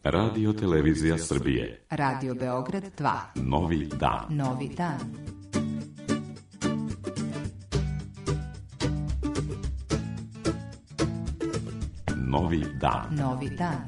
Radio Televizija Srbije. Radio Beograd 2. Novi dan. Novi dan. Novi dan. Novi dan.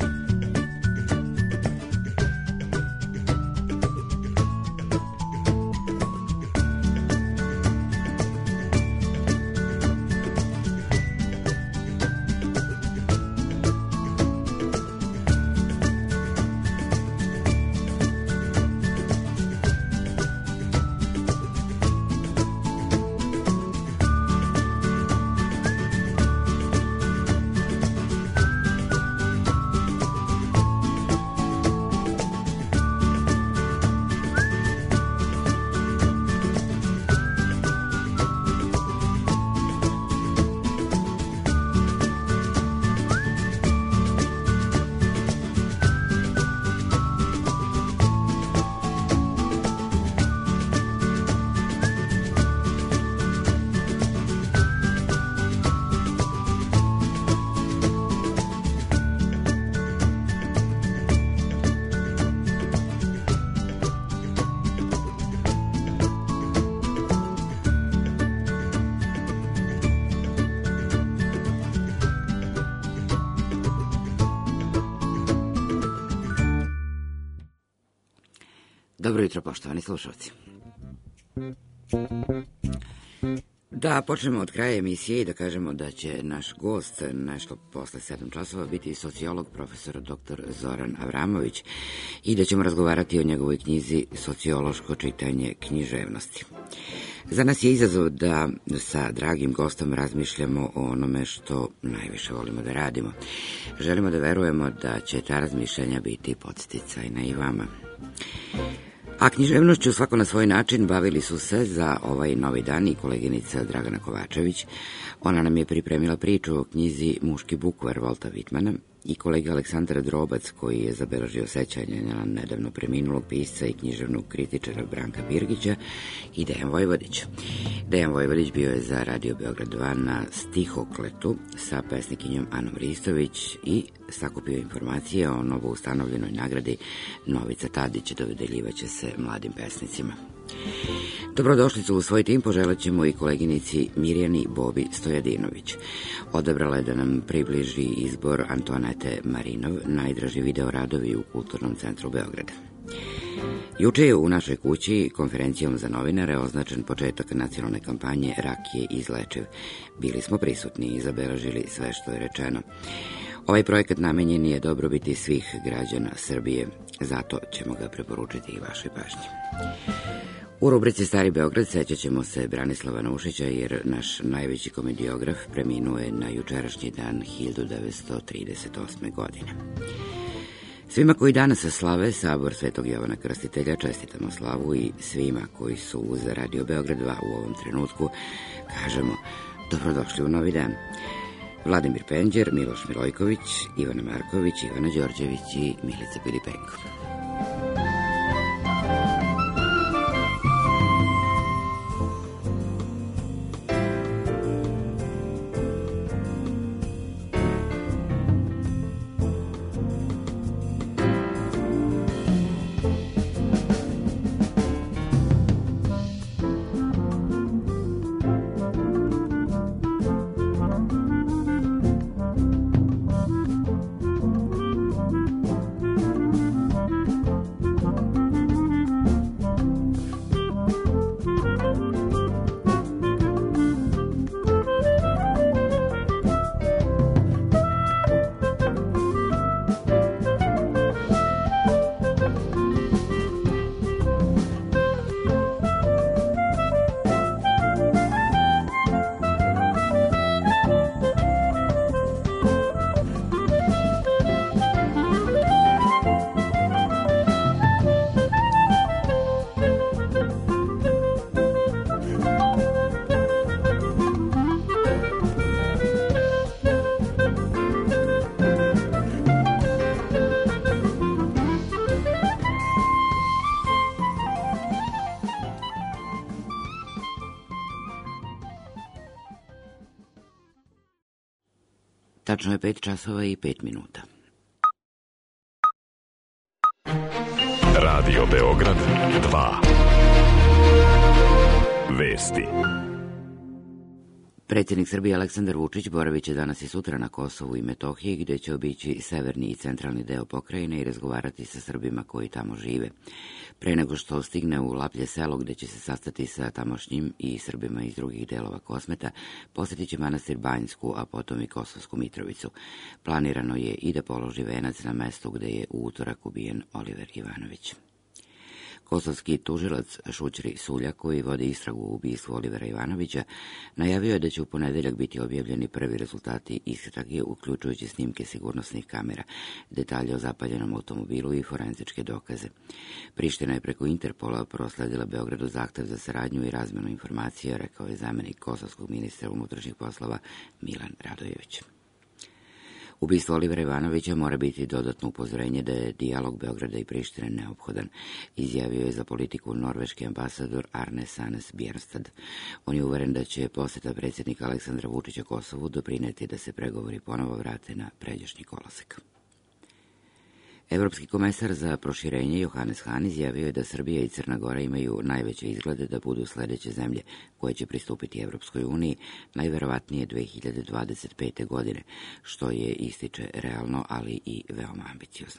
Dobro jutro, poštovani slušalci. Da počnemo od kraja emisije i da kažemo da će naš gost nešto posle 7 časova biti sociolog profesor dr. Zoran Avramović i da ćemo razgovarati o njegovoj knjizi Sociološko čitanje književnosti. Za nas je izazov da sa dragim gostom razmišljamo o onome što najviše volimo da radimo. Želimo da verujemo da će ta razmišljanja biti podsticajna i vama. A književnošću svako na svoj način bavili su se za ovaj novi dan i koleginica Dragana Kovačević. Ona nam je pripremila priču o knjizi Muški bukvar Volta Vitmana i kolega Aleksandar Drobac, koji je zabeležio sećanje na nedavno preminulog pisca i književnog kritičara Branka Birgića, i Dejan Vojvodić. Dejan Vojvodić bio je za Radio Beograd 2 na Stihokletu sa pesnikinjom Anom Ristović i sakupio informacije o novo ustanovljenoj nagradi Novica Tadić, dodeljivaće se mladim pesnicima. Dobrodošlicu u svoj tim poželit ćemo i koleginici Mirjani Bobi Stojadinović. Odabrala je da nam približi izbor Antoanete Marinov, najdraži video radovi u Kulturnom centru Beograda. Juče je u našoj kući konferencijom za novinare označen početak nacionalne kampanje Rak je izlečiv. Bili smo prisutni i zabeležili sve što je rečeno. Ovaj projekat namenjen je dobrobiti svih građana Srbije, zato ćemo ga preporučiti i vašoj pažnji. U rubrici Stari Beograd sećat ćemo se Branislava Nušića, jer naš najveći komediograf preminuo je na jučerašnji dan 1938. godine. Svima koji danas slave Sabor Svetog Jovana Krstitelja čestitamo slavu i svima koji su uz Radio Beograd 2 u ovom trenutku kažemo dobrodošli u novi dan. Vladimir Penđer, Miloš Milojković, Ivana Marković, Ivana Đorđević i Milica Pilipenko. Tačno je 5 časova i 5 minuta. Radio Beograd 2. Vesti. Predsjednik Srbije Aleksandar Vučić boravit će danas i sutra na Kosovu i Metohiji, gde će obići severni i centralni deo pokrajine i razgovarati sa Srbima koji tamo žive. Pre nego što stigne u Laplje selo, gde će se sastati sa tamošnjim i Srbima iz drugih delova Kosmeta, posjetit će manastir Banjsku, a potom i Kosovsku Mitrovicu. Planirano je i da položi venac na mestu gde je u utorak ubijen Oliver Ivanović. Kosovski tužilac Šućri Sulja, koji vodi istragu u ubistvu Olivera Ivanovića, najavio je da će u ponedeljak biti objavljeni prvi rezultati istrage, uključujući snimke sigurnosnih kamera, detalje o zapaljenom automobilu i forenzičke dokaze. Priština je preko Interpola prosledila Beogradu zahtev za saradnju i razmenu informacija, rekao je zamenik kosovskog ministra unutrašnjih poslova Milan Radojević. Ubistvo Olivera Ivanovića mora biti dodatno upozorenje da je dijalog Beograda i Prištine neophodan, izjavio je za politiku norveški ambasador Arne Sanes Bjerstad. On je uveren da će poseta predsjednika Aleksandra Vučića Kosovu doprineti da se pregovori ponovo vrate na pređašnji kolosek. Evropski komesar za proširenje Johannes Hahn izjavio je da Srbija i Crna Gora imaju najveće izglede da budu sledeće zemlje koje će pristupiti Evropskoj uniji, najverovatnije 2025. godine, što je, ističe, realno, ali i veoma ambiciozno.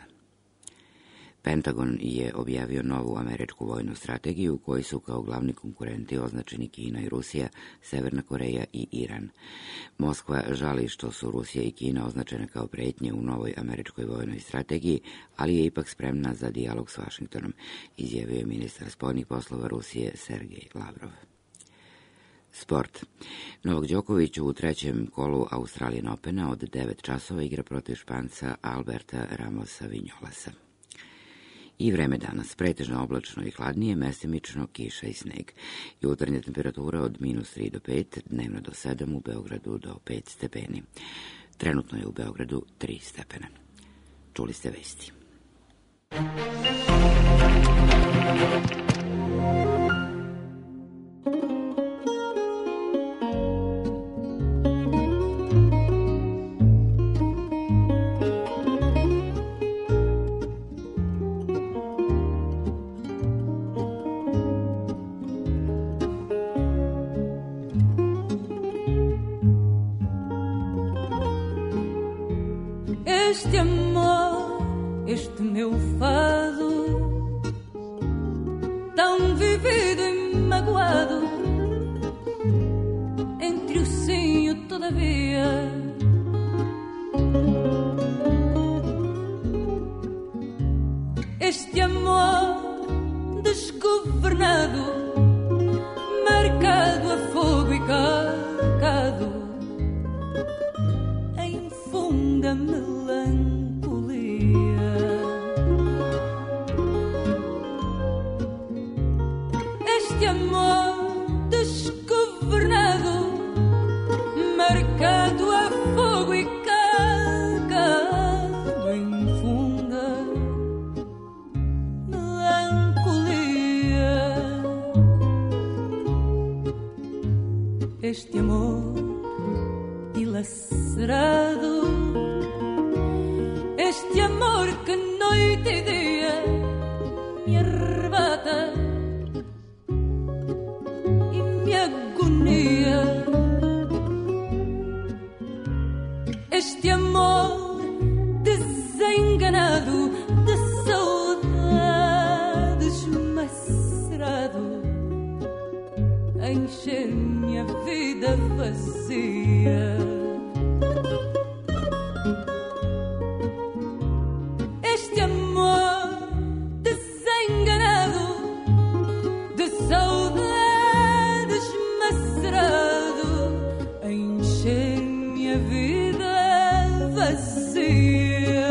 Pentagon je objavio novu američku vojnu strategiju u kojoj su kao glavni konkurenti označeni Kina i Rusija, Severna Koreja i Iran. Moskva žali što su Rusija i Kina označene kao pretnje u novoj američkoj vojnoj strategiji, ali je ipak spremna za dijalog s Vašingtonom, izjavio je ministar spoljnih poslova Rusije Sergej Lavrov. Sport. Novak Đoković u trećem kolu Australian Opena od 9 časova igra protiv Španca Alberta Ramosa Vinjolasa. I vreme danas, pretežno oblačno i hladnije, mestimično kiša i sneg. Jutarnja temperatura od -3 do 5, dnevno do 7, u Beogradu do 5 stepeni. Trenutno je u Beogradu 3 stepena. Čuli ste vesti. Este amor, este meu fado, tão vivido e magoado, entre o sim e o todavia. Este amor desgovernado, marcado a fogo e calcado, em funda melancolia. Este amor desgovernado, marcado a fogo e calcado, em funda melancolia. Este amor dilacerado, este amor que noite e dia me arrebata e me agonia. Este amor desenganado de saudades macerado a encher minha vida vazia. Este amor desenganado de saudades macerado a encher minha vida vazia.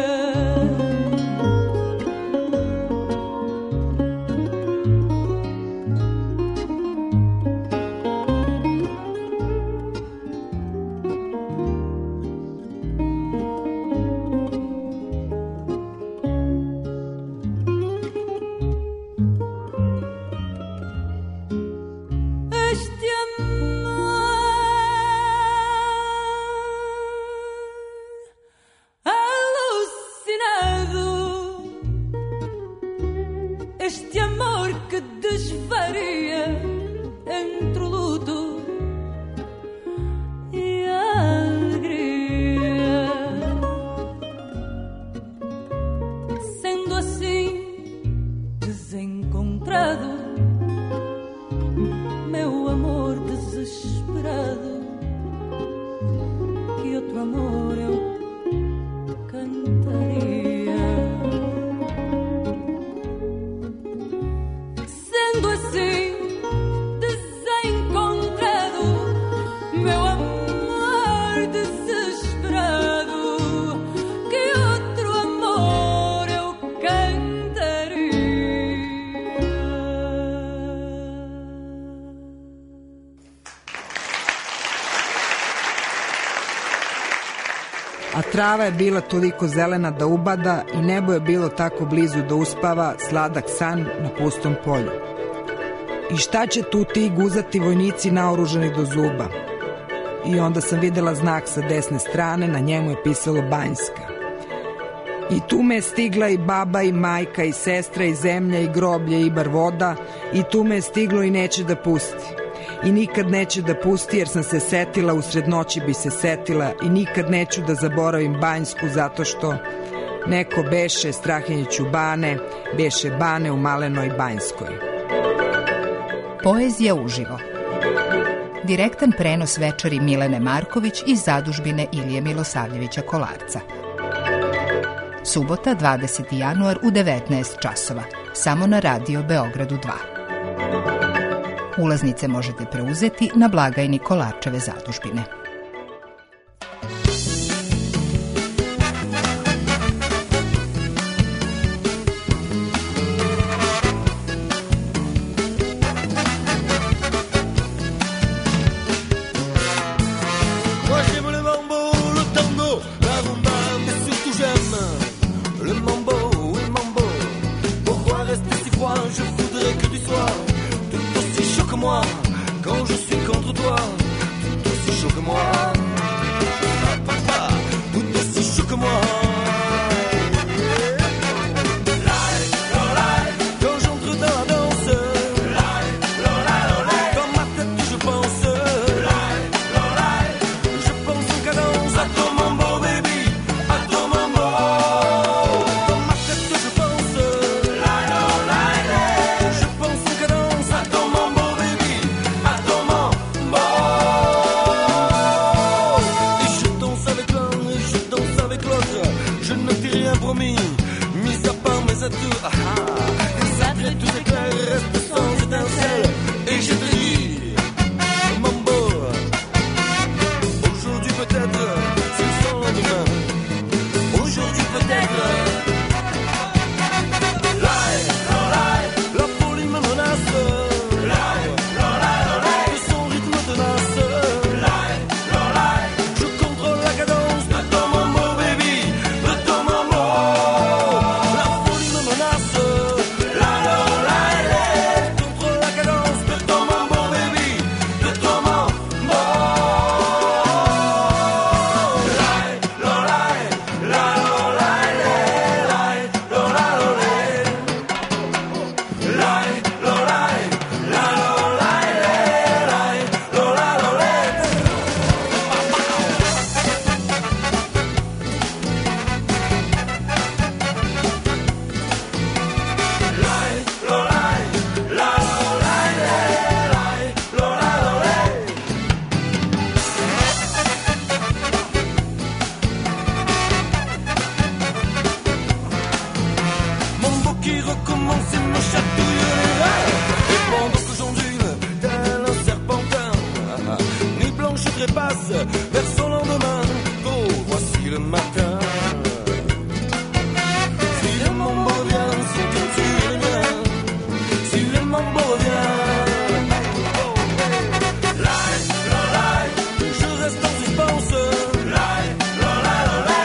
este amor que desvaria entre o luto e a alegria. Sendo assim desencontrado, meu amor desesperado, que outro amor eu cantaria. Sendo assim desencontrado, meu amor desesperado, que outro amor eu cantaria. A trava je bila toliko zelena da ubada i nebo je bilo tako blizu da uspava sladak san na pustom polju. I šta će tu ti guzati vojnici naoružani do zuba? I onda sam videla znak sa desne strane, na njemu je pisalo Banjska. I tu me je stigla i baba i majka i sestra i zemlja i groblje i bar voda, i tu me je stiglo i neće da pusti. I nikad neće da pusti jer sam se setila, usred noći bi se setila, i nikad neću da zaboravim Banjsku zato što neko beše Strahinjiću bane, beše bane u malenoj Banjskoj. Poezija uživo. Direktan prenos večeri Milene Marković iz zadužbine Ilije Milosavljevića Kolarca. Subota, 20. januar u 19 časova. Samo na Radio Beogradu 2. Ulaznice možete preuzeti na blagajni Kolarčeve zadužbine.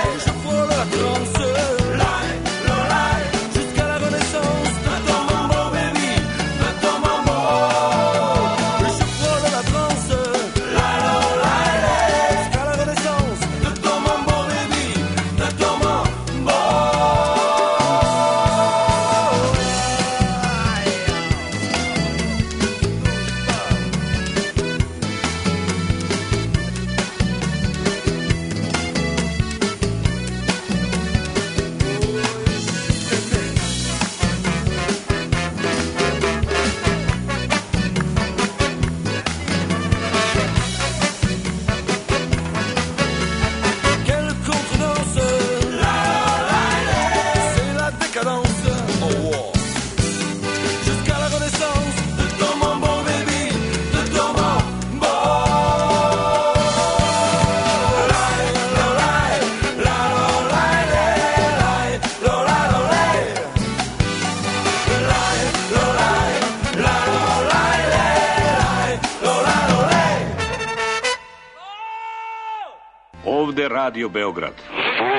Jusqu'à la renaissance de ton mambo. ovde Radio Beograd. 3, 2, 1,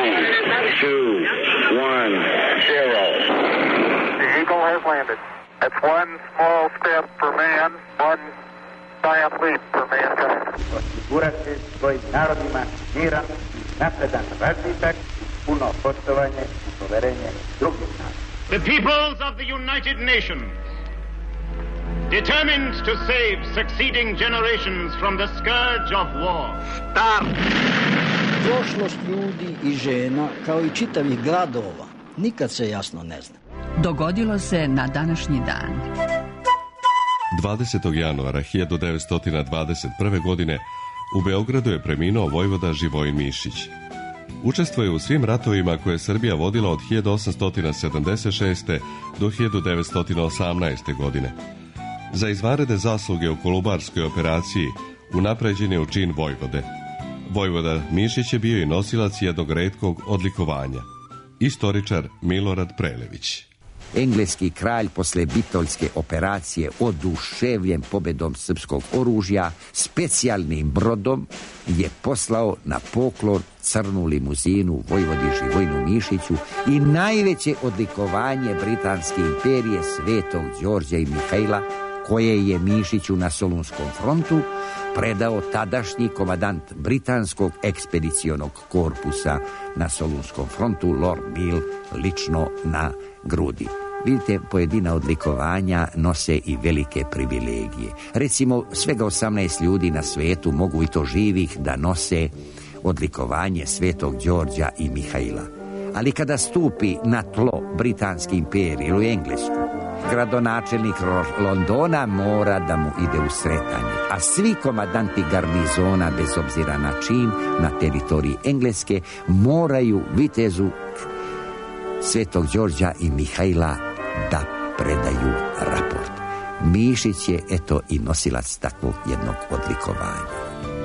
0. The Eagle has landed. That's one small step for man, one giant leap for mankind. Osigurati svojim narodima miran, napredan razvitak, puno poštovanje i poverenje drugih naroda. The peoples of the United Nations, determined to save succeeding generations from the scourge of war. Start! Prošlost ljudi i žena, kao i čitavih gradova, nikad se jasno ne zna. Dogodilo se na današnji dan. 20. januara 1921. godine u Beogradu je preminuo vojvoda Živojin Mišić. Učestvuje u svim ratovima koje je Srbija vodila od 1876. do 1918. godine. Za izvanredne zasluge u Kolubarskoj operaciji unapređen je u čin vojvode. Vojvoda Mišić je bio i nosilac jednog retkog odlikovanja. Istoričar Milorad Prelević. Engleski kralj posle Bitoljske operacije oduševljen pobedom srpskog oružja specijalnim brodom je poslao na poklon crnu limuzinu vojvodi Živojinu Mišiću i najveće odlikovanje Britanske imperije Svetog Đorđa i Mihajla, koje je Mišiću na Solunskom frontu predao tadašnji komadant britanskog ekspedicionog korpusa na Solunskom frontu, Lord Bill, lično na grudi. Vidite, pojedina odlikovanja nose i velike privilegije. Recimo, svega 18 ljudi na svetu, mogu i to živih, da nose odlikovanje Svetog Đorđa i Mihajla. Ali kada stupi na tlo Britanske imperije ili u Englesku, gradonačelnik Londona mora da mu ide u sretanje, a svi komandanti garnizona, bez obzira na čin, na teritoriji Engleske, moraju vitezu Svetog Đorđa i Mihajla da predaju raport. Mišić je, eto, i nosilac takvog jednog odlikovanja.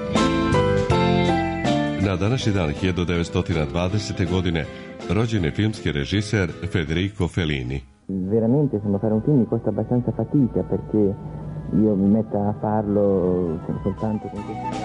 Na današnji dan 1920. godine rođen je filmski režiser Federico Fellini. Veramente insomma, fare un film mi costa abbastanza fatica perché io mi metta a farlo soltanto con questo.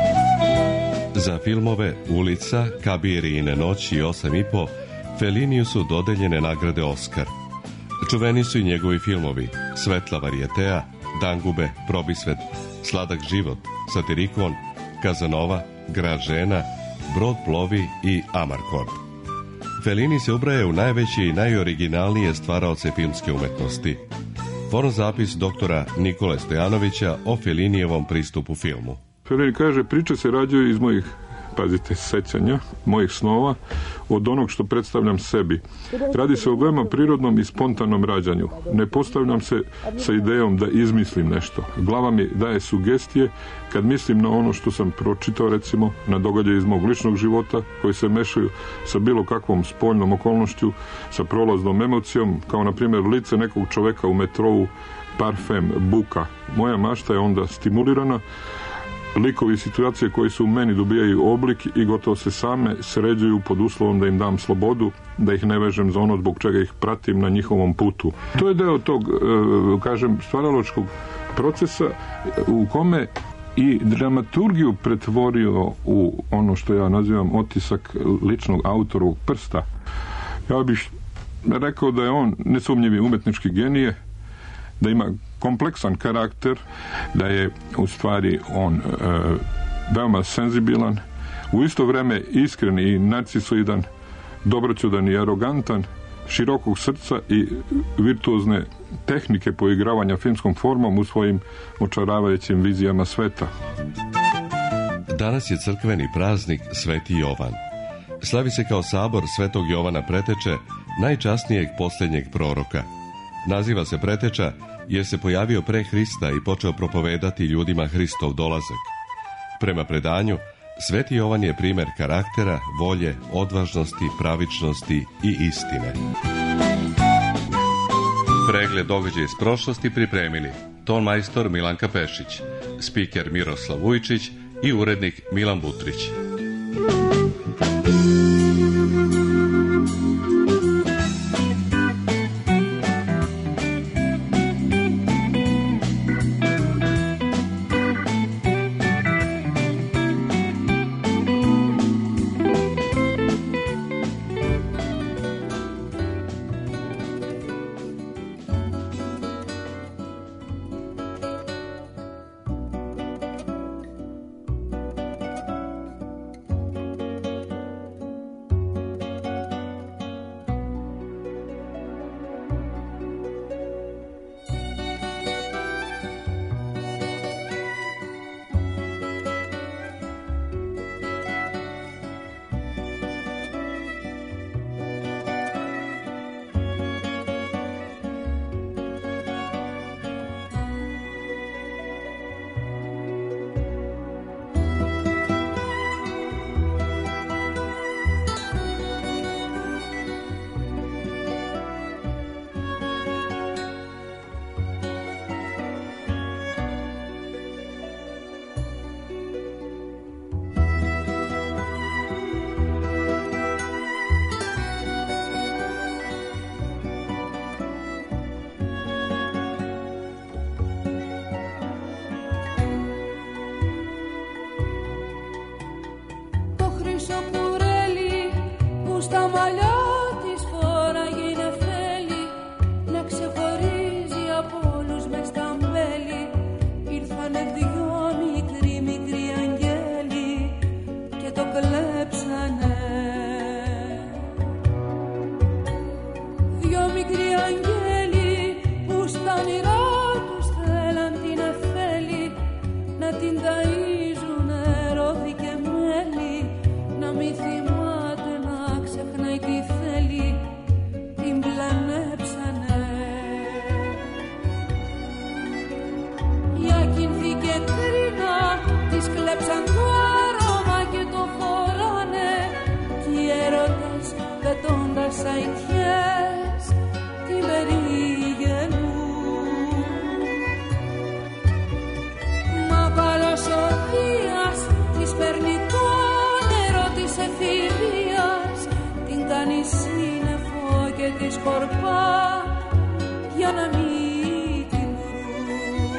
Za filmove Ulica, Kabirine noći i 8,5 Felliniju su dodeljene nagrade Oskar. Čuveni su i njegovi filmovi Svetla varijetea, Dangube, Probisvet, Sladak život, Satirikon, Kazanova, Grad žena, Brod plovi i Amarkord. Fellini se ubraje u najveće i najoriginalnije stvaraoce filmske umetnosti. Fonozapis doktora Nikole Stojanovića o Fellinijevom pristupu filmu. Fellini kaže, priče se rađaju iz mojih, pazite, sećanja, mojih snova, od onog što predstavljam sebi. Radi se o veoma prirodnom i spontanom rađanju. Ne postavljam se sa idejom da izmislim nešto. Glava mi daje sugestije kad mislim na ono što sam pročitao, recimo, na događaje iz mog ličnog života, koji se mešaju sa bilo kakvom spoljnom okolnošću, sa prolaznom emocijom, kao na primjer lice nekog čoveka u metrou, parfem, buka. Moja mašta je onda stimulirana, likovi i situacije koji su u meni dobijaju oblik i gotovo se same sređuju pod uslovom da im dam slobodu, da ih ne vežem za ono zbog čega ih pratim na njihovom putu. To je deo tog, kažem, stvaralačkog procesa u kome i dramaturgiju pretvorio u ono što ja nazivam otisak ličnog autorovog prsta. Ja bih rekao da je on nesumnjivi umetnički genije, da ima kompleksan karakter, da je u stvari on veoma senzibilan, u isto vreme iskren i narcisoidan, dobroćudan i arogantan, širokog srca i virtuozne tehnike poigravanja filmskom formom u svojim očaravajućim vizijama sveta. Danas je crkveni praznik Sveti Jovan. Slavi se kao sabor Svetog Jovana Preteče, najčasnijeg posljednjeg proroka. Naziva se Preteča jer se pojavio pre Hrista i počeo propovedati ljudima Hristov dolazak. Prema predanju, Sveti Jovan je primer karaktera, volje, odvažnosti, pravičnosti i istine. Pregled događaja iz prošlosti pripremili tonmajstor Milanka Pešić, spiker Miroslav Vujčić i urednik Milan Butrić. αγγέλοι που στα όνειρά τους θέλαν την εφέλη, να την ταΐζουνε ρόδι και μέλι, να μη θυμάται να ξεχνάει τι θέλει, την πλανέψανε. Η ακινθή και κρίνα της κλέψαν το άρωμα και το φοράνε, κι οι έρωτες πετώντας αητιές την περίγελουν. Μα καλός ο Δίας της παίρνει το νερό της εφηβείας, την κάνει σύννεφο και τη σκορπά για να μην την βρουν.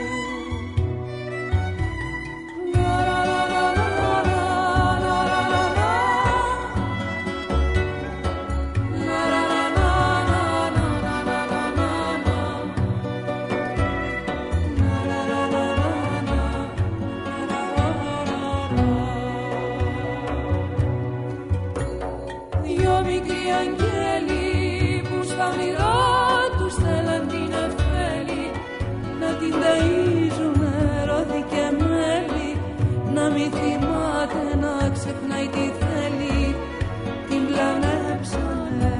Δυο μικροί αγγέλοι που στα όνειρά τους θέλαν την εφέλη, να την ταΐζουνε ρόδι και μέλι, να μη θυμάται να ξεχνάει τι θέλει, την πλανέψανε.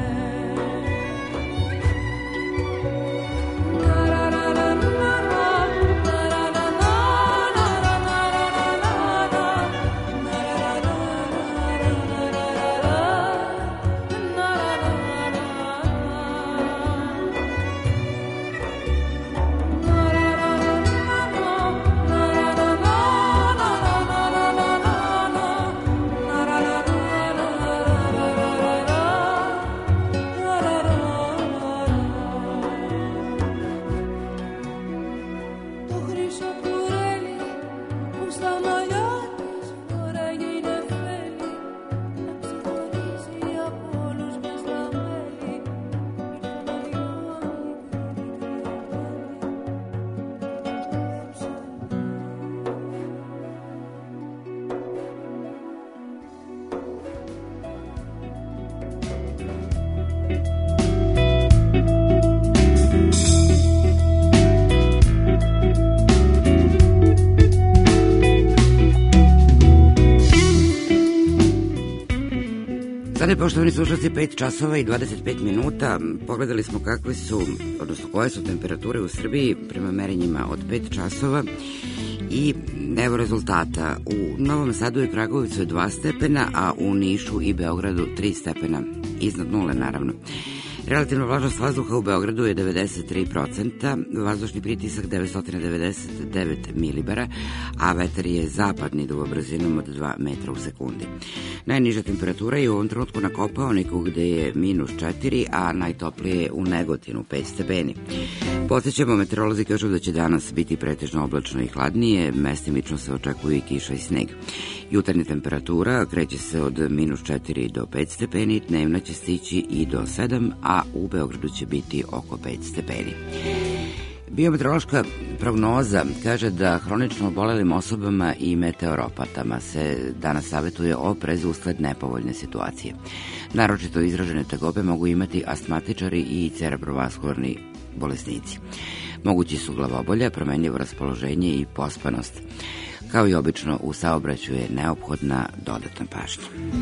Sada je, poštovani slušalci, 5 časova i 25 minuta. Pogledali smo kakve su, odnosno koje su temperature u Srbiji prema merenjima od 5 časova i evo rezultata. U Novom Sadu i Kragujevcu je 2 stepena, a u Nišu i Beogradu 3 stepena. Iznad nule, naravno. Relativna vlažnost vazduha u Beogradu je 93%, vazdušni pritisak 999 milibara, a vetar je zapadni duva brzinom od 2 metra u sekundi. Najniža temperatura je u ovom trenutku na Kopaoniku gde je -4, a najtoplije u Negotinu 5 stepeni. Podsjećamo, meteorolozi kažu da će danas biti pretežno oblačno i hladnije, mestimično se očekuje i kiša i sneg. Jutarnja temperatura kreće se od -4 do 5 stepeni, dnevna će stići i do 7, a u Beogradu će biti oko 5 stepeni. Biometeorološka prognoza kaže da hronično obolelim osobama i meteoropatama se danas savjetuje oprez usled nepovoljne situacije. Naročito izražene tegobe mogu imati astmatičari i cerebrovaskularni bolesnici. Mogući su glavobolja, promenljivo raspoloženje i pospanost. Kao i obično, u saobraćaju je neophodna dodatna pažnja.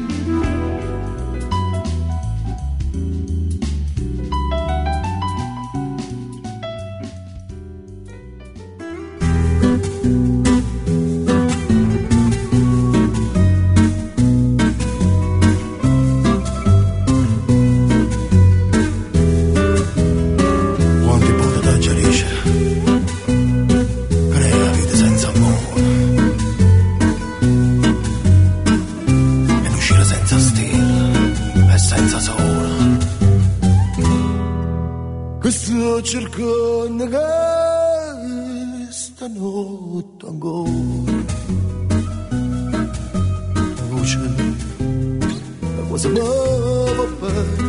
Cercando questa notte ancora la voce la cosa mi va bene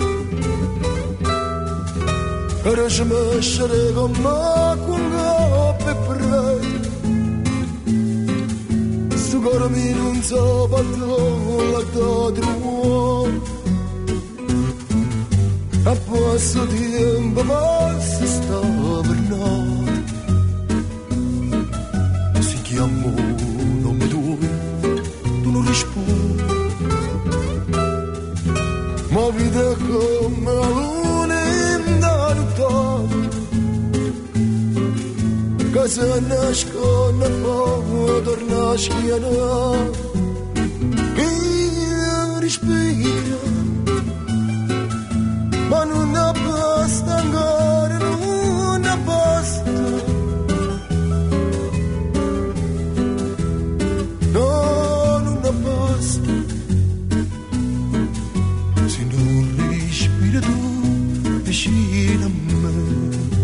ora ci mescere con me quando per prendere sto cuore mi non so battere la tua a posso tempo posso stavernare si chiamo nome tuo tu non rispondi ma vita come la luna in d'autunno che se nasconde poi torna a schiena e respira ma non basta ancora, non basta. No, non basta. Se non respiri tu vicino a me.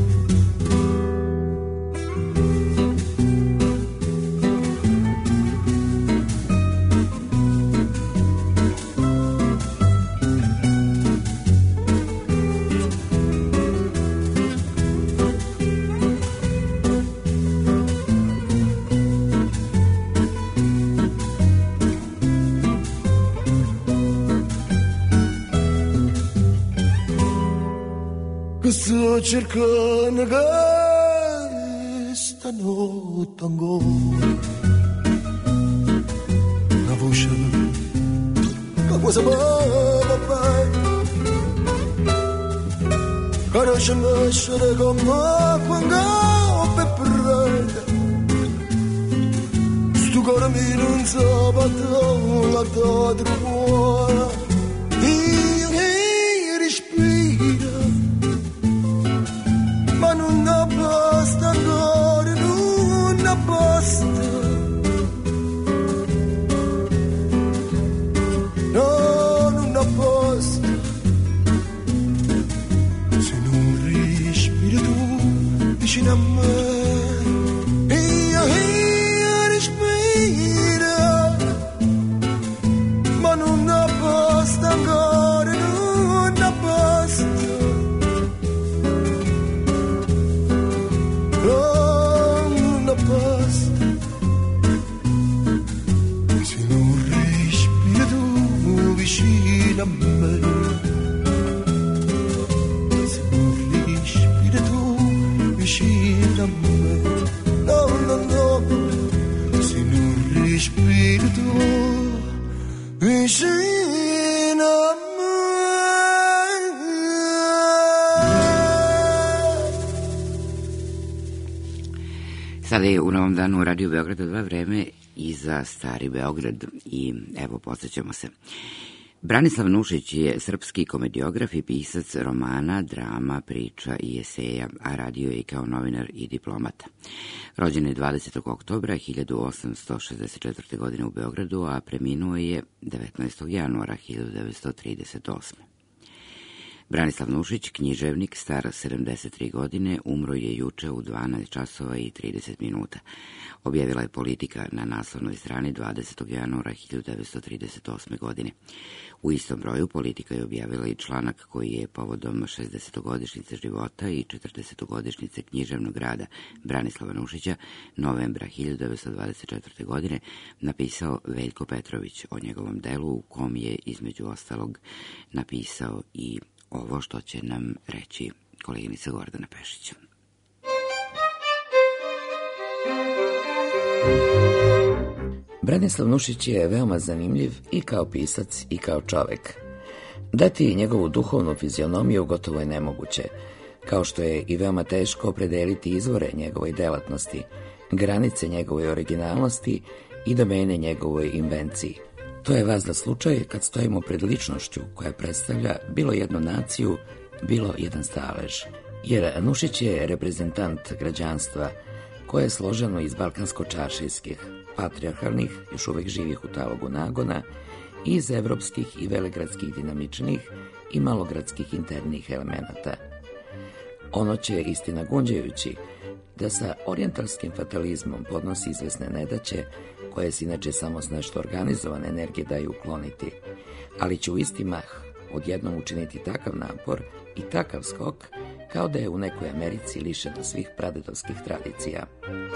Sto cercando che stanotte ancora una voce che cosa va bene che non ci mescere con me quando per prendere sto cuore mi non sa battere la tua buona io respiro ma non basta ancora, non basta. No, non basta. Se non respiri tu vicino a me, io respiro, ma non basta ancora, non basta. Non basta se non respiri tu vicino a me se non respiri tu vicino a me no, no, no se non respiri tu vicino a me. Sada je u Novom danu u Radio Beogradu 2 vreme i za Stari Beograd i evo podsjećamo se. Branislav Nušić je srpski komediograf i pisac romana, drama, priča i eseja, a radio je i kao novinar i diplomata. Rođen je 20. oktobra 1864. godine u Beogradu, a preminuo je 19. januara 1938. Branislav Nušić, književnik, star 73 godine, umro je juče u 12 časova i 30 minuta. Objavila je Politika na naslovnoj strani 20. januara 1938. godine. U istom broju Politika je objavila i članak koji je povodom 60-godišnjice života i 40-godišnjice književnog rada Branislava Nušića novembra 1924. godine napisao Veljko Petrović o njegovom delu u kom je između ostalog napisao i ovo što će nam reći koleginica Gordana Pešić. Branislav Nušić je veoma zanimljiv i kao pisac i kao čovek. Dati njegovu duhovnu fizionomiju gotovo je nemoguće, kao što je i veoma teško opredeliti izvore njegove delatnosti, granice njegove originalnosti i domene njegovoj invenciji. To je vazda slučaj kad stojimo pred ličnošću koja predstavlja bilo jednu naciju, bilo jedan stalež. Jer Nušić je reprezentant građanstva koje je složeno iz balkansko-čaršijskih, patrijarhalnih, još uvek živih u talogu nagona, iz evropskih i velegradskih dinamičnih i malogradskih internih elemenata. Ono će, istina gunđajući, da sa orijentalskim fatalizmom podnosi izvesne nedaće, koje se inače samo s nešto organizovane energije daju ukloniti, ali će u isti mah odjednom učiniti takav napor i takav skok, kao da je u nekoj Americi lišeno svih pradedovskih tradicija.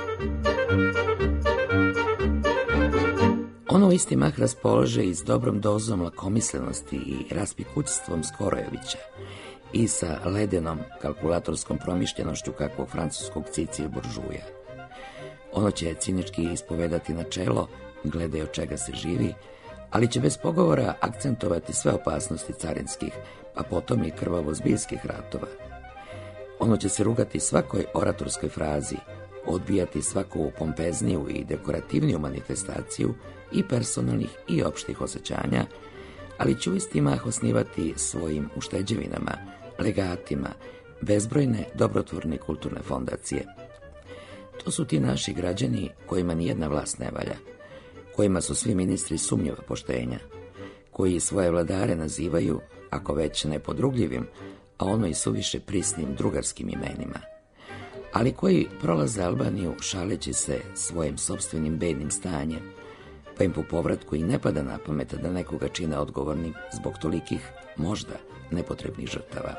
Ono u isti mah raspolaže i s dobrom dozom lakomislenosti i raspikućstvom Skorojevića, i sa ledenom kalkulatorskom promišljenošću kakvog francuskog cici i buržuja. Ono će cinički ispovedati načelo, glede od čega se živi, ali će bez pogovora akcentovati sve opasnosti carinskih, pa potom i krvavo-zbiljskih ratova. Ono će se rugati svakoj oratorskoj frazi, odbijati svaku pompezniju i dekorativniju manifestaciju i personalnih i opštih osjećanja, ali će u isti mah osnivati svojim ušteđevinama, legatima, bezbrojne dobrotvorne kulturne fondacije. To su ti naši građani kojima nijedna vlast ne valja, kojima su svi ministri sumnjiva poštenja, koji svoje vladare nazivaju, ako već ne podrugljivim, a ono i suviše prisnim drugarskim imenima, ali koji prolaze Albaniju šaleći se svojim sopstvenim bednim stanjem, pa im po povratku i ne pada na pamet da nekoga čine odgovornim zbog tolikih, možda, nepotrebnih žrtava.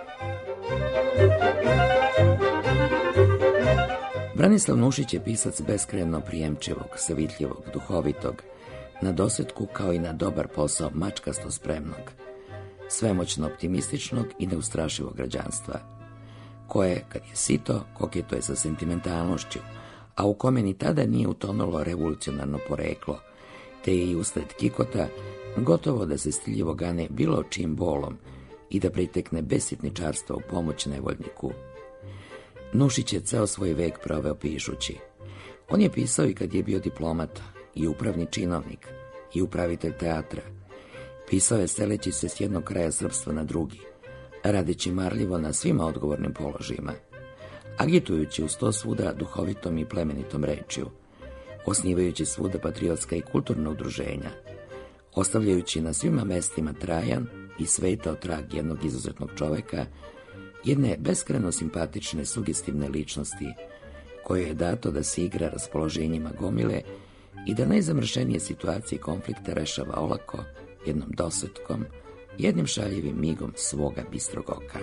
Branislav Nušić je pisac beskrajno prijemčivog, savitljivog, duhovitog, na dosetku kao i na dobar posao mačkasto spremnog, svemoćno optimističnog i neustrašivog građanstva, koje, kad je sito, koketuje sa sentimentalnošću, a u kome ni tada nije utonulo revolucionarno poreklo, te je i usled kikota gotovo da se stiljivo gane bilo čim bolom i da pritekne besitničarstva u pomoć nevoljniku. Nušić je ceo svoj vek proveo pišući. On je pisao i kad je bio diplomata, i upravni činovnik, i upravitelj teatra. Pisao je seleći se s jednog kraja srpstva na drugi, radeći marljivo na svima odgovornim položajima, agitujući uz to svuda duhovitom i plemenitom rečju, osnivajući svuda patriotska i kulturna udruženja, ostavljajući na svima mestima trajan i svetao trag jednog izuzetnog čoveka, jedne beskrajno simpatične sugestivne ličnosti, kojoj je dato da se igra raspoloženjima gomile i da najzamršenije situacije i konflikte rešava olako, jednom dosetkom, jednim šaljivim migom svoga bistrog oka.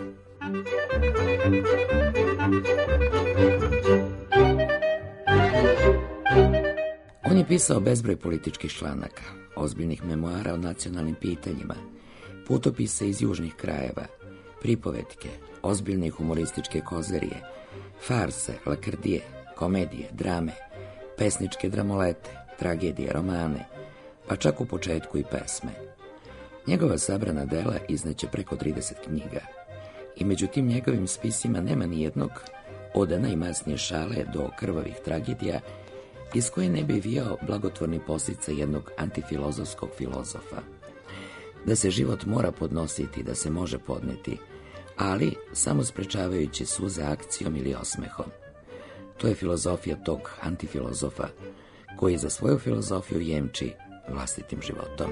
On je pisao bezbroj političkih članaka, ozbiljnih memoara o nacionalnim pitanjima, putopise iz južnih krajeva, pripovetke, ozbiljne humorističke kozerije, farse, lakrdije, komedije, drame, pesničke dramolete, tragedije, romane, pa čak u početku i pesme. Njegova sabrana dela izneće preko 30 knjiga i među tim njegovim spisima nema ni jednog, od najmasnije šale do krvavih tragedija, iz koje ne bi vijao blagotvorni posticaj jednog antifilozofskog filozofa. Da se život mora podnositi, da se može podneti, ali samo sprečavajući suze akcijom ili osmehom. To je filozofija tog antifilozofa, koji za svoju filozofiju jemči vlastitim životom.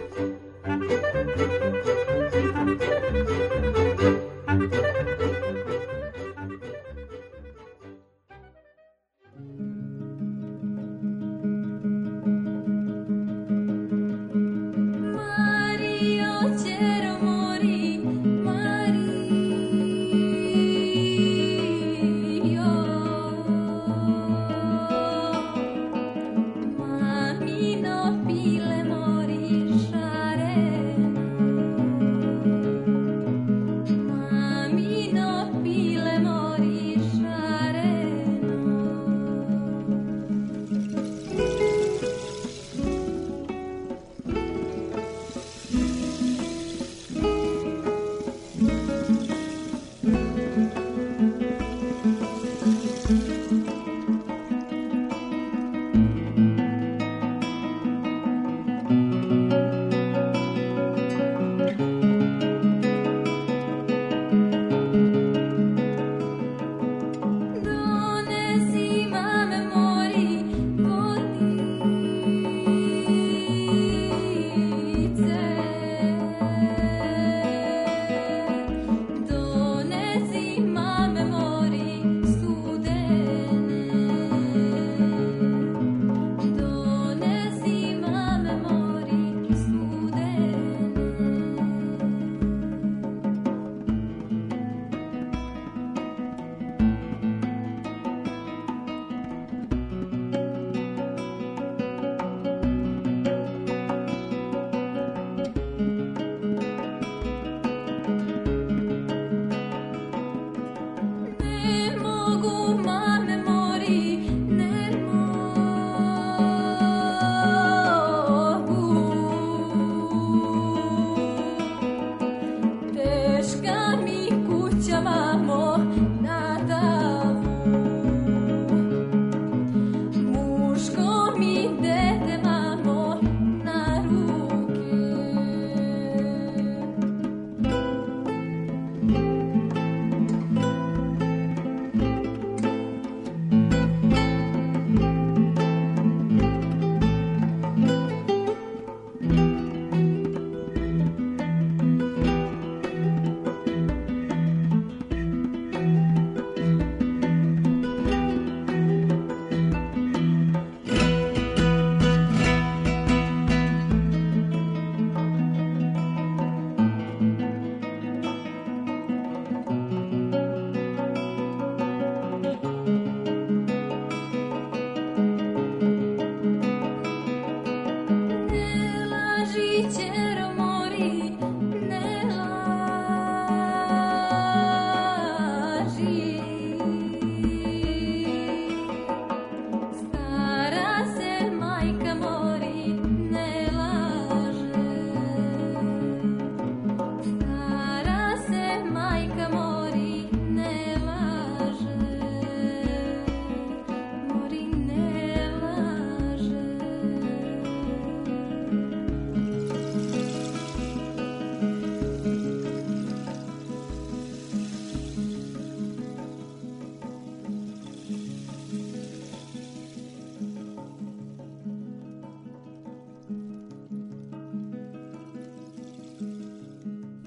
Mamino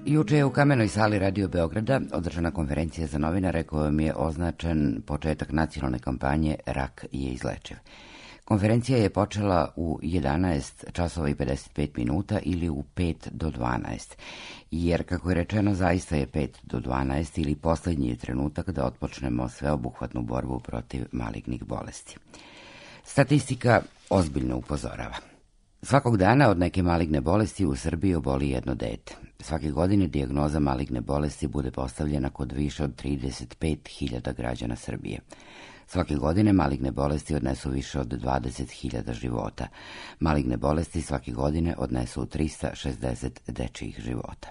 Juče je u Kamenoj sali Radio Beograda održana konferencija za novinare kojom je označen početak nacionalne kampanje Rak je izlečiv. Konferencija je počela u 11 časova i 55 minuta ili u 5 do 12, jer, kako je rečeno, zaista je 5 do 12 ili posljednji je trenutak da otpočnemo sveobuhvatnu borbu protiv malignih bolesti. Statistika ozbiljno upozorava. Svakog dana od neke maligne bolesti u Srbiji oboli jedno dete. Svake godine dijagnoza maligne bolesti bude postavljena kod više od 35.000 građana Srbije. Svake godine maligne bolesti odnesu više od 20.000 života. Maligne bolesti svake godine odnesu 360 dečijih života.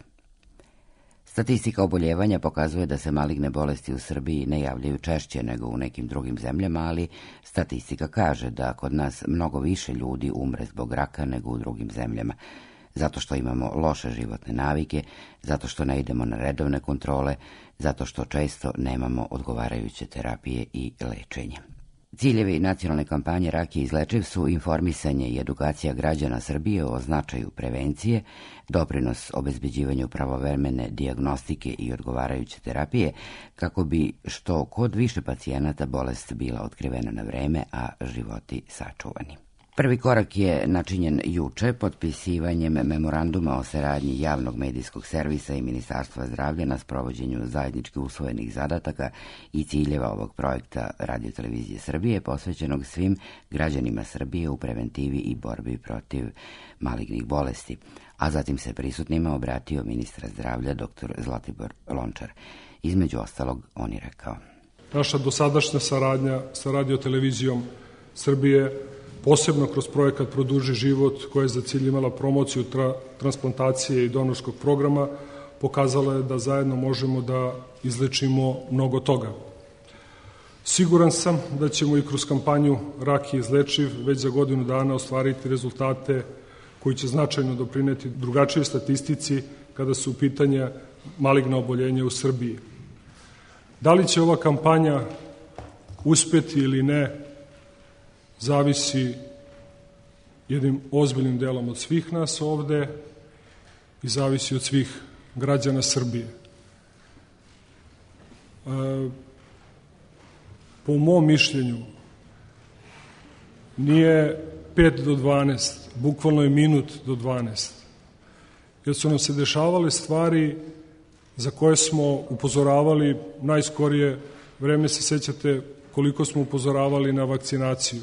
Statistika oboljevanja pokazuje da se maligne bolesti u Srbiji ne javljaju češće nego u nekim drugim zemljama, ali statistika kaže da kod nas mnogo više ljudi umre zbog raka nego u drugim zemljama. Zato što imamo loše životne navike, zato što ne idemo na redovne kontrole, zato što često nemamo odgovarajuće terapije i lečenje. Ciljevi nacionalne kampanje Rak je izlečiv su informisanje i edukacija građana Srbije o značaju prevencije, doprinos obezbeđivanju pravovremene dijagnostike i odgovarajuće terapije, kako bi što kod više pacijenata bolest bila otkrivena na vreme, a životi sačuvani. Prvi korak je načinjen juče potpisivanjem memoranduma o saradnji javnog medijskog servisa i Ministarstva zdravlja na sprovođenju zajednički usvojenih zadataka i ciljeva ovog projekta Radio-televizije Srbije posvećenog svim građanima Srbije u preventivi i borbi protiv malignih bolesti. A zatim se prisutnima obratio ministar zdravlja dr. Zlatibor Lončar. Između ostalog, on je rekao: Naša dosadašnja saradnja sa Radio-televizijom Srbije, posebno kroz projekat Produži život, koja je za cilj imala promociju transplantacije i donorskog programa, pokazala je da zajedno možemo da izlečimo mnogo toga. Siguran sam da ćemo i kroz kampanju Rak je izlečiv već za godinu dana ostvariti rezultate koji će značajno doprineti drugačijoj statistici kada su u pitanje maligna oboljenja u Srbiji. Da li će ova kampanja uspeti ili ne, zavisi jednim ozbiljnim delom od svih nas ovde i zavisi od svih građana Srbije. Po mom mišljenju, nije 5 do 12, bukvalno je minut do 12, jer su nam se dešavale stvari za koje smo upozoravali najskorije vreme. Se sećate koliko smo upozoravali na vakcinaciju.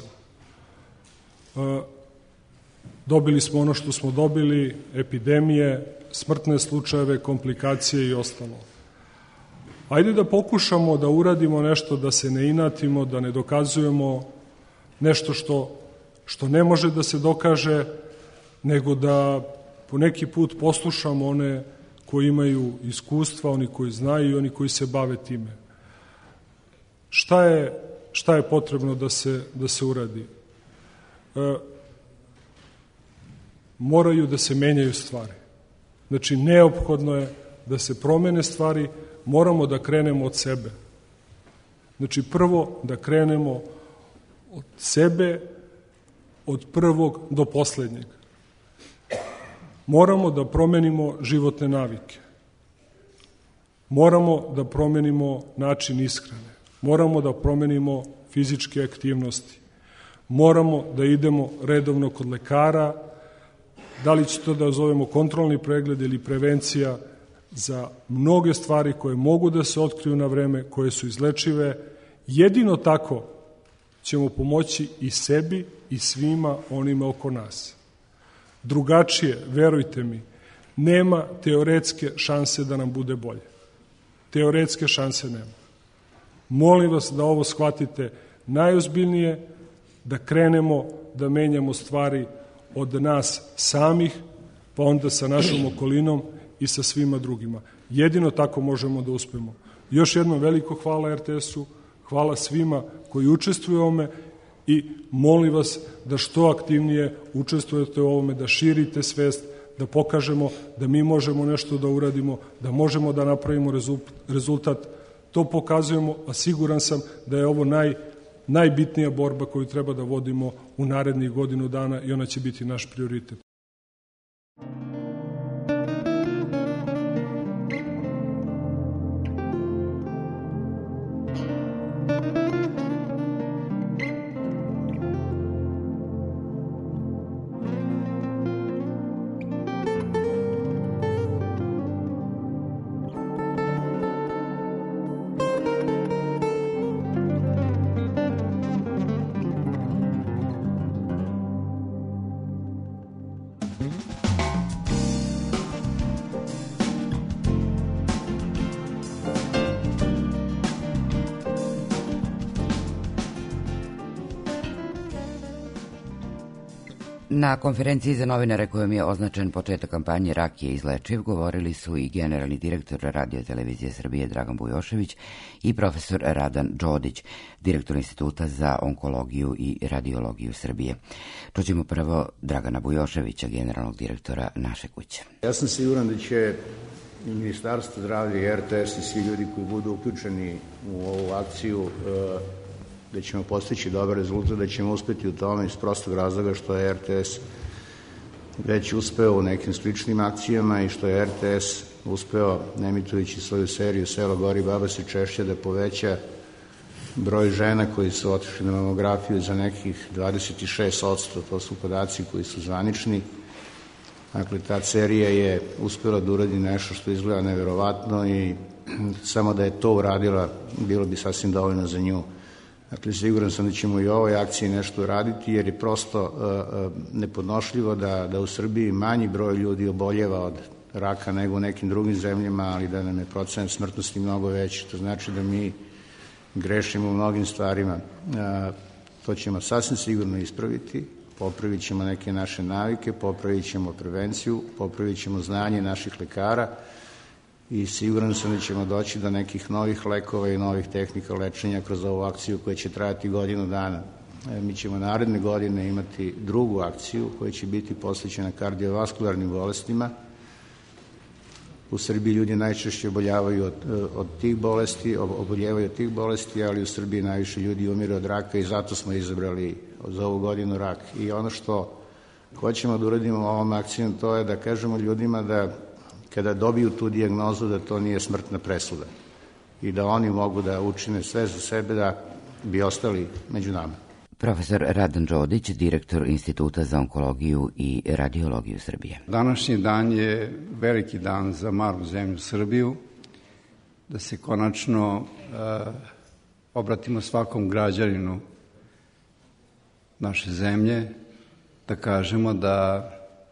Dobili smo ono što smo dobili, epidemije, smrtne slučajeve, komplikacije i ostalo. Ajde da pokušamo da uradimo nešto, da se ne inatimo, da ne dokazujemo nešto što ne može da se dokaže, nego da po neki put poslušamo one koji imaju iskustva, oni koji znaju i oni koji se bave time. Šta je potrebno da se uradi? Moraju da se menjaju stvari. Znači, neophodno je da se promene stvari, moramo da krenemo od sebe. Znači, prvo da krenemo od sebe, od prvog do poslednjeg. Moramo da promenimo životne navike. Moramo da promenimo način ishrane. Moramo da promenimo fizičke aktivnosti. Moramo da idemo redovno kod lekara, da li će to da zovemo kontrolni pregled ili prevencija, za mnoge stvari koje mogu da se otkriju na vreme, koje su izlečive. Jedino tako ćemo pomoći i sebi i svima onima oko nas. Drugačije, verujte mi, nema teoretske šanse da nam bude bolje. Teoretske šanse nema. Molim vas da ovo shvatite najozbiljnije, da krenemo da menjamo stvari od nas samih, pa onda sa našom okolinom i sa svima drugima. Jedino tako možemo da uspemo. Još jednom veliko hvala RTS-u, hvala svima koji učestvuju u ovome i molim vas da što aktivnije učestvujete u ovome, da širite svest, da pokažemo da mi možemo nešto da uradimo, da možemo da napravimo rezultat. To pokazujemo, a siguran sam da je ovo najbitnija borba koju treba da vodimo u narednih godinu dana i ona će biti naš prioritet. Na konferenciji za novinare kojom je označen početak kampanje Rak je izlečiv govorili su i generalni direktor Radio televizije Srbije Dragan Bujošević i profesor Radan Đodić, direktor Instituta za onkologiju i radiologiju Srbije. Čućemo prvo Dragana Bujoševića, generalnog direktora Naše kuće. Ja sam siguran da će i Ministarstvo zdravlja i RTS i svi ljudi koji budu uključeni u ovu akciju da ćemo postići dobar rezultat, da ćemo uspeti u tome iz prostog razloga što je RTS već uspeo u nekim sličnim akcijama i što je RTS uspeo, emitujući svoju seriju Selo gori, baba se češće, da poveća broj žena koji su otišli na mamografiju za nekih 26%, to su podaci koji su zvanični. Dakle, ta serija je uspela da uradi nešto što izgleda neverovatno i samo da je to uradila, bilo bi sasvim dovoljno za nju. Dakle, siguran sam da ćemo i u ovoj akciji nešto uraditi, jer je prosto nepodnošljivo da u Srbiji manji broj ljudi oboljeva od raka nego u nekim drugim zemljama, ali da nam je procenat smrtnosti mnogo veći. To znači da mi grešimo u mnogim stvarima. To ćemo sasvim sigurno ispraviti. Popravit ćemo neke naše navike, popravit ćemo prevenciju, popravit ćemo znanje naših lekara i siguran sam da ćemo doći do nekih novih lekova i novih tehnika lečenja kroz ovu akciju koja će trajati godinu dana. Mi ćemo naredne godine imati drugu akciju koja će biti posvećena kardiovaskularnim bolestima. U Srbiji ljudi najčešće oboljevaju od tih bolesti, ali u Srbiji najviše ljudi umire od raka i zato smo izabrali za ovu godinu rak. I ono što hoćemo da uradimo ovom akcijom, to je da kažemo ljudima da kada dobiju tu dijagnozu da to nije smrtna presuda i da oni mogu da učine sve za sebe da bi ostali među nama. Profesor Radan Đodić, direktor Instituta za onkologiju i radiologiju Srbije. Današnji dan je veliki dan za malu zemlju Srbiju, da se konačno obratimo svakom građaninu naše zemlje, da kažemo da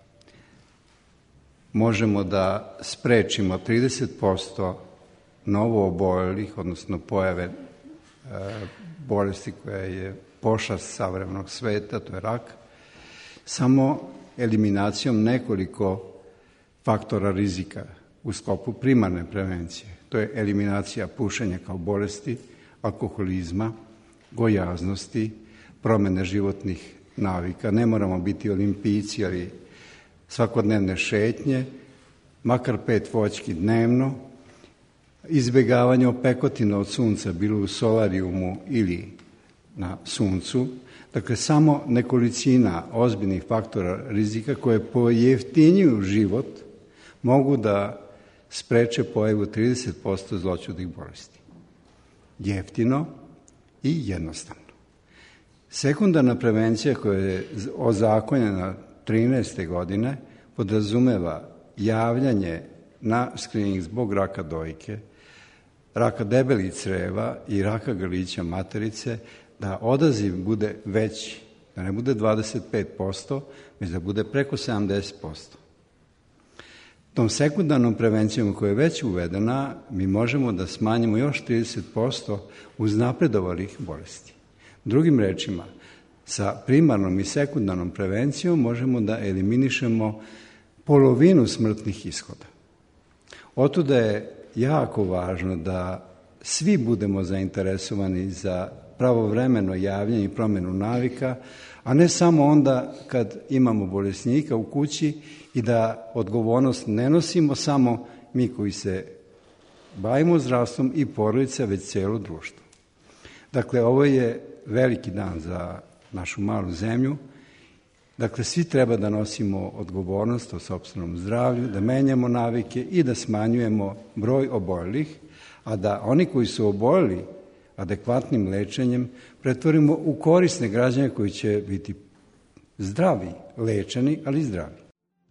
možemo da sprečimo 30% novo oboljelih, odnosno pojave bolesti koja je pošast savremenog sveta, to je rak, samo eliminacijom nekoliko faktora rizika u sklopu primarne prevencije. To je eliminacija pušenja kao bolesti, alkoholizma, gojaznosti, promene životnih navika. Ne moramo biti olimpijci, ali svakodnevne šetnje, makar 5 voćki dnevno, izbjegavanje opekotina od sunca, bilo u solarijumu ili na suncu. Dakle, samo nekolicina ozbiljnih faktora rizika koje pojeftinjuju život mogu da spreče pojavu 30% zloćudnih bolesti. Jeftino i jednostavno. Sekundarna prevencija koja je ozakonjena 13. godine podrazumeva javljanje na skrining zbog raka dojke, raka debelih creva i raka grlića materice, da odaziv bude veći, da ne bude 25%, već da bude preko 70%. Tom sekundarnom prevencijom koja je već uvedena, mi možemo da smanjimo još 30% uz napredovalih bolesti. Drugim rečima, sa primarnom i sekundarnom prevencijom možemo da eliminišemo polovinu smrtnih ishoda. Otuda je jako važno da svi budemo zainteresovani za pravovremeno javljanje i promjenu navika, a ne samo onda kad imamo bolesnika u kući i da odgovornost ne nosimo samo mi koji se bavimo zdravstvom i porodica, već cijelo društvo. Dakle, ovo je veliki dan za našu malu zemlju. Dakle, svi treba da nosimo odgovornost o sopstvenom zdravlju, da menjamo navike i da smanjujemo broj oboljelih, a da oni koji su oboljeli adekvatnim lečenjem pretvorimo u korisne građane koji će biti zdravi, lečeni, ali zdravi.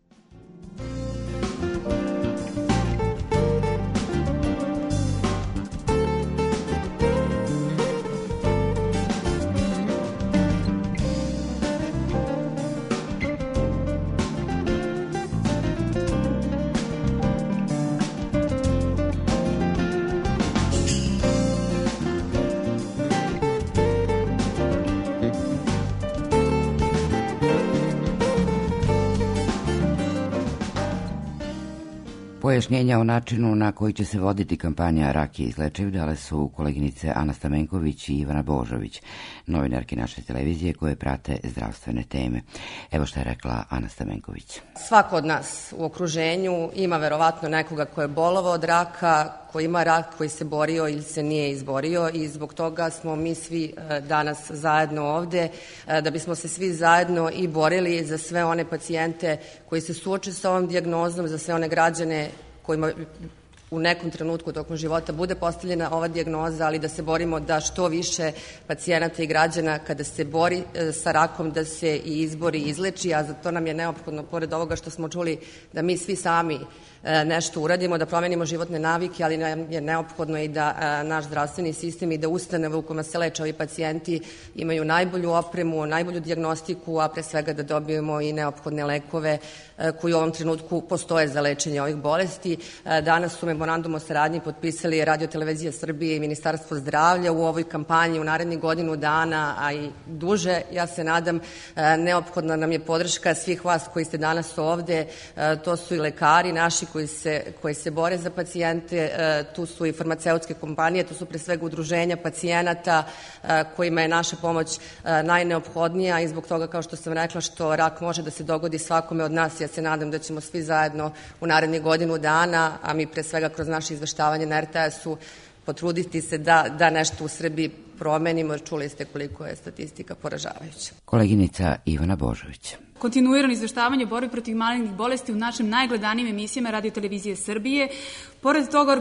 Pojašnjenja o načinu na koji će se voditi kampanja Rak je izlečiv dale su koleginice Ana Stamenković i Ivana Božović, novinarki naše televizije koje prate zdravstvene teme. Evo što je rekla Ana Stamenković. Svako od nas u okruženju ima verovatno nekoga ko je bolovao od raka, ko ima rak, koji se borio ili se nije izborio i zbog toga smo mi svi danas zajedno ovde, da bismo se svi zajedno i borili za sve one pacijente koji se suoče sa ovom dijagnozom, za sve one građane kojima u nekom trenutku tokom života bude postavljena ova dijagnoza, ali da se borimo da što više pacijenata i građana kada se bori sa rakom da se i izbori i izleči, a za to nam je neophodno, pored ovoga što smo čuli, da mi svi sami nešto uradimo, da promenimo životne navike, ali nam je neophodno i da naš zdravstveni sistem i da ustanove u kojima se leče ovi pacijenti imaju najbolju opremu, najbolju dijagnostiku, a pre svega da dobijemo i neophodne lekove koji u ovom trenutku postoje za lečenje ovih bolesti. Danas su memorandum o saradnji potpisali Radio-televizija Srbije i Ministarstvo zdravlja u ovoj kampanji u narednih godinu dana, a i duže, ja se nadam. Neophodna nam je podrška svih vas koji ste danas ovde, to su i lekari naši koji se bore za pacijente, tu su i farmaceutske kompanije, tu su pre svega udruženja pacijenata kojima je naša pomoć najneophodnija i zbog toga, kao što sam rekla, što rak može da se dogodi svakome od nas, ja se nadam da ćemo svi zajedno u narednih godinu dana, a mi pre svega kroz naše izveštavanje na RTS-u potruditi se da nešto u Srbiji promenimo, jer čuli ste koliko je statistika poražavajuća. Koleginica Ivana Božović. Kontinuirano izveštavanje borbe protiv malignih bolesti u našim najgledanijim emisijama Radio-televizije Srbije. Pored toga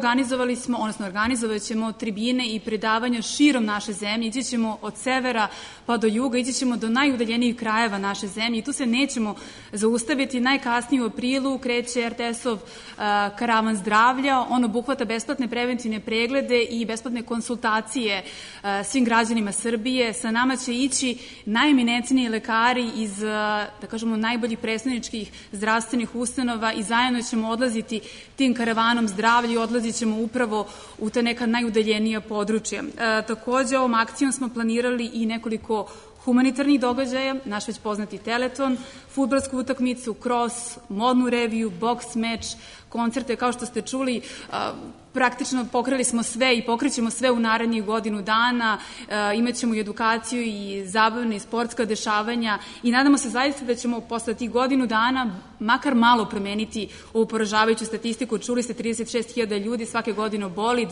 organizovat ćemo tribine i predavanja širom naše zemlje. Ići ćemo od severa pa do juga, ići ćemo do najudaljenijih krajeva naše zemlje i tu se nećemo zaustaviti. Najkasnije u aprilu kreće RTS-ov karavan zdravlja. On obuhvata besplatne preventivne preglede i besplatne konsultacije svim građanima Srbije. Sa nama će ići najeminentniji lekari iz, da kažemo, najboljih predstavničkih zdravstvenih ustanova i zajedno ćemo odlaziti tim karavanom zdravlja i odlazit ćemo upravo u ta neka najudaljenija područja. Takođe, ovom akcijom smo planirali i nekoliko humanitarnih događaja, naš već poznati Teleton, fudbalsku utakmicu, kros, modnu reviju, boks meč, koncerte, kao što ste čuli, praktično pokrili smo sve i pokrećemo sve u narednih godinu dana, imaćemo i edukaciju i zabavne i sportska dešavanja i nadamo se zaista da ćemo posle tih godinu dana makar malo promeniti ovu poražavajuću statistiku. Čuli ste 36.000 ljudi svake godine oboli,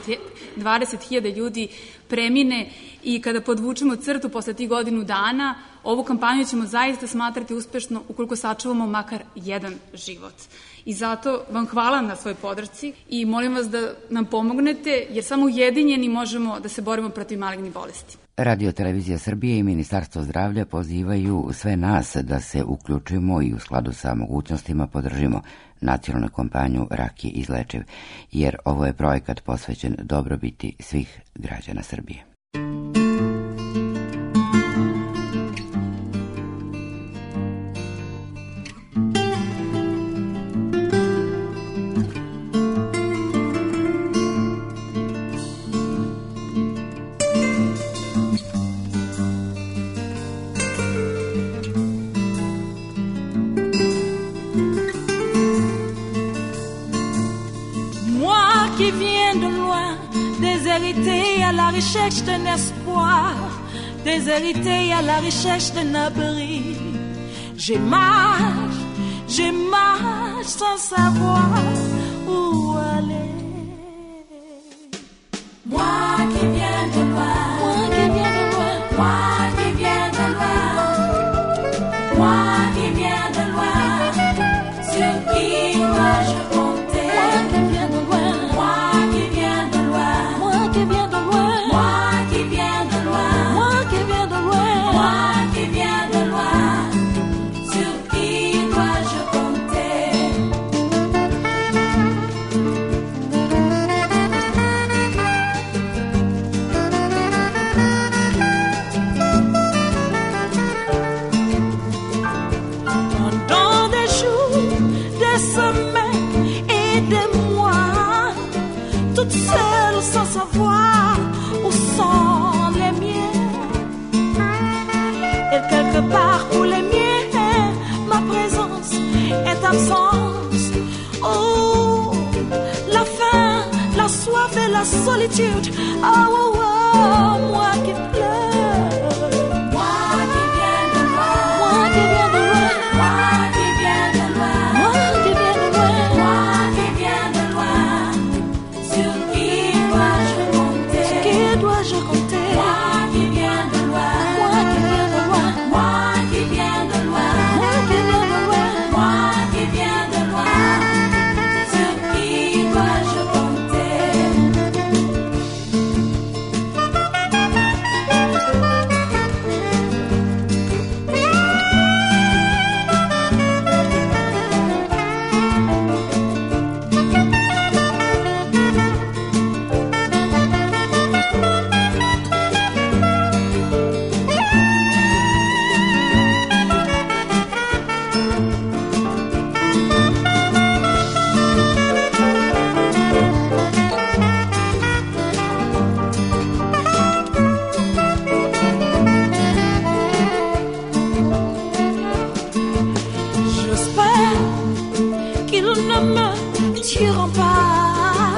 20.000 ljudi premine i kada podvučemo crtu posle tih godinu dana, ovu kampanju ćemo zaista smatrati uspešno ukoliko sačuvamo makar jedan život. I zato vam hvala na svojoj podršci i molim vas da nam pomognete, jer samo ujedinjeni možemo da se borimo protiv malignih bolesti. Radio-televizija Srbije i Ministarstvo zdravlja pozivaju sve nas da se uključimo i u skladu sa mogućnostima podržimo nacionalnu kampanju Rak je izlečiv, jer ovo je projekat posvećen dobrobiti svih građana Srbije. Déshérité à la recherche d'un espoir, déshérité à la recherche d'un abri. Je marche sans savoir où aller. Moi qui viens de loin, moi qui viens de loin, moi qui viens de loin, moi qui viens de loin, sur qui dois-je compter? Moi qui viens de loin, moi qui viens de loin, moi qui viens de loin, moi la solitude. Oh, oh, oh, moi qui pleure. Moi qui viens de loin. Moi qui viens de loin. Moi qui viens de loin. Moi qui viens de loin. Moi qui viens de loin. Sur qui dois-je compter? Sur qui dois-je compter? Moi qui viens de loin. Moi qui viens de loin. Moi qui viens de loin. Moi qui viens de loin. Moi qui viens de loin. Sur qui dois-je compter? J'espère qu'ils ne me tueront pas.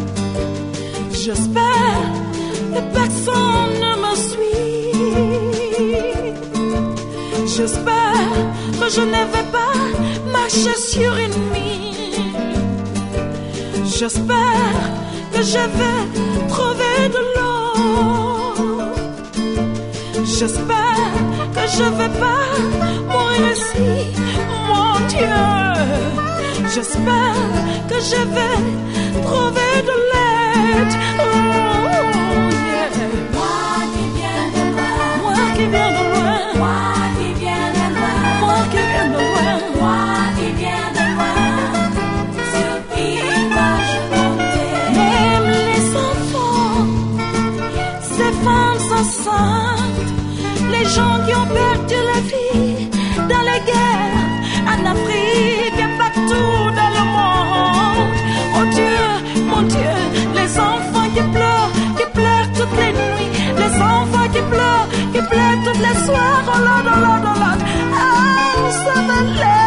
J'espère que personne ne me suit. J'espère que je ne vais pas marcher sur une mine. J'espère que je vais trouver de l'eau. J'espère que je vais pas mourir ici, mon Dieu. J'espère que je vais trouver de l'aide. Oh, yeah. Moi qui viens de loin. Moi qui viens de loin. Moi qui viens de loin. Moi qui viens de loin. Moi qui viens de loin. Sur qui dois-je compter? Même les enfants, ces femmes enceintes, les gens qui ont perdu la vie dans les guerres, en Afrique et partout dans le monde. Oh Dieu, mon Dieu, les enfants qui pleurent toutes les nuits, les enfants qui pleurent tous les soirs. Oh Lord, oh Lord, oh Lord. Ah, sauve-les.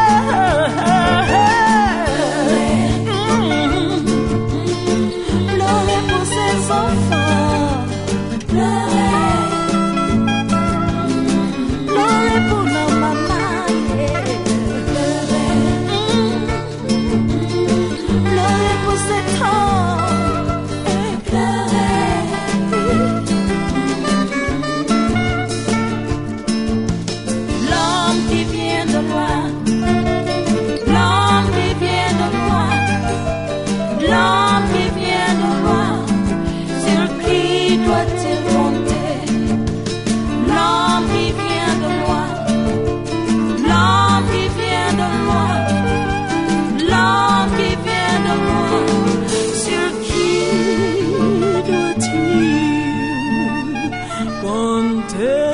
Pleurez pour ces enfants. Pleurez. Pleurez pour nos mamans. Pleurez pour ces temps. Pleurez. L'homme qui vient de loin. L'homme qui vient de loin. L'homme qui vient de loin. Sur qui doit-il compter? L'homme qui vient de loin. L'homme qui vient de loin. L'homme qui vient de loin. Sur qui doit-il compter?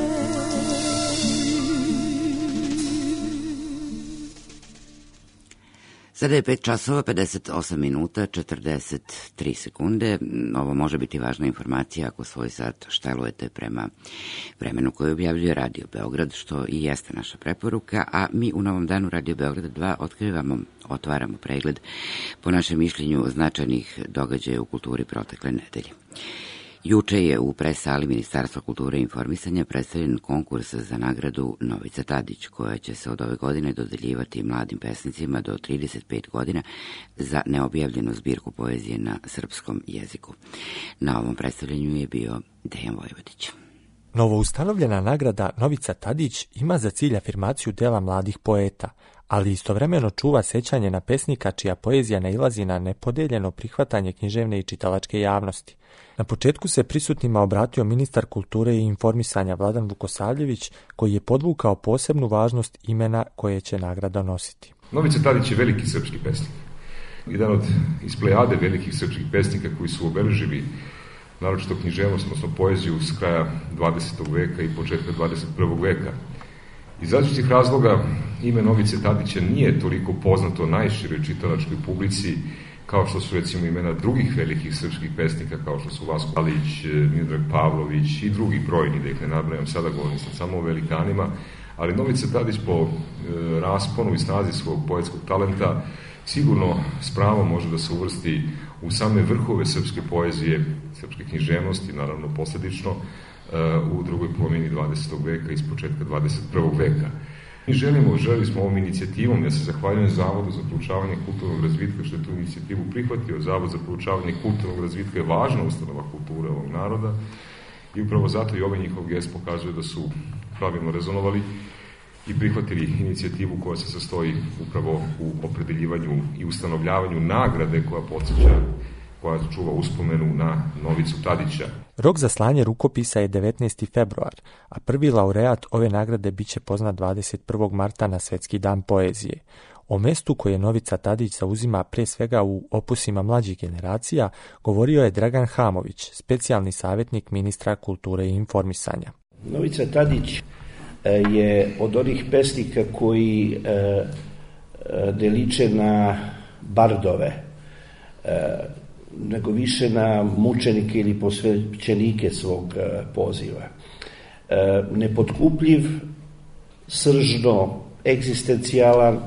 Sada je 5 časova, 58 minuta, 43 sekunde. Ovo može biti važna informacija ako svoj sat štelujete prema vremenu koje objavljuje Radio Beograd, što i jeste naša preporuka, a mi u Novom danu Radio Beograd 2 otvaramo pregled po našem mišljenju značajnih događaja u kulturi protekle nedelje. Juče je u pres-sali Ministarstva kulture i informisanja predstavljen konkurs za nagradu Novica Tadić, koja će se od ove godine dodeljivati mladim pesnicima do 35 godina za neobjavljenu zbirku poezije na srpskom jeziku. Na ovom predstavljanju je bio Dejan Vojvodić. Novoustanovljena nagrada Novica Tadić ima za cilj afirmaciju dela mladih poeta, ali istovremeno čuva sećanje na pesnika čija poezija nailazi na nepodeljeno prihvatanje književne i čitalačke javnosti. Na početku se prisutnima obratio ministar kulture i informisanja Vladan Vukosavljević, koji je podvukao posebnu važnost imena koje će nagrada nositi. Novica Tadić je veliki srpski pesnik. Jedan od iz plejade velikih srpskih pesnika koji su obeležili naročito književnost, odnosno poeziju s kraja 20. veka i početka 21. veka. Iz različitih razloga ime Novice Tadića nije toliko poznato najširoj čitalačkoj publici kao što su recimo imena drugih velikih srpskih pesnika kao što su Vasko Alić, Miodrag Pavlović i drugi brojni, da ih ne nabrajam sada, govorim sam samo o velikanima, ali Novica Tadić po rasponu i snazi svog poetskog talenta sigurno s pravom može da se uvrsti u same vrhove srpske poezije, srpske književnosti, naravno posljedično, u drugoj polovini 20. veka i s početka 21. veka. Mi želili smo ovom inicijativom, ja se zahvaljujem Zavodu za proučavanje kulturnog razvitka što je tu inicijativu prihvatio. Zavod za proučavanje kulturnog razvitka je važna ustanova kulture ovog naroda i upravo zato i ovaj njihov gest pokazuje da su pravilno rezonovali i prihvatili inicijativu koja se sastoji upravo u opredeljivanju i ustanovljavanju nagrade koja podsjeća, koja čuva uspomenu na Novicu Tadića. Rok za slanje rukopisa je 19. februar, a prvi laureat ove nagrade biće poznat 21. marta na Svetski dan poezije. O mestu koje Novica Tadić zauzima pre svega u opusima mlađih generacija govorio je Dragan Hamović, specijalni savjetnik ministra kulture i informisanja. Novica Tadić je od onih pesnika koji ne liče na bardove, nego više na mučenike ili posvećenike svog poziva. Nepotkupljiv, sržno, egzistencijalan,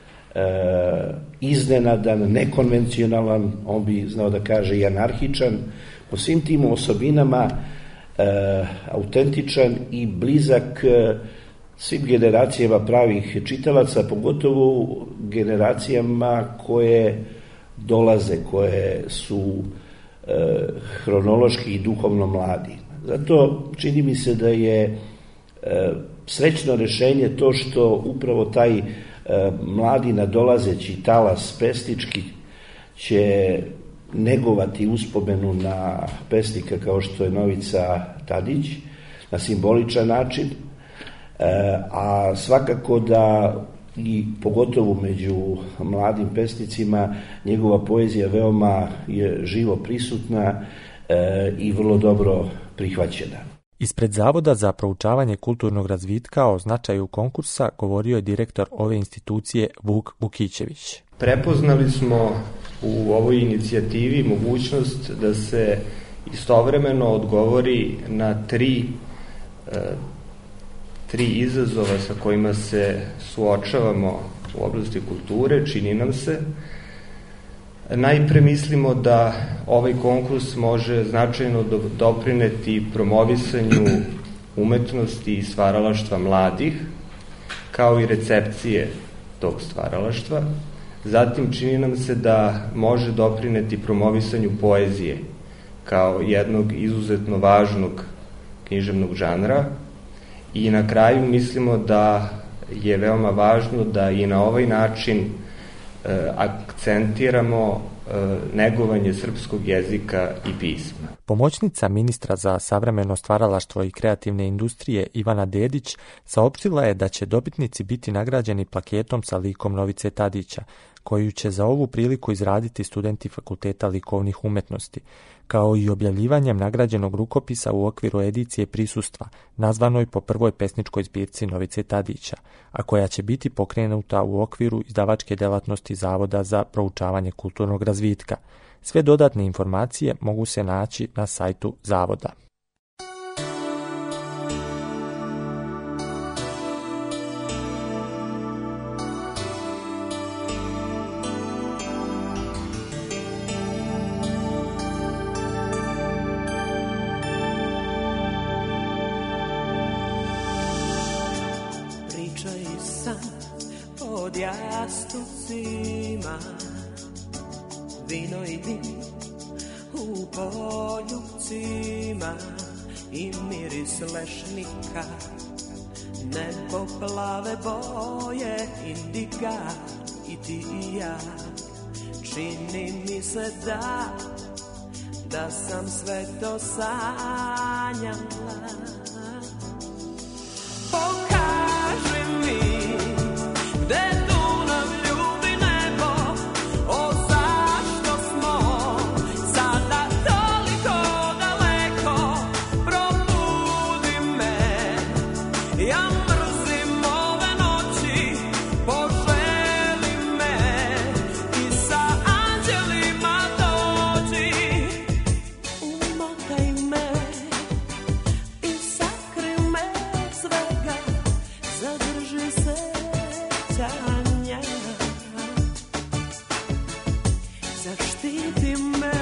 iznenadan, nekonvencionalan, on bi znao da kaže i anarhičan, po svim tim osobinama autentičan i blizak svim generacijama pravih čitalaca, pogotovo generacijama koje dolaze, koje su hronološki i duhovno mladi. Zato čini mi se da je srećno rešenje to što upravo taj mladi nadolazeći talas pesnički će negovati uspomenu na pesnika kao što je Novica Tadić na simboličan način, a svakako da i pogotovo među mladim pesnicima njegova poezija veoma je živo prisutna i vrlo dobro prihvaćena. Ispred Zavoda za proučavanje kulturnog razvitka o značaju konkursa govorio je direktor ove institucije Vuk Vukićević. Prepoznali smo u ovoj inicijativi mogućnost da se istovremeno odgovori na tri izazova sa kojima se suočavamo u oblasti kulture, čini nam se. Najpre mislimo da ovaj konkurs može značajno doprineti promovisanju umetnosti i stvaralaštva mladih, kao i recepcije tog stvaralaštva. Zatim čini nam se da može doprineti promovisanju poezije, kao jednog izuzetno važnog književnog žanra. I na kraju mislimo da je veoma važno da i na ovaj način akcentiramo negovanje srpskog jezika i pisma. Pomoćnica ministra za savremeno stvaralaštvo i kreativne industrije Ivana Dedić saopštila je da će dobitnici biti nagrađeni plaketom sa likom Novice Tadića, koju će za ovu priliku izraditi studenti Fakulteta likovnih umetnosti, kao i objavljivanjem nagrađenog rukopisa u okviru edicije prisustva, nazvanoj po prvoj pesničkoj zbirci Novice Tadića, a koja će biti pokrenuta u okviru izdavačke delatnosti Zavoda za proučavanje kulturnog razvitka. Sve dodatne informacije mogu se naći na sajtu Zavoda. Jastucima, vino i dim u poljupcima i miris lešnika, nebo plave boje indiga i ti i ja. Čini mi se da sam sve to sanjala. Pokaži mi gde tu nam ljubi nebo, o zašto smo sada toliko daleko, probudi me, ja mrzim ove noći, poželi me i sa anđelima dođi, umotaj me i sakri me svega, zadrži se zaštiti me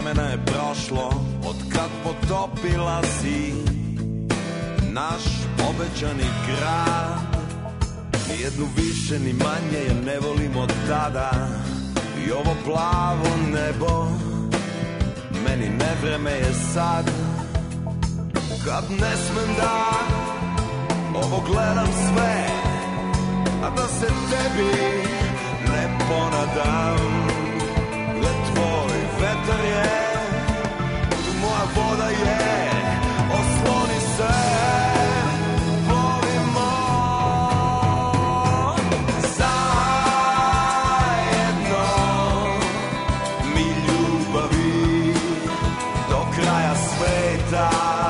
vremena je prošlo od kad potopila si naš obećani grad. Nijednu više ni manje je ne volim od tada. I ovo plavo nebo meni nevreme je sad. Kad ne smem da ovo gledam sve, a da se tebi ne ponadam. Gle tvoj vetar je, moja voda je, osloni se, plovimo zajedno, mi ljubavi do kraja sveta.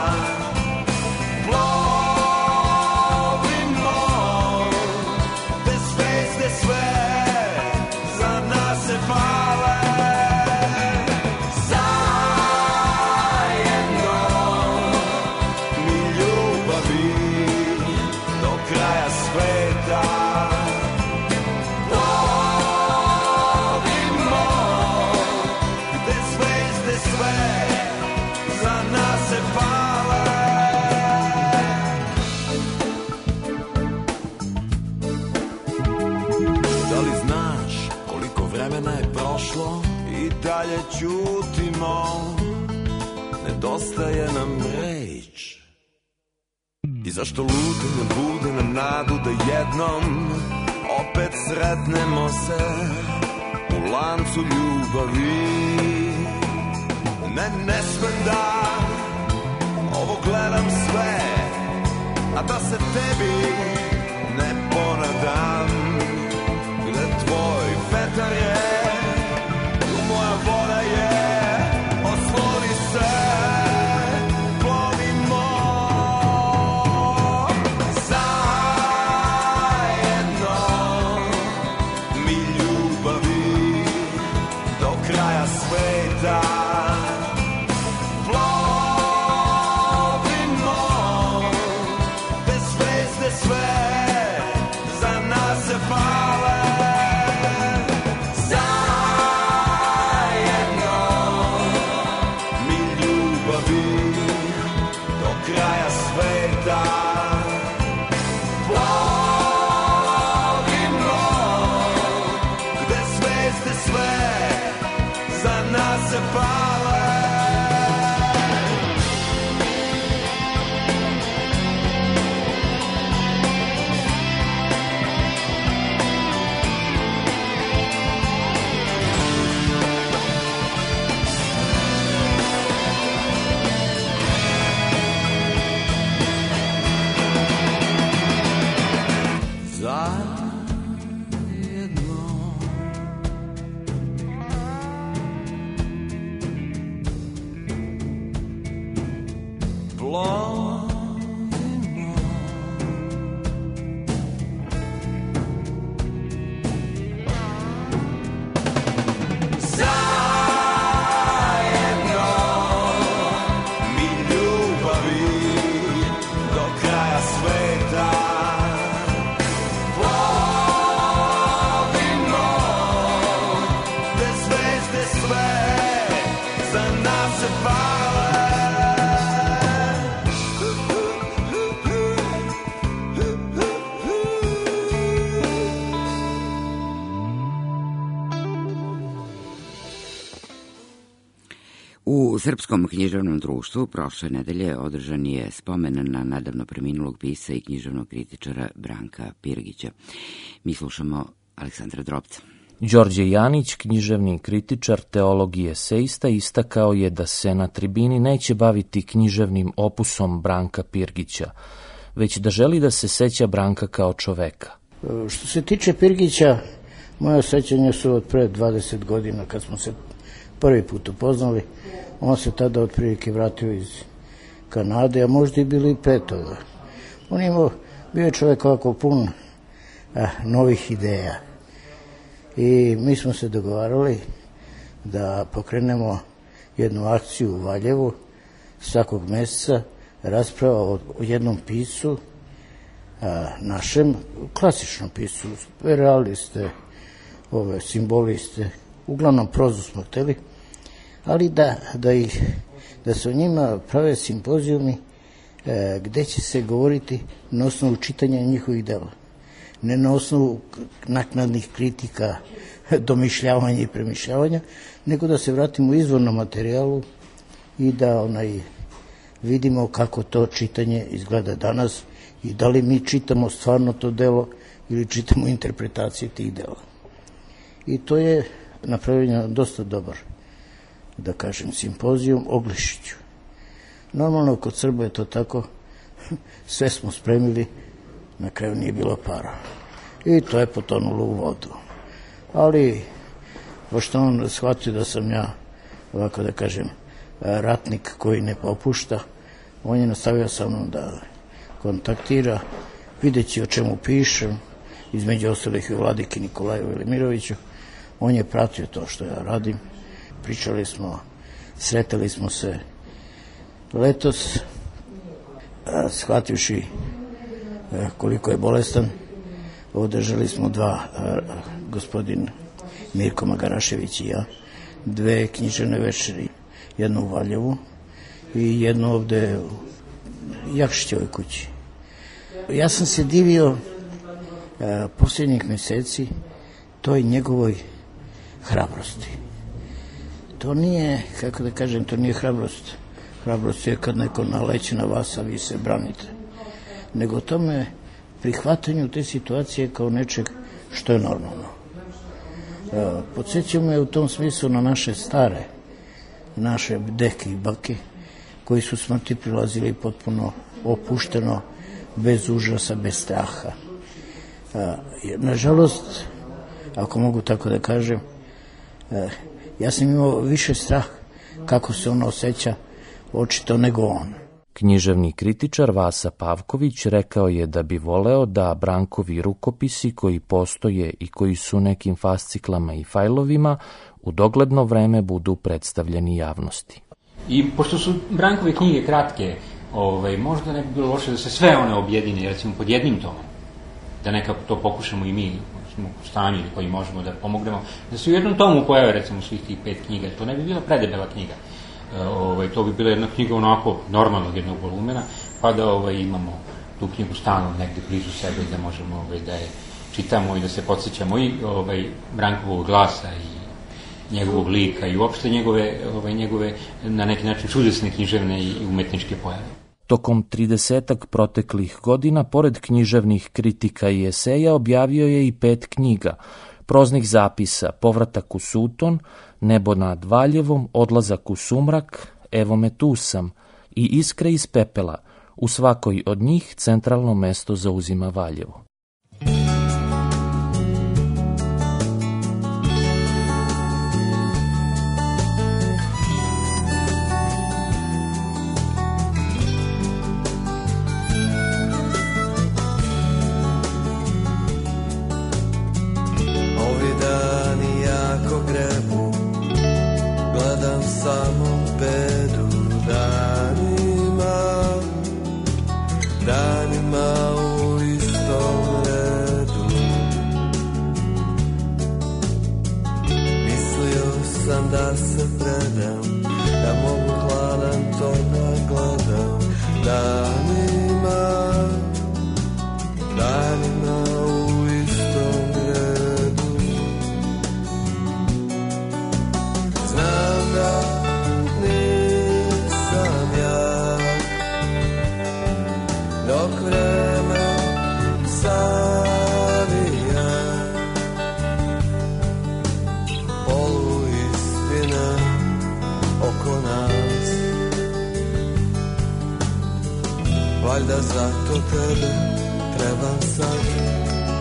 Dalje ćutimo, nedostaje nam reč. I zašto ludi ne budi nam nadu da jednom opet sretnemo se u lancu ljubavi. Ne smem da ovo gledam sve, a da se tebi ne ponadam. Gde tvoj vetar je, moja voda je, osloni se, plovimo zajedno, mi ljubavi do kraja sveta. Plovimo bez zvezde sve, za nas se pale. U Srpskom književnom društvu prošle nedelje održan je spomen na nedavno preminulog pisca i književnog kritičara Branka Pirgića. Mi slušamo Aleksandra Drobca. Đorđe Janić, književni kritičar, teolog i esejista, istakao je da se na tribini neće baviti književnim opusom Branka Pirgića, već da želi da se seća Branka kao čoveka. Što se tiče Pirgića, moje sećanja su od pre 20 godina kad smo se prvi put upoznali. On se tada otprilike vratio iz Kanade, a možda i bili 5. On bio je čovjek ovako pun novih ideja. I mi smo se dogovarali da pokrenemo jednu akciju u Valjevu svakog meseca, rasprava o jednom piscu, našem klasičnom piscu, realiste, simboliste, uglavnom prozu smo hteli ali da se o njima prave simpozijumi gde će se govoriti na osnovu čitanja njihovih dela, ne na osnovu naknadnih kritika, domišljavanja i premišljavanja, nego da se vratimo u izvornom materijalu i da vidimo kako to čitanje izgleda danas i da li mi čitamo stvarno to delo ili čitamo interpretacije tih dela. I to je napravljeno dosta dobar, da kažem, simpozijum o Glišiću. Normalno, kod Srba je to tako, sve smo spremili, na kraju nije bilo para. I to je potonulo u vodu. Ali, pošto on shvatio da sam ja, ovako da kažem, ratnik koji ne popušta, on je nastavio sa mnom da kontaktira, videći o čemu pišem, između ostalih i Vladiki Nikolaju Velimiroviću. On je pratio to što ja radim, pričali smo, sretali smo se letos, shvativši koliko je bolestan, održali smo gospodin Mirko Magarašević i ja, 2 književne večeri, jednu u Valjevu i jednu ovde u Jakšićevoj kući. Ja sam se divio posljednjih meseci toj njegovoj hrabrosti. To nije, kako da kažem, to nije hrabrost. Hrabrost je kad neko naleće na vas, a vi se branite. Nego tome prihvatanju te situacije kao nečeg što je normalno. Podsjećamo me u tom smislu na naše stare, naše deke i bake, koji su smrti prilazili potpuno opušteno, bez užasa, bez straha. Nažalost, ako mogu tako da kažem, ja sam imao više strah kako se on osjeća očito nego on. Književni kritičar Vasa Pavković rekao je da bi voleo da Brankovi rukopisi koji postoje i koji su nekim fasciklama i fajlovima u dogledno vreme budu predstavljeni javnosti. I pošto su Brankove knjige kratke, možda ne bi bilo loše da se sve one objedine, recimo pod jednim tomom, da nekako to pokušamo i mi u stanju koji možemo da pomognemo, da se u jednom tomu pojave recimo svih tih 5 knjiga, to ne bi bila predebela knjiga. To bi bila jedna knjiga onako normalnog jednog volumena, pa da imamo tu knjigu stalno negde blizu sebe da možemo da je čitamo i da se podsjećamo i Brankovog glasa i njegovog lika i uopšte njegove na neki način čudesne književne i umetničke pojave. Tokom 30-ak proteklih godina, pored književnih kritika i eseja, objavio je i 5 knjiga: Proznih zapisa, Povratak u Suton, Nebo nad Valjevom, Odlazak u sumrak, Evo me tu sam i Iskre iz pepela. U svakoj od njih centralno mesto zauzima Valjevo. Samo bedu danima u istom redu. Mislio sam da se predam, da mogu hladan to da gledam. Danima u istom redu. Znam da dok vreme savija, poluistina oko nas. Valjda zato tebe trebam sad.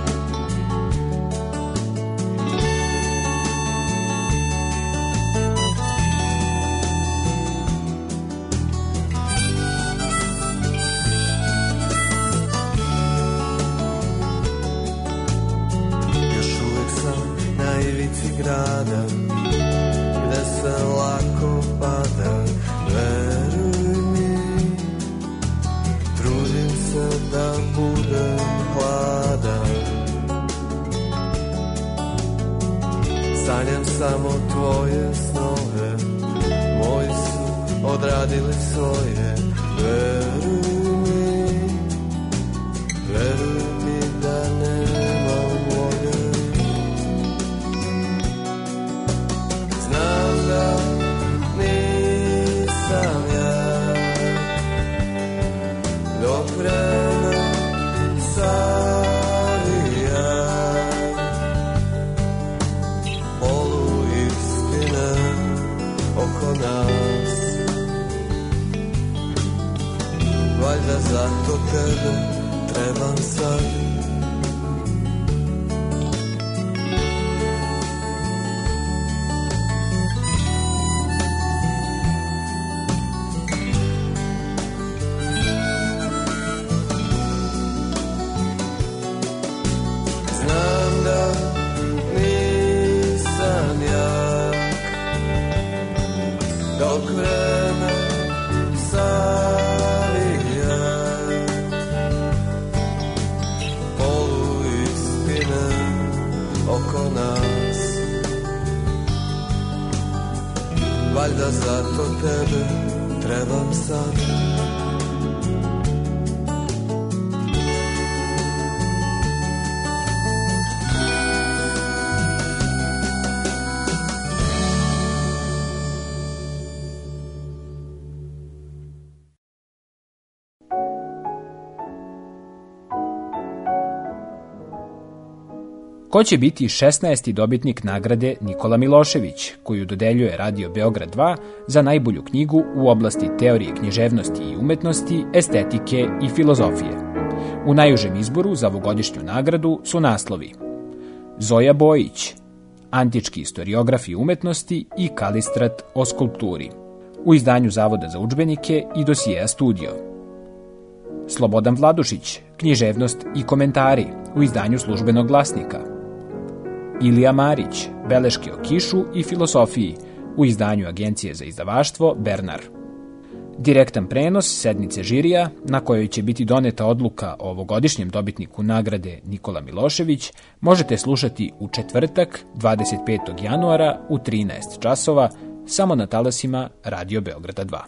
Grada, gde se lako pada, veruj mi, trudim se da budem hladan. odradili svoje. Veruj mi da nemam volje. Znam da nisam ja, dok vreme savija polu istine oko nas. Valjda zato tebe trebam sad. Znam da nisam ja, dok vreme savija polu istine oko nas. Valjda zato tebe trebam sad. Ko će biti 16. dobitnik nagrade Nikola Milošević, koju dodeljuje Radio Beograd 2 za najbolju knjigu u oblasti teorije književnosti i umetnosti, estetike i filozofije? U najužem izboru za ovogodišnju nagradu su naslovi: Zoja Bojić, Antički istoriografi umetnosti i Kalistrat o skulpturi, u izdanju Zavoda za udžbenike i dosijeja Studio; Slobodan Vladušić, Književnost i komentari, u izdanju Službenog glasnika; Ilija Marić, Beleške o kišu i filosofiji, u izdanju Agencije za izdavaštvo Bernar. Direktan prenos sednice žirija, na kojoj će biti doneta odluka o ovogodišnjem dobitniku nagrade Nikola Milošević, možete slušati u četvrtak, 25. januara u 13 časova, samo na talasima Radio Beograda 2.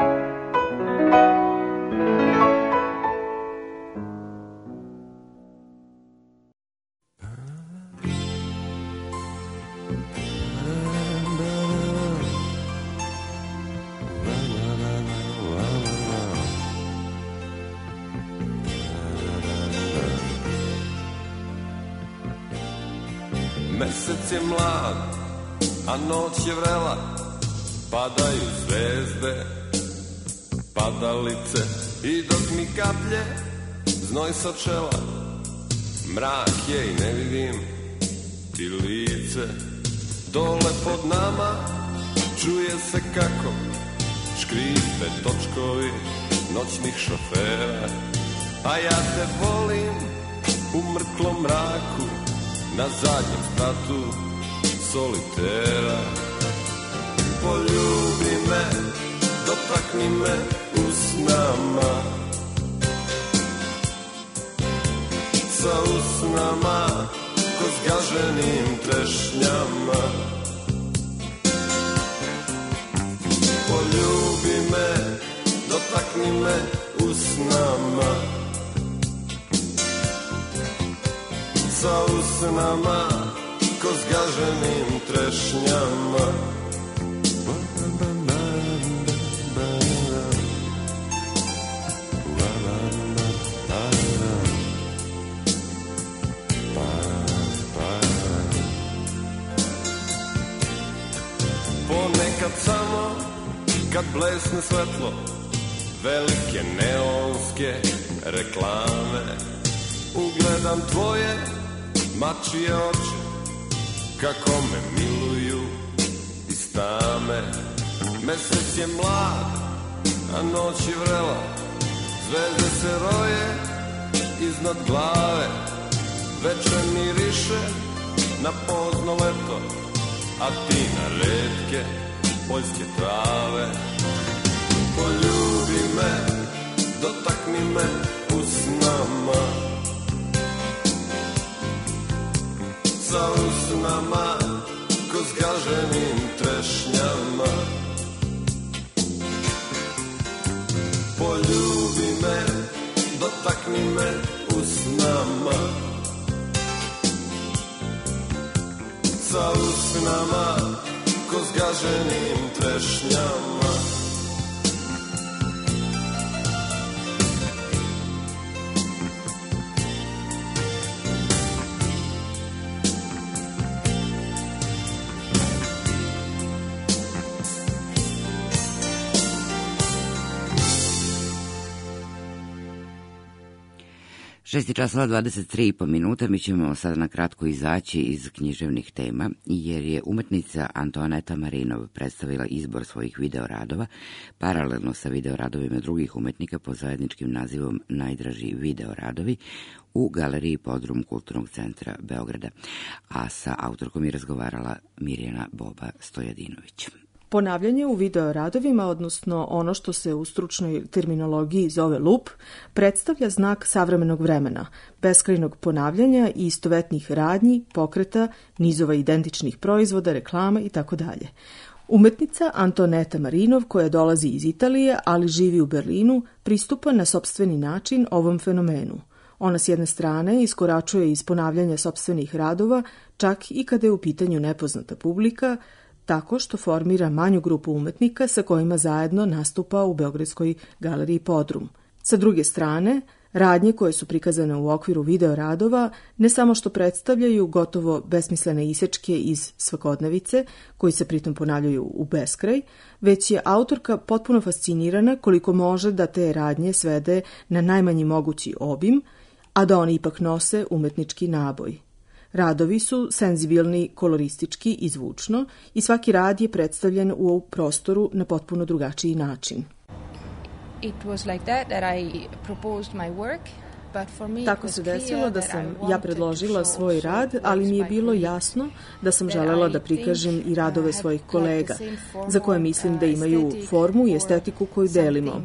Mesec je mlad, a noć je vrela, padaju zvezde, padalice, i dok mi kaplje znoj sa čela, mrak je i ne vidim ti lice. Dole pod nama čuje se kako škripe točkovi noćnih šofera, a ja te volim u mrklom mraku, na zadnjem spratu solitera. Poljubi me, dotakni me usnama, sa usnama ko zgaženim trešnjama. Poljubi me, dotakni me usnama, sa usnama ko zgaženim trešnjama. Ponekad samo kad blesne svetlo velike neonske reklame, ugledam tvoje mačije oči kako me miluju iz tame. Mesec je mlad, a noć je vrela, zvezde se roje iznad glave, veče miriše na pozno leto, a ti na retke poljske trave. Poljubi me, dotakni me usnama, sa usnama ko zgaženim trešnjama. takni me usnama, sa usnama ko zgaženim trešnjama. Šest časova 23,5 minuta. Mi ćemo sada na kratko izaći iz književnih tema, jer je umetnica Antoaneta Marinov predstavila izbor svojih videoradova paralelno sa videoradovima drugih umetnika pod zajedničkim nazivom Najdraži videoradovi u Galeriji Podrum Kulturnog centra Beograda. A sa autorkom je razgovarala Mirjana Boba Stojadinović. Ponavljanje u videoradovima, odnosno ono što se u stručnoj terminologiji zove lup, predstavlja znak savremenog vremena, beskrajnog ponavljanja i istovetnih radnji, pokreta, nizova identičnih proizvoda, reklama itd. Umetnica Antoaneta Marinov, koja dolazi iz Italije, ali živi u Berlinu, pristupa na sopstveni način ovom fenomenu. Ona s jedne strane iskoračuje iz ponavljanja sopstvenih radova, čak i kada je u pitanju nepoznata publika, tako što formira manju grupu umetnika sa kojima zajedno nastupa u Beogradskoj galeriji Podrum. Sa druge strane, radnje koje su prikazane u okviru videoradova ne samo što predstavljaju gotovo besmislene isečke iz svakodnevice, koji se pritom ponavljaju u beskraj, već je autorka potpuno fascinirana koliko može da te radnje svede na najmanji mogući obim, a da oni ipak nose umetnički naboj. Radovi su senzibilni, koloristički i zvučno i svaki rad je predstavljen u prostoru na potpuno drugačiji način. Tako se desilo da sam ja predložila svoj rad, ali mi je bilo jasno da sam želela da prikažem i radove svojih kolega, za koje mislim da imaju formu i estetiku koju delimo.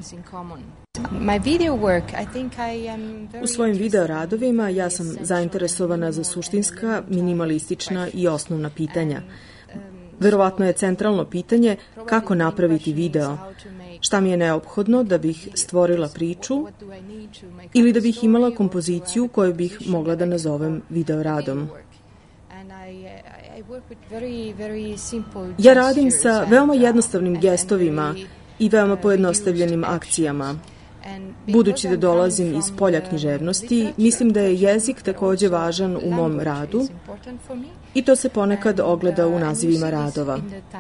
U svojim videoradovima ja sam zainteresovana za suštinska, minimalistična i osnovna pitanja. Verovatno je centralno pitanje kako napraviti video, šta mi je neophodno da bih stvorila priču ili da bih imala kompoziciju koju bih mogla da nazovem videoradom. Ja radim sa veoma jednostavnim gestovima i veoma pojednostavljenim akcijama. Budući da dolazim iz polja književnosti, mislim da je jezik takođe važan u mom radu i to se ponekad ogleda u nazivima radova.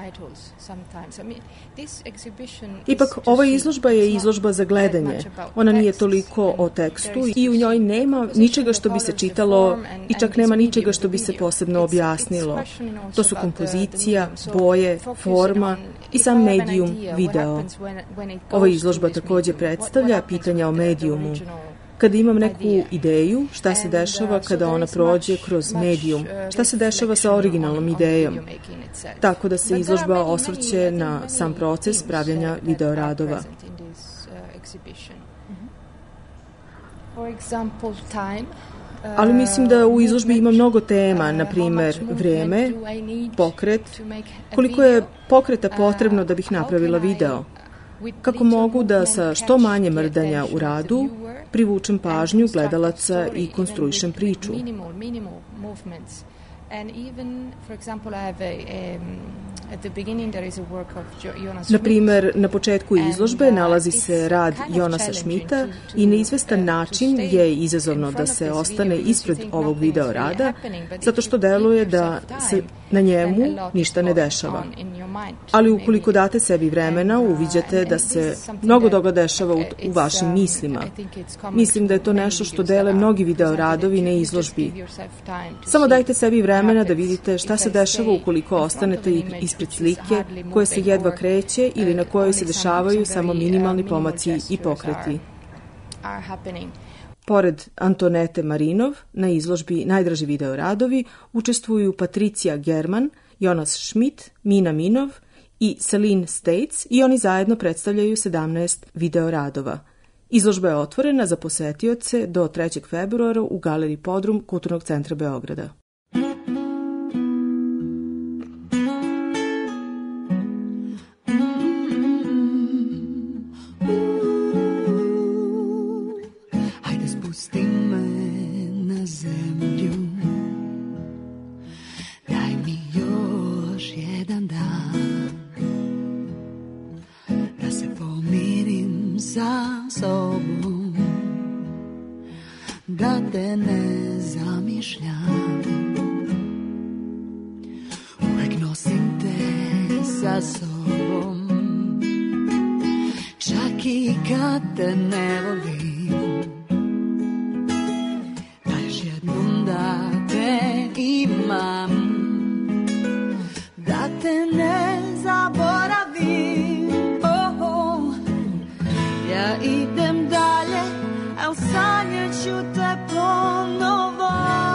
Ipak, ova izložba je izložba za gledanje. Ona nije toliko o tekstu i u njoj nema ničega što bi se čitalo i čak nema ničega što bi se posebno objasnilo. To su kompozicija, boje, forma i sam medijum video. Ova izložba takođe predstavlja pitanja o medijumu. Kada imam neku ideju, šta se dešava kada ona prođe kroz medijum, šta se dešava sa originalnom idejom. Tako da se izložba osvrće na sam proces pravljanja videoradova. Ali mislim da u izložbi ima mnogo tema, na primer vreme, pokret, koliko je pokreta potrebno da bih napravila video. Kako mogu da sa što manje mrdanja u radu privučem pažnju gledalaca i konstruišem priču. Na primer, na početku izložbe nalazi se rad Jonasa Schmidta i na izvestan način je izazovno da se ostane ispred ovog video rada, zato što deluje da se na njemu ništa ne dešava. Ali ukoliko date sebi vremena, uviđate da se mnogo toga dešava u vašim mislima. Mislim da je to nešto što dele mnogi video radovi na izložbi. Samo dajte sebi vremena da vidite šta se dešava ukoliko ostanete ispred slike koje se jedva kreće ili na kojoj se dešavaju samo minimalni pomaci i pokreti. Pored Antoanete Marinov, na izložbi Najdraži videoradovi učestvuju Patricija German, Jonas Schmidt, Mina Minov i Celine States i oni zajedno predstavljaju 17 videoradova. Izložba je otvorena za posetioce do 3. februara u Galeriji Podrum Kulturnog centra Beograda. sa sobom, da te ne zamišljam. Uvek nosim te sa sobom, čak i kad te ne volim. Da još jednom da te imam, da te ne zaboravim. Oh, oh. Ja idem dalje, al sanjaću te ponovo,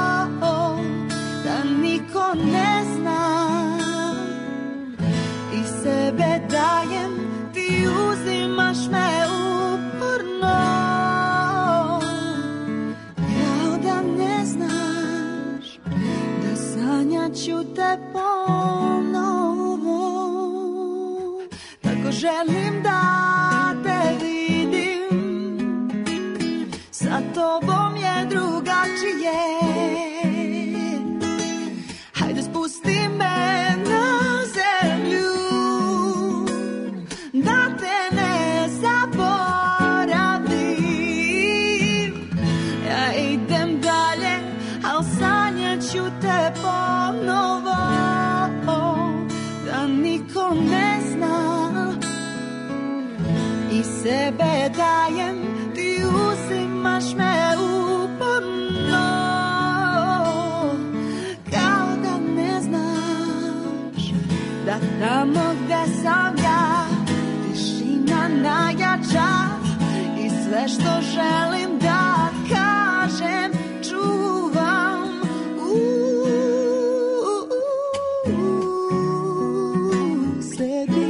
da niko ne zna. I sebe dajem, ti uzimaš me uporno, kao da ne znaš da sanjaću te ponovo. Tako želim da te vidim, sa tobom je drugačije. Hajde spusti me na zemlju, da te ne zaboravim. Ja idem dalje, al sanjaću te ponovo, da niko ne zna. I sebe dajem, ti uzimaš me uporno, kao da ne znaš da tamo gde sam ja, tišina najjača i sve što želim da kažem čuvam u sebi.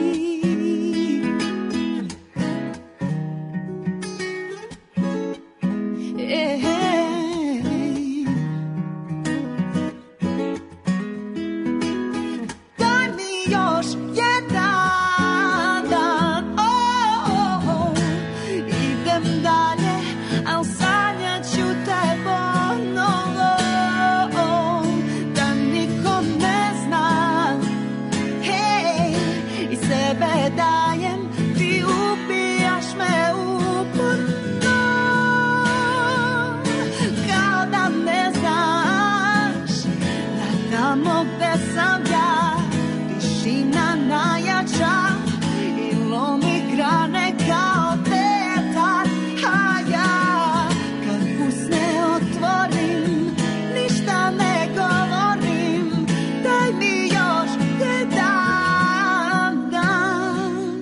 Daj mi još jedan dan, idem dalje, al sanjaću te ponovo, da niko ne zna. Hej, i sebe dajem, ti ubijaš me uporno, kao da ne znaš da tamo gde sam ja, tišina najjača i lomi grane kao tetar. A ja kad usne otvorim, ništa ne govorim, daj mi još jedan dan.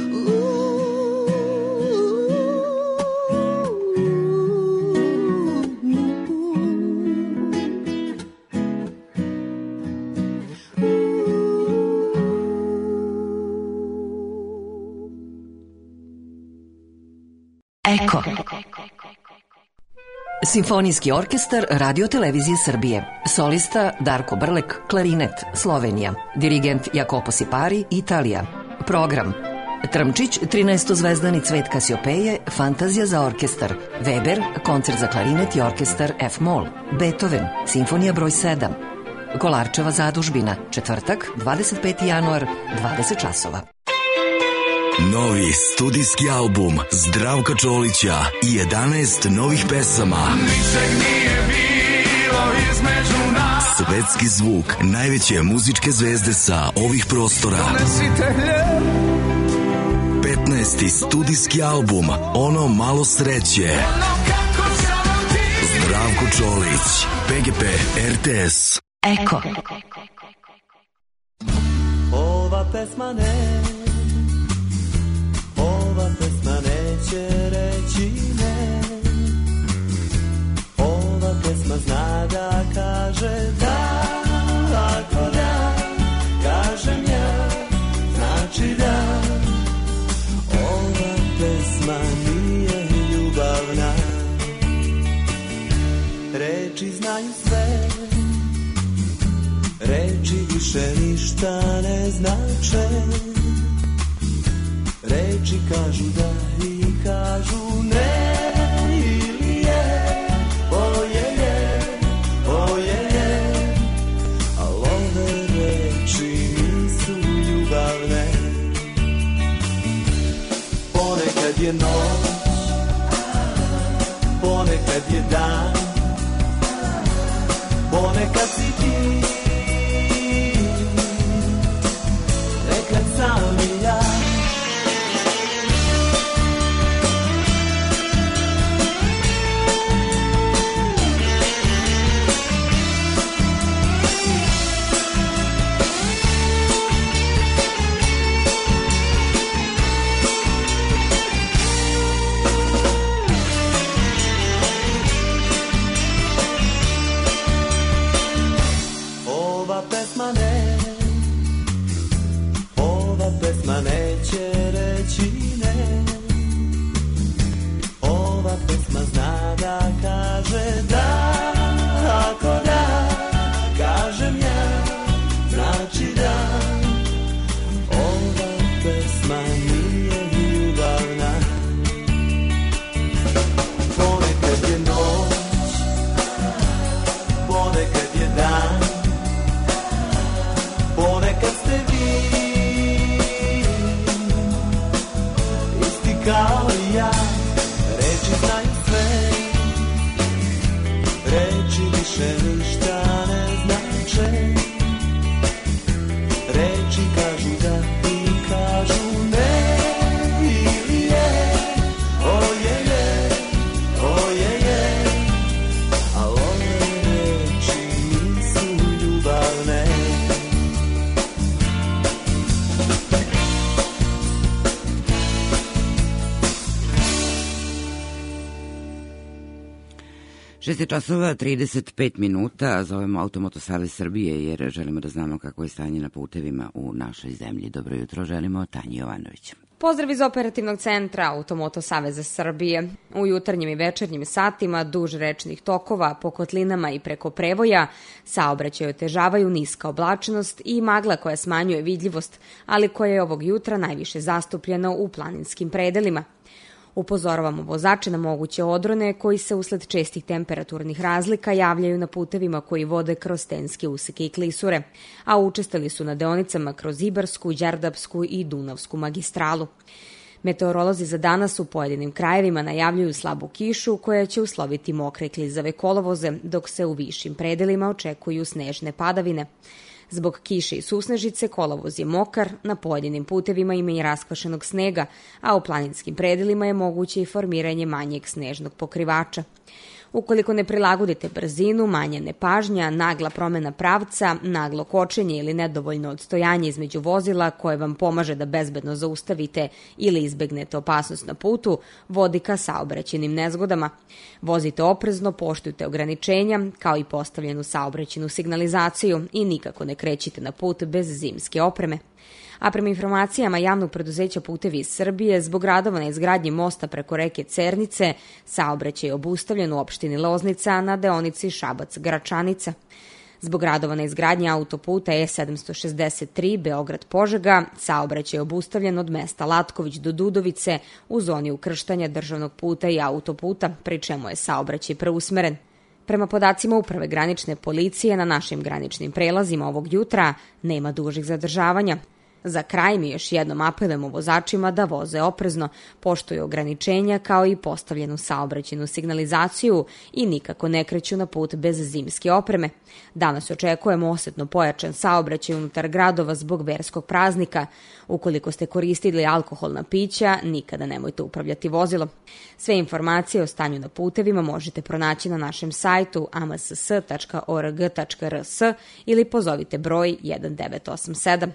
Eko. Simfonijski orkestar Radio Televizije Srbije. Solista Darko Brlek, klarinet, Slovenija. Dirigent Jacopo Sipari, Italija. Program: Trmčić, 13-zvezdani Cvet Kasiopeje, Fantazija za orkestar. Weber, koncert za klarinet i orkestar F-mol. Beethoven, Simfonija broj 7. Kolarčeva zadužbina, četvrtak, 25. januar, 20 časova. Novi studijski album Zdravka Čolića i 11 novih pesama. Ničeg nije bilo između nas. Svetski zvuk najveće muzičke zvezde sa ovih prostora. Donesite hljeb. 15. studijski album Ono malo sreće. Zdravko Čolić, PGP RTS. Eko. Ova pesma neće reći ne. Ova pesma zna da kaže da. Ako da, kažem ja, znači da. Ova pesma nije ljubavna. Reči znaju sve, reči više ništa ne znače. Reči kažu da i kažu ne. Ili je, oje je, al ove reči nisu ljubavne. Ponekad je noć, ponekad je dan, ponekad si ti, nekad sam i ja. Pesma neće reći ne, ova pesma zna da kaže da, ako da, kažem ja, znači da, ova pesma nije ljubavna. Ponekad je noć, ponekad je dan, ponekad ste vi kao i ja, reči znaju sve, reči više ništa ne znače, reči kažu da i kažu ne, ili je, oje, a ove reči nisu ljubavne. 6 časova 35 minuta, zovemo Automoto Savez Srbije jer želimo da znamo kako je stanje na putevima u našoj zemlji. Dobro jutro, želimo Tanji Jovanović. Pozdrav iz operativnog centra Automoto Saveza Srbije. U jutarnjim i večernjim satima duž rečnih tokova, po kotlinama i preko prevoja saobraćaj otežavaju niska oblačenost i magla koja smanjuje vidljivost, ali koja je ovog jutra najviše zastupljena u planinskim predelima. Upozoravamo vozače na moguće odrone koji se usled čestih temperaturnih razlika javljaju na putevima koji vode kroz stenske useke i klisure, a učestali su na deonicama kroz Ibarsku, Đerdapsku i Dunavsku magistralu. Meteorolozi za danas u pojedinim krajevima najavljuju slabu kišu koja će usloviti mokre i klizave kolovoze, dok se u višim predelima očekuju snežne padavine. Zbog kiše i susnežice kolovoz je mokar, na pojedinim putevima ima i raskvašenog snega, a u planinskim predelima je moguće i formiranje manjeg snežnog pokrivača. Ukoliko ne prilagodite brzinu, manja nepažnja, nagla promena pravca, naglo kočenje ili nedovoljno odstojanje između vozila koje vam pomaže da bezbedno zaustavite ili izbegnete opasnost na putu, vodi ka saobraćajnim nezgodama. Vozite oprezno, poštujte ograničenja, kao i postavljenu saobraćajnu signalizaciju i nikako ne krećite na put bez zimske opreme. A prema informacijama javnog preduzeća Putevi iz Srbije, zbog radova na izgradnji mosta preko reke Cernice, saobraćaj je obustavljen u opštini Loznica na deonici Šabac-Gračanica. Zbog radova na izgradnji autoputa E763 Beograd-Požega, saobraćaj je obustavljen od mesta Latković do Dudovice u zoni ukrštanja državnog puta i autoputa, pri čemu je saobraćaj preusmeren. Prema podacima Uprave granične policije, na našim graničnim prelazima ovog jutra nema dužih zadržavanja. Za kraj mi još jednom apelujemo vozačima da voze oprezno, poštuju ograničenja kao i postavljenu saobraćajnu signalizaciju i nikako ne kreću na put bez zimske opreme. Danas očekujemo osetno pojačan saobraćaj unutar gradova zbog verskog praznika. Ukoliko ste koristili alkoholna pića, nikada nemojte upravljati vozilom. Sve informacije o stanju na putevima možete pronaći na našem sajtu amss.org.rs ili pozovite broj 1987.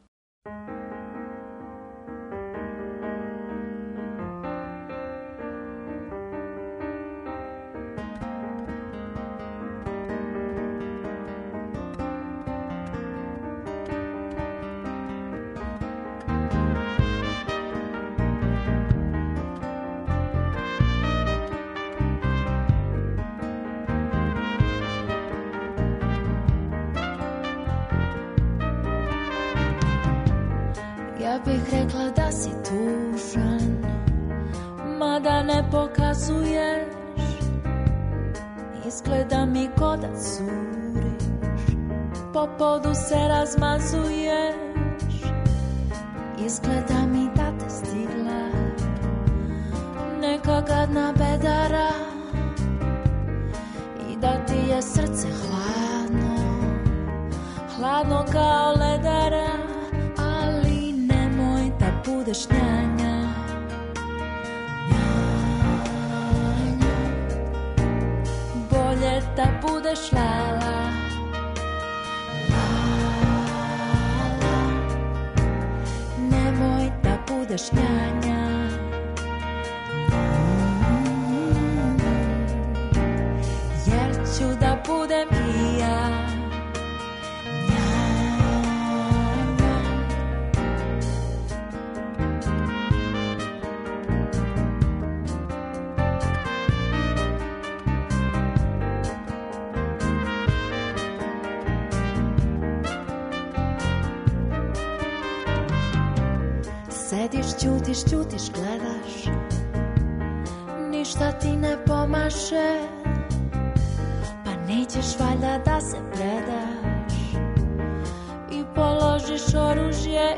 Ja bih rekla da si tužan, mada ne pokazuješ. Izgleda mi ko da curiš, po podu se razmazuješ. Izgleda mi da te stigla neka gadna bedara i da ti je srce hladno, hladno kao ledara, ali nemoj da budeš njanja. Bolje da budeš lala, lala, nemoj da budeš njanja. Jer ću da budem i ja njanja. Sediš, ćutiš, gledaš, ništa ti ne pomaše, pa nećeš valjda da se predaš i položiš oružje.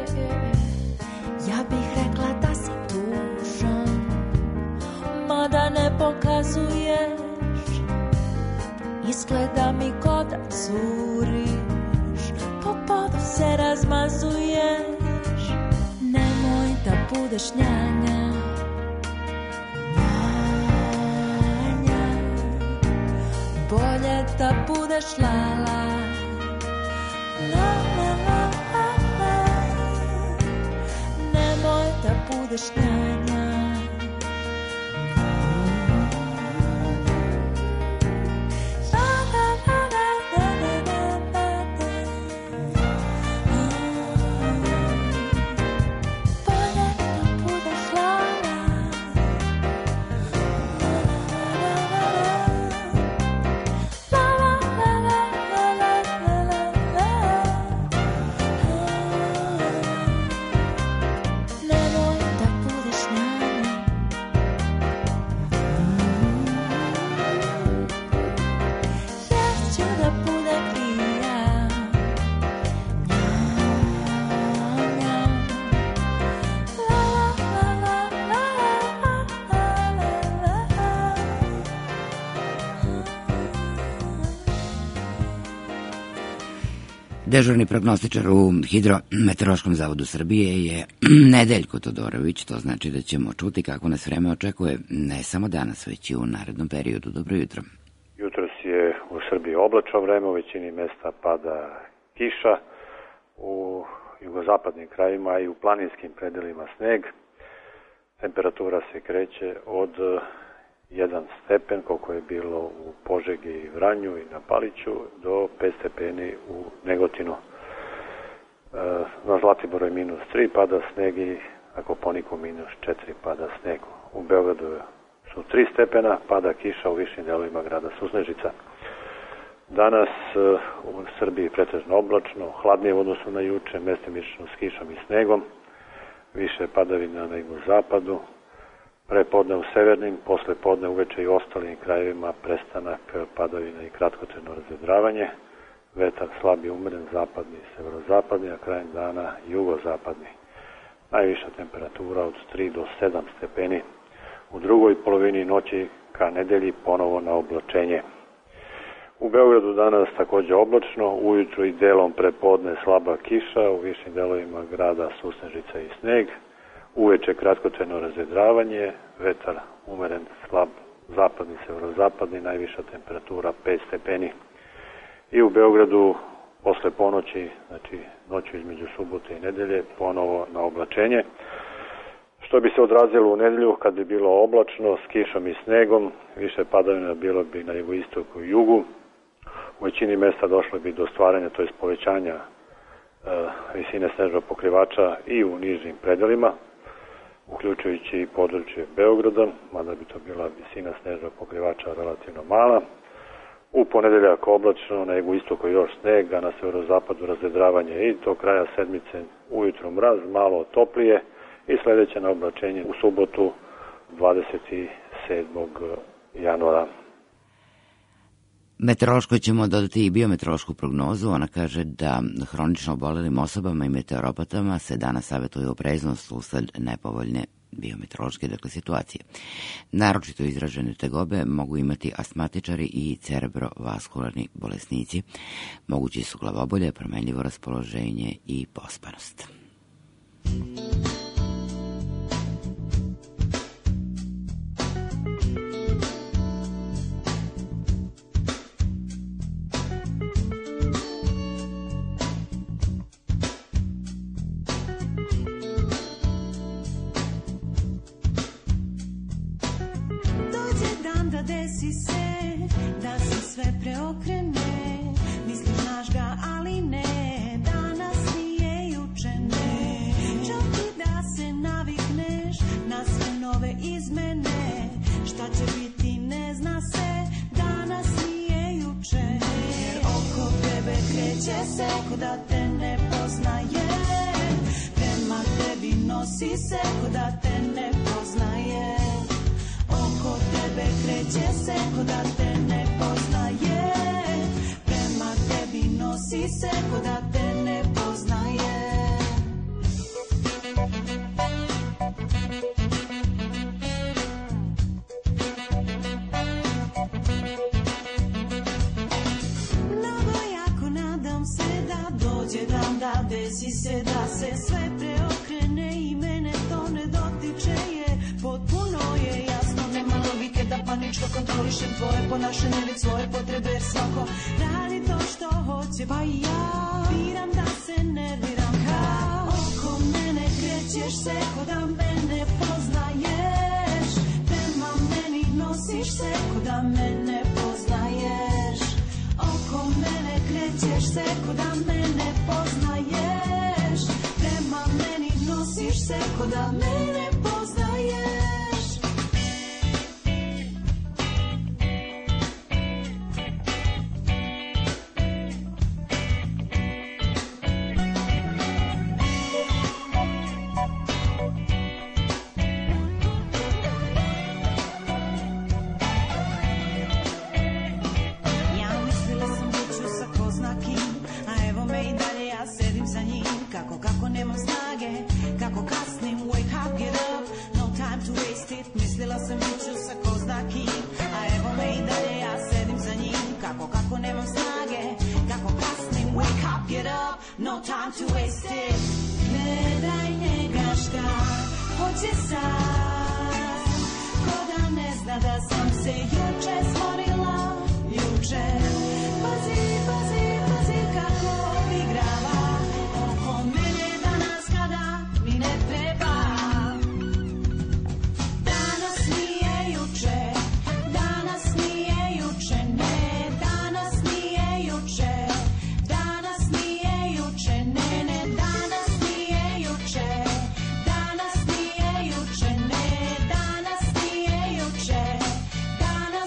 Ja bih rekla da si tužan, mada ne pokazuješ, izgleda mi ko da curiš, po podu se razmazuješ. Nemoj da budeš njanja, njanja, bolje da budeš lala, la, la, la, la, la. Nemoj da budeš njanja. Dežurni prognostičar u Hidrometeorološkom zavodu Srbije je Nedeljko Todorović, to znači da ćemo čuti kako nas vreme očekuje ne samo danas, već i u narednom periodu. Dobro jutro. Jutros je u Srbiji oblačno vreme, u većini mesta pada kiša, u jugozapadnim krajevima i u planinskim predelima sneg. Temperatura se kreće od 1 stepen, koliko je bilo u Požegi i Vranju i na Paliću, do 5 stepeni u Negotinu. Na Zlatiboru je -3, pada sneg i na Koponiku -4, pada sneg. U Beogradu su 3 stepena, pada kiša u višim delovima grada Susnežica. Danas u Srbiji pretežno oblačno, hladnije u odnosu na juče, mestimično s kišom i snegom, više padavina na jugozapadu, prepodne u severnim, posle podne uveče i ostalim krajevima prestanak padavina i kratkotrajno razvedravanje, vetar slab i umeren zapadni i severozapadni, a krajem dana jugozapadni. Najviša temperatura od 3 do 7 stepeni. U drugoj polovini noći ka nedelji ponovo na oblačenje. U Beogradu danas takođe oblačno, ujutru i delom prepodne slaba kiša, u višim delovima grada susnežica i sneg, uveče kratkotrajno razvedravanje, vetar umeren slab zapadni, severozapadni, najviša temperatura 5 stepeni. I u Beogradu posle ponoći, znači noću između subote i nedelje, ponovo na oblačenje, što bi se odrazilo u nedelju kad bi bilo oblačno s kišom i snegom, više padavina bilo bi na jugoistoku i jugu. U većini mesta došlo bi do stvaranja, to je povećanja visine snežnog pokrivača i u nižim predelima, uključujući i područje Beograda, mada bi to bila visina snežnog pokrivača relativno mala. U ponedeljak oblačno, na jugoistoku još sneg, a na severozapadu razvedravanje i do kraja sedmice ujutro mraz, malo toplije i sledeće na oblačenje u subotu 27. januara. Meteorološko ćemo dodati i biometeorološku prognozu. Ona kaže da hronično obolelim osobama i meteoropatama se danas savjetuje opreznost usled nepovoljne biometeorološke situacije. Naročito izražene tegobe mogu imati astmatičari i cerebrovaskularni bolesnici. Mogući su glavobolje, promenljivo raspoloženje i pospanost. Desi se da se sve preokrene, misliš znaš ga, ali ne, danas nije juče, ne. Čak i da se navikneš na sve nove izmene, šta će biti ne zna se, danas nije juče. Jer oko tebe kreće se ko da te ne poznaje, prema tebi nosi se ko da te ne poznaje. Oko tebe kreće se ko da te ne poznaje, prema tebi nosi se ko da te ne poznaje. Mnogo jako nadam se da dođe dan da desi se da se sve preokrene i mene to ne dotiče je, potpuno je jasno, nema logike da paničko kontrolišem tvoje ponašanje, već svoje potrebe, jer svako radi to što hoće, pa i ja biram da se nerviram. Kao oko mene krećeš se ko da mene poznaješ, prema meni nosiš se ko da mene poznaješ. Oko mene krećeš se ko da mene poznaješ, prema meni nosiš se ko da mene poznaješ. Kako nemam snage, kako kasnim, wake up, get up, no time to waste it. Mislila sam jučer sa ko zna kim, a evo me i dalje, ja sedim za njim. Kako nemam snage, kako kasnim, wake up, get up, no time to waste it. Gledaj njega šta hoće sad, ko da ne zna da sam se juče stvorila, juče. Pazi, pazi, pazi kako igrava oko mene danas kada mi ne treba. Danas nije juče, danas nije juče, ne, danas nije juče, danas nije juče, ne, ne, danas nije juče, danas nije juče, ne, danas nije juče, danas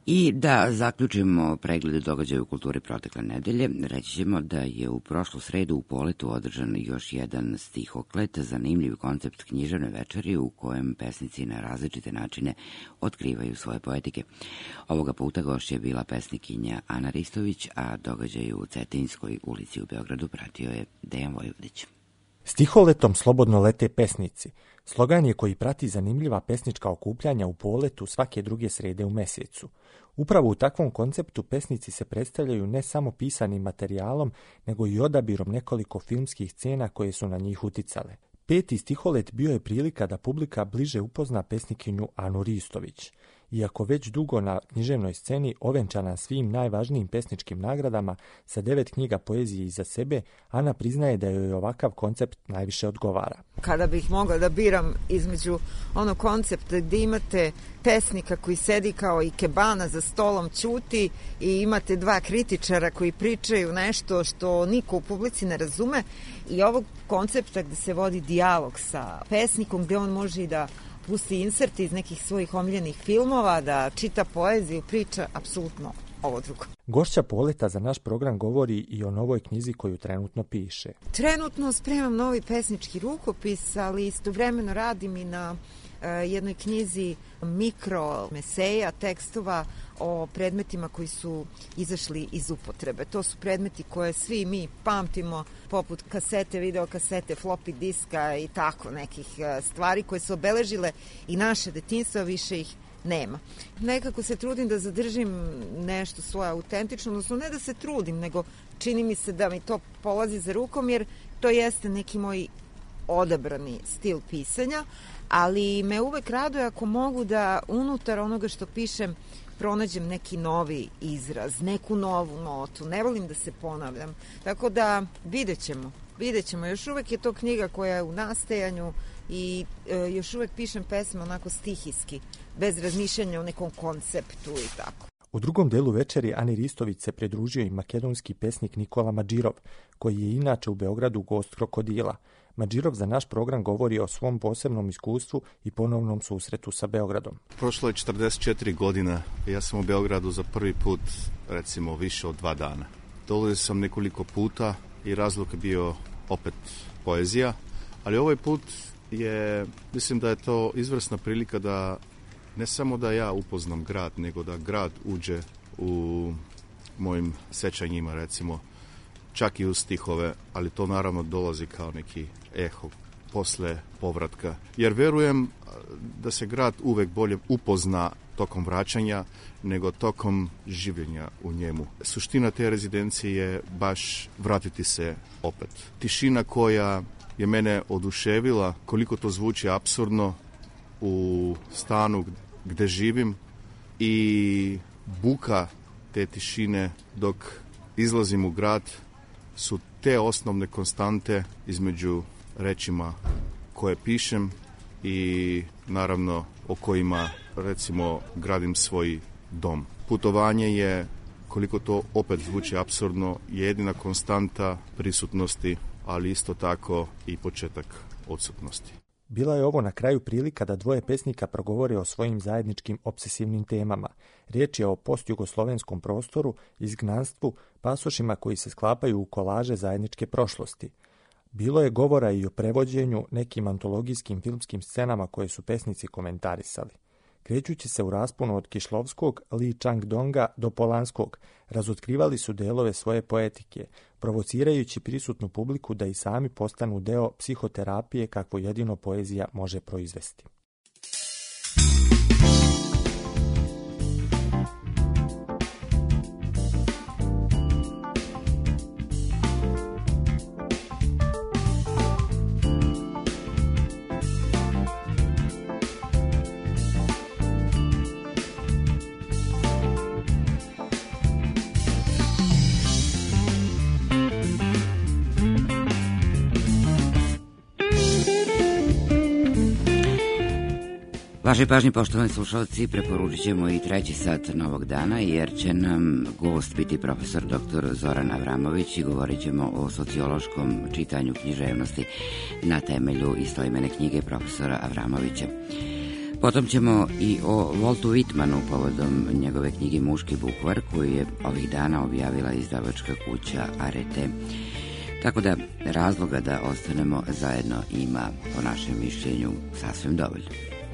I da zaključimo pregled događaja u kulturi protekle nedelje, reći ćemo da je u prošlu sredu u Poletu održan još jedan stihoklet, zanimljiv koncept književne večeri u kojem pesnici na različite načine otkrivaju svoje poetike. Ovoga puta gošća je bila pesnikinja Ana Ristović, a događaj u Cetinjskoj ulici u Beogradu pratio je Dejan Vojvodić. Stiholetom slobodno lete pesnici. Slogan je koji prati zanimljiva pesnička okupljanja u Poletu svake druge srede u mesecu. Upravo u takvom konceptu pesnici se predstavljaju ne samo pisanim materijalom, nego i odabirom nekoliko filmskih scena koje su na njih uticale. Peti stiholet bio je prilika da publika bliže upozna pesnikinju Anu Ristović. Iako već dugo na književnoj sceni ovenčana svim najvažnijim pesničkim nagradama sa 9 knjiga poezije iza sebe, Ana priznaje da joj ovakav koncept najviše odgovara. Kada bih mogla da biram između onog koncepta gdje imate pesnika koji sedi kao ikebana za stolom, ćuti, i imate dva kritičara koji pričaju nešto što niko u publici ne razume, i ovog koncepta gdje se vodi dijalog sa pesnikom, gdje on može i da pusti inserte iz nekih svojih omiljenih filmova, da čita poeziju, priča, apsolutno ovo drugo. Gošća Poleta za naš program govori i o novoj knjizi koju trenutno piše. Trenutno spremam novi pesnički rukopis, ali istovremeno radim i na jednoj knjizi mikro meseja, tekstova o predmetima koji su izašli iz upotrebe. To su predmeti koje svi mi pamtimo, poput kasete, videokasete, floppy diska i tako nekih stvari koje su obeležile i naše detinjstvo, više ih nema. Nekako se trudim da zadržim nešto svoje autentično, odnosno ne da se trudim, nego čini mi se da mi to polazi za rukom, jer to jeste neki moj odabrani stil pisanja, ali me uvek raduje ako mogu da unutar onoga što pišem pronađem neki novi izraz, neku novu notu. Ne volim da se ponavljam. Tako da vidjet ćemo. Još uvek je to knjiga koja je u nastajanju i još uvek pišem pesme onako stihijski, bez razmišljanja o nekom konceptu i tako. U drugom delu večeri Ani Ristović se pridružio i makedonski pesnik Nikola Madžirov, koji je inače u Beogradu gost Krokodila. Madžirov za naš program govori o svom posebnom iskustvu i ponovnom susretu sa Beogradom. Prošlo je 44 godina. Ja sam u Beogradu za prvi put, recimo, više od 2 dana. Dolazio sam nekoliko puta i razlog je bio opet poezija, ali ovaj put mislim da je to izvrsna prilika da ne samo da ja upoznam grad, nego da grad uđe u mojim sećanjima, recimo, čak i u stihove, ali to naravno dolazi kao neki eho posle povratka. Jer verujem da se grad uvek bolje upozna tokom vraćanja nego tokom življenja u njemu. Suština te rezidencije je baš vratiti se opet. Tišina koja je mene oduševila, koliko to zvuči apsurdno, u stanu gde živim, i buka te tišine dok izlazim u grad su te osnovne konstante između rečima koje pišem i naravno o kojima, recimo, gradim svoj dom. Putovanje je, koliko to opet zvuči apsurdno, jedina konstanta prisutnosti, ali isto tako i početak odsutnosti. Bila je ovo na kraju prilika da dvoje pesnika progovore o svojim zajedničkim obsesivnim temama. Riječ je o postjugoslovenskom prostoru, izgnanstvu, pasošima koji se sklapaju u kolaže zajedničke prošlosti. Bilo je govora i o prevođenju, nekim antologijskim filmskim scenama koje su pesnici komentarisali. Krećući se u rasponu od Kišlovskog, Li Čang-donga do Polanskog, razotkrivali su delove svoje poetike, provocirajući prisutnu publiku da i sami postanu deo psihoterapije kakvu jedino poezija može proizvesti. Vašoj pažnji, poštovani slušalci, preporučit ćemo i treći sat Novog dana, jer će nam gost biti profesor dr. Zoran Avramović i govorit ćemo o sociološkom čitanju književnosti na temelju istoimene knjige profesora Avramovića. Potom ćemo i o Waltu Whitmanu povodom njegove knjige Muški bukvar, koju je ovih dana objavila izdavačka kuća Arete. Tako da razloga da ostanemo zajedno ima, po našem mišljenju, sasvim dovoljno.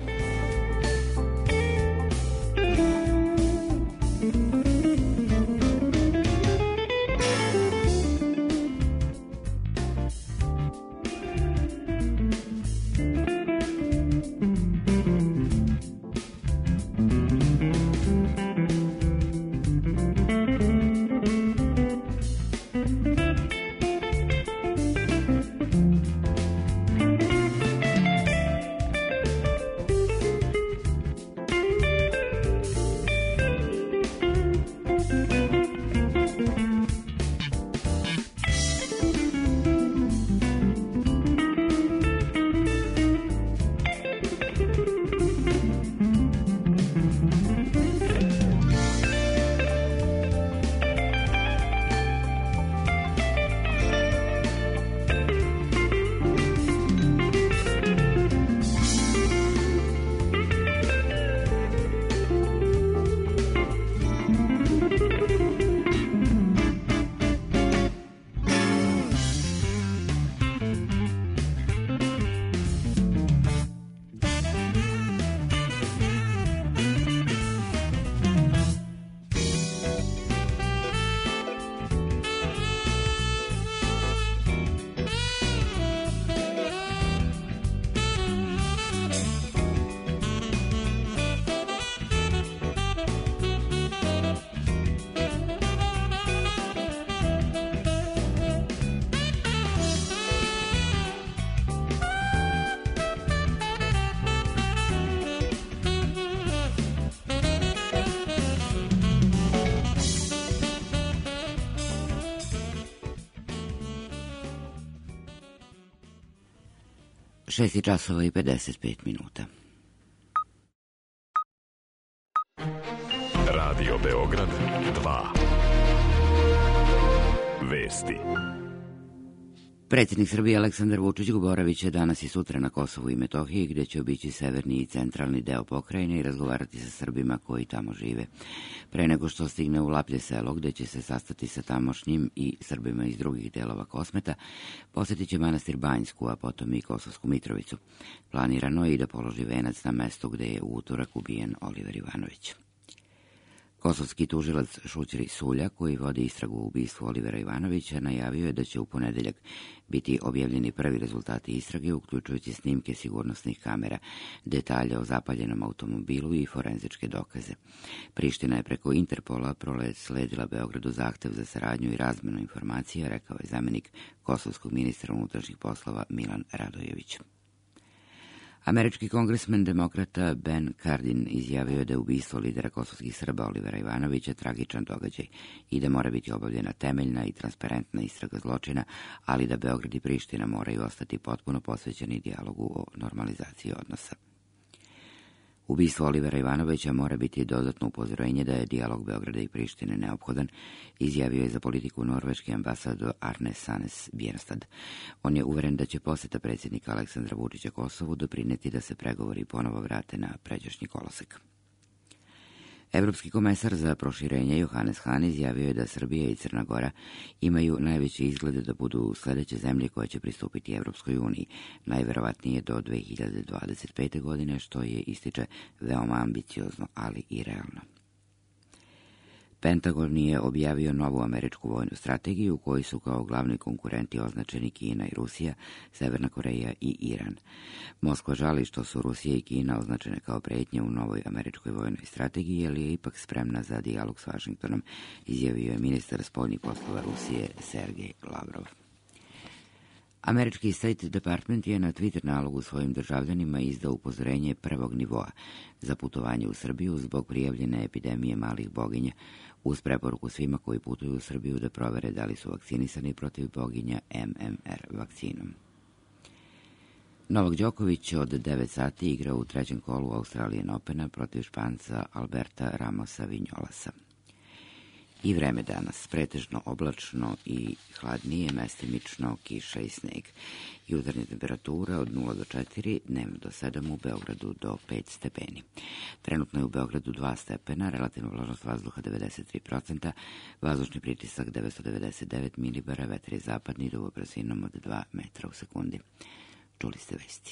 Šest časova i 55 minuta. Radio Beograd 2. Vesti. Predsjednik Srbije Aleksandar Vučić boravit će danas i sutra na Kosovu i Metohiji, gdje će obići severni i centralni deo pokrajine i razgovarati sa Srbima koji tamo žive. Pre nego što stigne u Laplje selo, gdje će se sastati sa tamošnjim i Srbima iz drugih delova Kosmeta, posjetit će manastir Banjsku, a potom i Kosovsku Mitrovicu. Planirano je i da položi venac na mesto gdje je u utorak ubijen Oliver Ivanović. Kosovski tužilac Šućri Sulja, koji vodi istragu u ubistvu Olivera Ivanovića, najavio je da će u ponedeljak biti objavljeni prvi rezultati istrage, uključujući snimke sigurnosnih kamera, detalje o zapaljenom automobilu i forenzičke dokaze. Priština je preko Interpola prosledila Beogradu zahtev za saradnju i razmenu informacija, rekao je zamenik kosovskog ministra unutrašnjih poslova Milan Radojević. Američki kongresmen demokrata Ben Cardin izjavio je da je ubistvo lidera kosovskih Srba Olivera Ivanovića tragičan događaj i da mora biti obavljena temeljna i transparentna istraga zločina, ali da Beograd i Priština moraju ostati potpuno posvećeni dijalogu o normalizaciji odnosa. Ubistvo Olivera Ivanovića mora biti dodatno upozorenje da je dijalog Beograda i Prištine neophodan, izjavio je za politiku norveški ambasador Arne Sanes Bjerstad. On je uveren da će posjeta predsjednika Aleksandra Vučića Kosovu doprineti da se pregovori ponovo vrate na pređašnji kolosek. Evropski komesar za proširenje Johannes Hahn izjavio je da Srbija i Crna Gora imaju najveće izglede da budu sledeće zemlje koje će pristupiti Evropskoj uniji, najverovatnije do 2025. godine, što je, ističe, veoma ambiciozno, ali i realno. Pentagon je objavio novu američku vojnu strategiju u kojoj su kao glavni konkurenti označeni Kina i Rusija, Severna Koreja i Iran. Moskva žali što su Rusija i Kina označene kao pretnje u novoj američkoj vojnoj strategiji, ali je ipak spremna za dijalog s Vašingtonom, izjavio je ministar spoljnih poslova Rusije Sergej Lavrov. Američki State Department je na Twitter nalogu svojim državljanima izdao upozorenje prvog nivoa za putovanje u Srbiju zbog prijavljene epidemije malih boginja, uz preporuku svima koji putuju u Srbiju da provere da li su vakcinisani protiv boginja MMR vakcinom. Novak Đoković od 9 sati igra u trećem kolu Australian Opena protiv Španca Alberta Ramosa Vinjolasa. I vreme danas pretežno oblačno i hladnije, mestimično kiša i sneg. Jutarnja temperatura od 0 do 4, dnevno do 7, u Beogradu do 5 stepeni. Trenutno je u Beogradu 2 stepena, relativna vlažnost vazduha 93%, vazdušni pritisak 999 milibara, vetar je zapadni, duvo brzinom od 2 metra u sekundi. Čuli ste vesti.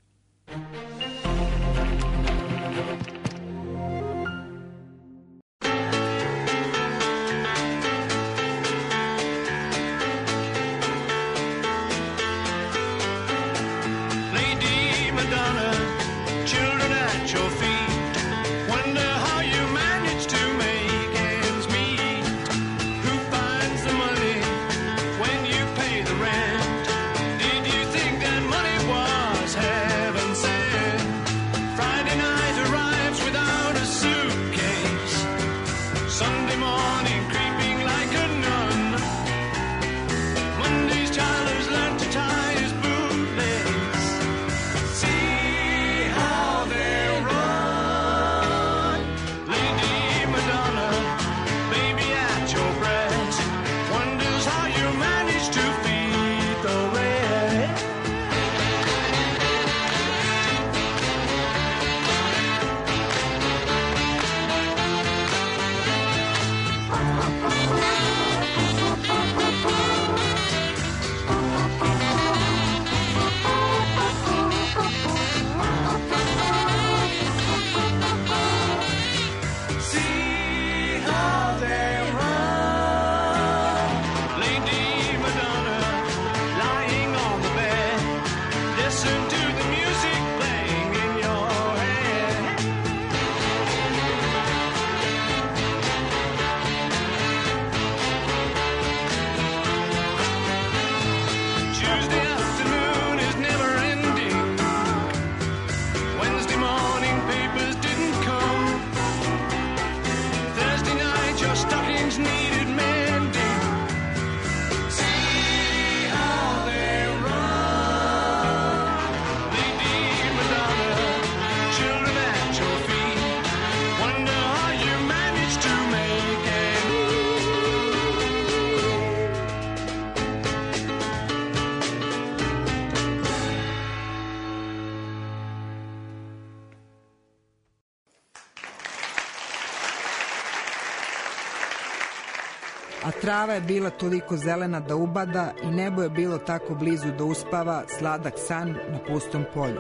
A trava je bila toliko zelena da ubada i nebo je bilo tako blizu da uspava sladak san na pustom polju.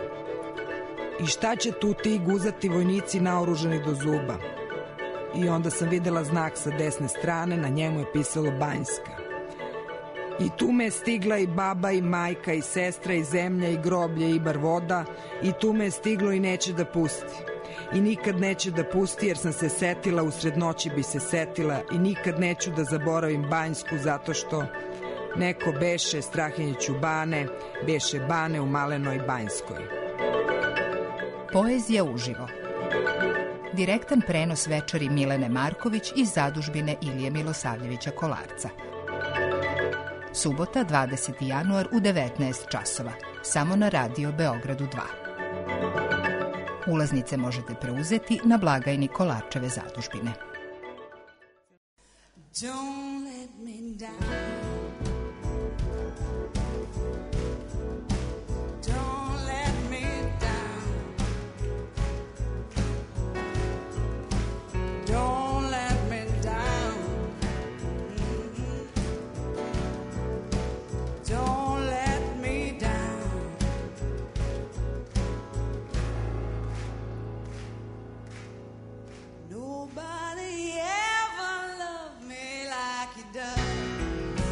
I šta će tu ti guzati vojnici naoružani do zuba? I onda sam videla znak sa desne strane, na njemu je pisalo Banjska. I tu me je stigla i baba i majka i sestra i zemlja i groblje i bar voda, i tu me je stiglo i neće da pusti. I nikad neće da pusti jer sam se setila, usred noći bi se setila, i nikad neću da zaboravim Banjsku zato što neko beše Strahinjiću Bane, beše Bane u Malenoj Banjskoj. Poezija uživo. Direktan prenos večeri Milene Marković iz zadužbine Ilije Milosavljevića Kolarca. Subota, 20. januar u 19 časova. Samo na Radio Beogradu 2. Ulaznice možete preuzeti na blagajni Kolarčeve zadužbine. Don't let me down. Don't let me down. Don't let me down. Don't let me down. Nobody ever loved me like you done.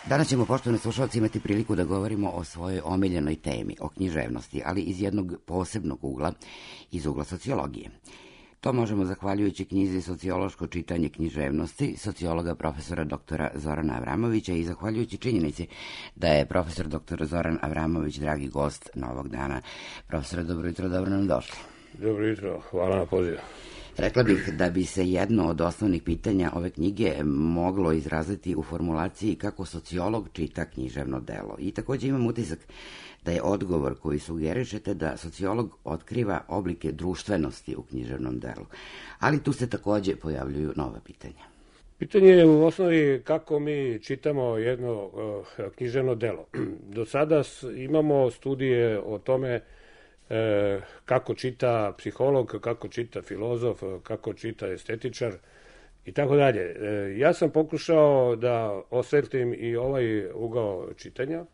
Danas ćemo, poštovani slušalci, imati priliku da govorimo o svojoj omiljenoj temi, o književnosti, ali iz jednog posebnog ugla, iz ugla sociologije. To možemo zahvaljujući knjizi Sociološko čitanje književnosti sociologa profesora doktora Zorana Avramovića i zahvaljujući činjenici da je profesor doktor Zoran Avramović dragi gost Novog dana. Profesore, dobro jutro, dobro nam došli. Dobro jutro, hvala na pozivu. Rekla bih da bi se jedno od osnovnih pitanja ove knjige moglo izraziti u formulaciji kako sociolog čita književno delo. I takođe imam utisak da je odgovor koji sugerišete da sociolog otkriva oblike društvenosti u književnom delu. Ali tu se takođe pojavljuju nova pitanja. Pitanje je u osnovi kako mi čitamo jedno književno delo. Do sada imamo studije o tome kako čita psiholog, kako čita filozof, kako čita estetičar i tako dalje. Ja sam pokušao da osvetlim i ovaj ugao čitanja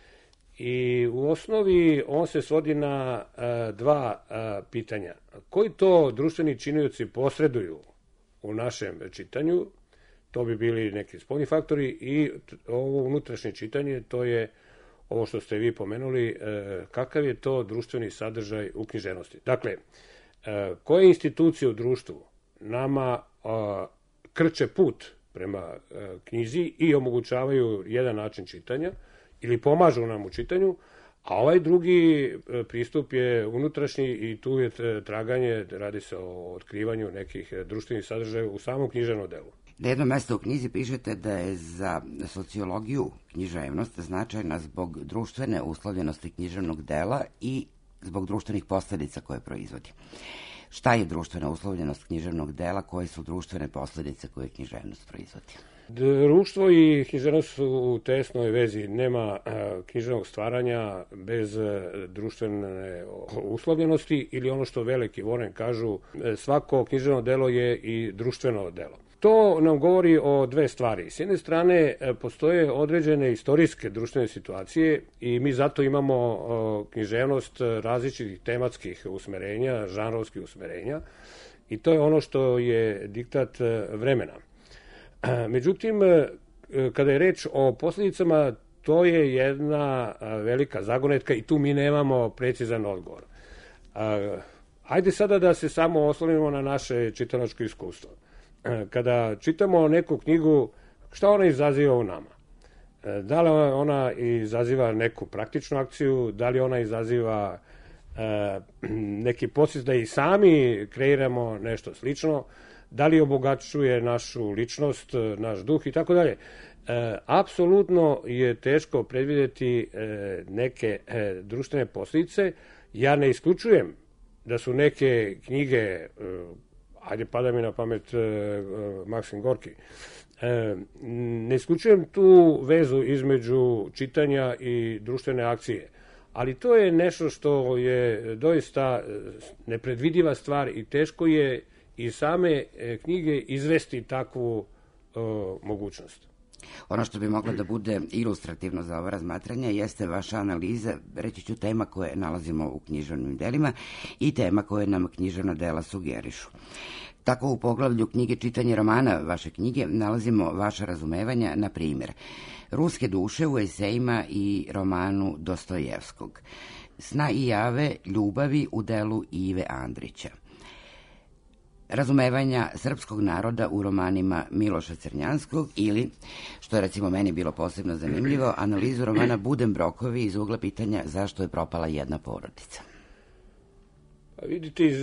i u osnovi on se svodi na dva pitanja. Koji to društveni činioci posreduju u našem čitanju? To bi bili neki spoljni faktori i ovo unutrašnje čitanje, to je ovo što ste vi pomenuli, kakav je to društveni sadržaj u književnosti. Dakle, koje institucije u društvu nama krče put prema knjizi i omogućavaju jedan način čitanja ili pomažu nam u čitanju, a ovaj drugi pristup je unutrašnji i tu je traganje, radi se o otkrivanju nekih društvenih sadržaja u samom književnom delu. Na jednom mjestu u knjizi pišete da je za sociologiju književnost značajna zbog društvene uslovljenosti književnog dela i zbog društvenih posljedica koje proizvodi. Šta je društvena uslovljenost književnog dela, koje su društvene posljedice koje književnost proizvodi? Društvo i književnost su u tesnoj vezi. Nema književnog stvaranja bez društvene uslovljenosti ili ono što veliki Warren kažu, svako književno delo je i društveno delo. To nam govori o dve stvari. S jedne strane, postoje određene istorijske društvene situacije i mi zato imamo književnost različitih tematskih usmerenja, žanrovskih usmerenja i to je ono što je diktat vremena. Međutim, kada je reč o posljedicama, to je jedna velika zagonetka i tu mi nemamo precizan odgovor. Ajde sada da se samo oslonimo na naše čitalačko iskustvo. Kada čitamo neku knjigu, šta ona izaziva u nama? Da li ona izaziva neku praktičnu akciju, da li ona izaziva neki podsjet da i sami kreiramo nešto slično, da li obogaćuje našu ličnost, naš duh i tako dalje. Apsolutno je teško predvidjeti neke društvene posljedice. Ja ne isključujem da su neke knjige, ajde pada mi na pamet Maksim Gorki, ne isključujem tu vezu između čitanja i društvene akcije, ali to je nešto što je doista nepredvidiva stvar i teško je iz same knjige izvesti takvu mogućnost. Ono što bi moglo da bude ilustrativno za ovo razmatranje jeste vaša analiza, reći ću, tema koje nalazimo u književnim delima i tema koje nam književna dela sugerišu. Tako u poglavlju knjige čitanje romana vaše knjige nalazimo vaša razumevanja, na primjer, ruske duše u esejima i romanu Dostojevskog, Sna i jave ljubavi u delu Ive Andrića, razumevanja srpskog naroda u romanima Miloša Crnjanskog ili, što je recimo meni bilo posebno zanimljivo, analizu romana Budenbrokovi iz ugla pitanja zašto je propala jedna porodica. Vidite, iz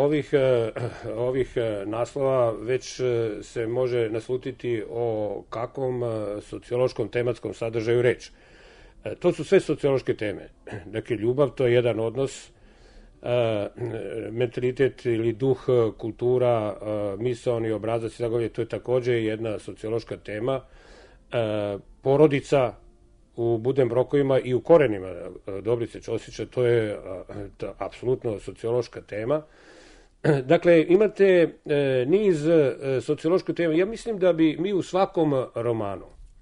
ovih naslova već se može naslutiti o kakvom sociološkom tematskom sadržaju reč. To su sve sociološke teme. Dakle, ljubav, to je jedan odnos, mentalitet ili duh, kultura, misaoni obrazac i tako dalje, to je takođe jedna sociološka tema. Porodica u Budenbrokovima i u korenima Dobrice Ćosića, to je apsolutno sociološka tema. Dakle, imate niz socioloških tema. Ja mislim da bi mi u svakom romanu,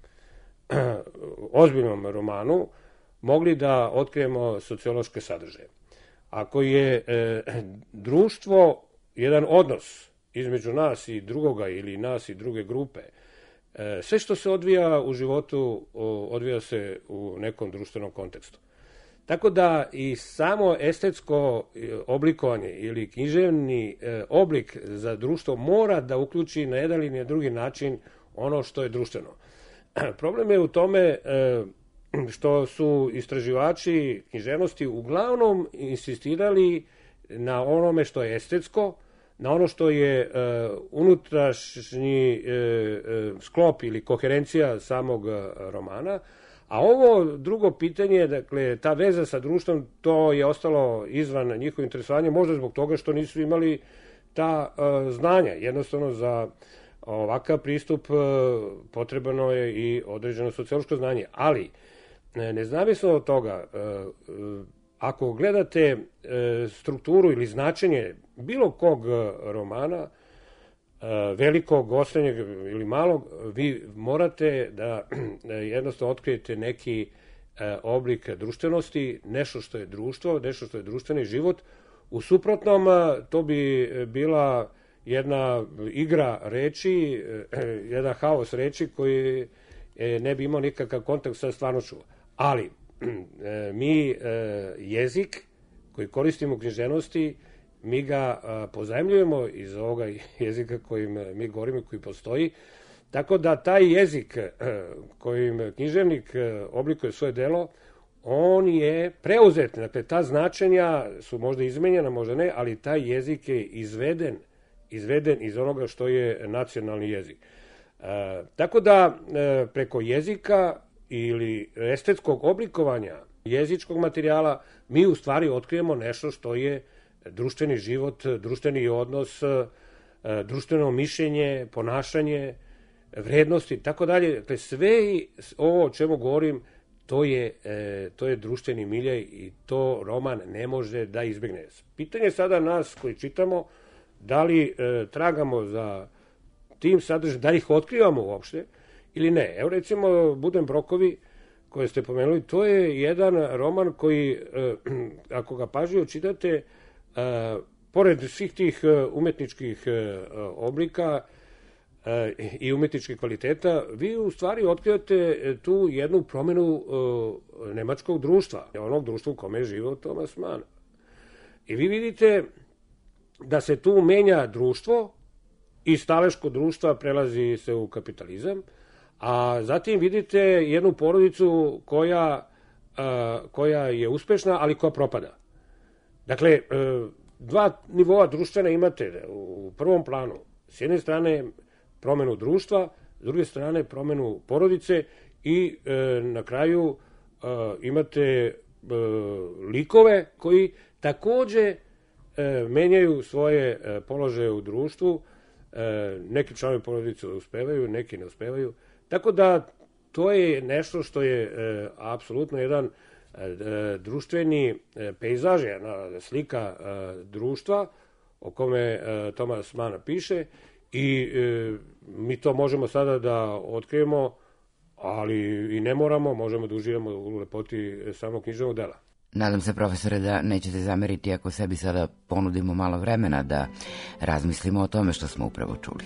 ozbiljnom romanu, mogli da otkrijemo sociološke sadržaje. Ako je društvo jedan odnos između nas i drugoga ili nas i druge grupe, Sve što se odvija u životu, odvija se u nekom društvenom kontekstu. Tako da i samo estetsko oblikovanje ili književni oblik za društvo mora da uključi na jedan ili na drugi način ono što je društveno. Problem je u tome što su istraživači književnosti uglavnom insistirali na onome što je estetsko, na ono što je unutrašnji sklop ili koherencija samog romana, a ovo drugo pitanje, dakle, ta veza sa društvom, to je ostalo izvan njihovog interesovanja, možda zbog toga što nisu imali ta znanja. Jednostavno, za ovakav pristup potrebno je i određeno sociološko znanje. Ali, nezavisno od toga, ako gledate strukturu ili značenje bilo kog romana, velikog, osrednjeg ili malog, vi morate da jednostavno otkrijete neki oblik društvenosti, nešto što je društvo, nešto što je društveni život. U suprotnom, to bi bila jedna igra reči, jedan haos reči koji ne bi imao nikakav kontakt sa stvarnošću. Ali mi jezik koji koristimo u književnosti, mi ga pozajmljujemo iz ovoga jezika kojim mi govorimo, koji postoji, tako da taj jezik kojim književnik oblikuje svoje delo, on je preuzet. Dakle, ta značenja su možda izmenjena, možda ne, ali taj jezik je izveden iz onoga što je nacionalni jezik. Tako da preko jezika ili estetskog oblikovanja jezičkog materijala mi u stvari otkrijemo nešto što je društveni život, društveni odnos, društveno mišljenje, ponašanje, vrednosti, tako dalje. Dakle, sve ovo o čemu govorim, to je društveni milje i to roman ne može da izbegne. Pitanje sada nas koji čitamo, da li tragamo za tim sadržajem, da ih otkrivamo uopšte ili ne. Evo recimo Buden Brokovi, koje ste pomenuli, to je jedan roman koji, ako ga pažljivo čitate, pored svih tih umetničkih oblika i umetničkih kvaliteta, vi u stvari otkrivate tu jednu promenu nemačkog društva, onog društva u kome je živeo Thomas Mann. I vi vidite da se tu menja društvo, iz staleškog društva prelazi se u kapitalizam, a zatim vidite jednu porodicu koja je uspešna, ali koja propada. Dakle, dva nivoa društvena imate u prvom planu. S jedne strane promenu društva, s druge strane promenu porodice i na kraju imate likove koji takođe menjaju svoje položaje u društvu. Neki članovi porodice uspevaju, neki ne uspevaju. Tako da to je nešto što je apsolutno jedan društveni pejzaž, jedna slika društva o kome Thomas Mann piše i mi to možemo sada da otkrijemo, ali i ne moramo, možemo da uživamo u lepoti samog književnog dela. Nadam se, profesore, da nećete zameriti ako sebi sada ponudimo malo vremena da razmislimo o tome što smo upravo čuli.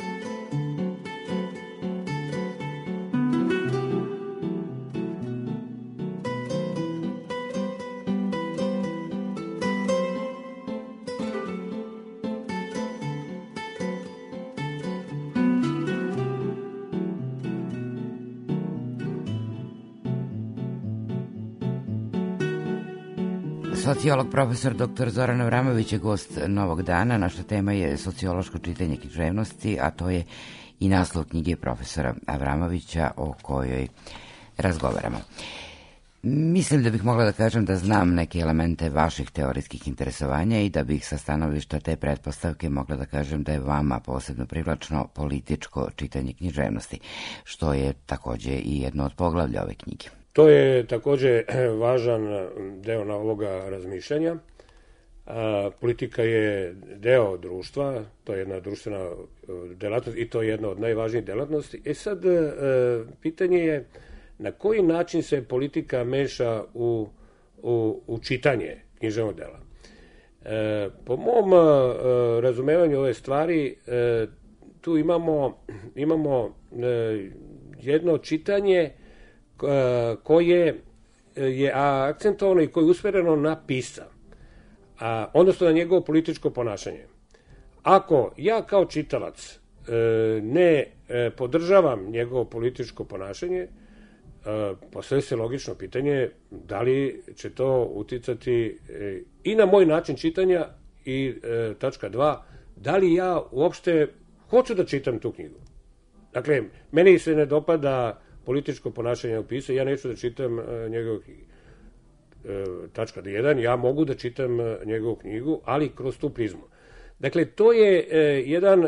Sociolog profesor dr. Zoran Avramović je gost Novog dana. Naša tema je sociološko čitanje književnosti, a to je i naslov knjige profesora Avramovića o kojoj razgovaramo. Mislim da bih mogla da kažem da znam neke elemente vaših teorijskih interesovanja i da bih sa stanovišta te pretpostavke mogla da kažem da je vama posebno privlačno političko čitanje književnosti, što je takođe i jedno od poglavlja ove knjige. To je takođe važan deo na ovoga razmišljanja. Politika je deo društva, to je jedna društvena delatnost i to je jedna od najvažnijih delatnosti. Sad, pitanje je na koji način se politika meša u čitanje književnog dela. Po mom razumevanju ove stvari, tu imamo jedno čitanje koje je akcentovano i koje je usmereno na pisca, odnosno na njegovo političko ponašanje. Ako ja kao čitalac ne podržavam njegovo političko ponašanje, postavlja se logično pitanje da li će to uticati i na moj način čitanja i tačka 2, da li ja uopšte hoću da čitam tu knjigu. Dakle, meni se ne dopada političko ponašanje u piscu, ja neću da čitam njegovu knjigu. Tačka 1, ja mogu da čitam njegovu knjigu, ali kroz tu prizmu. Dakle, to je jedan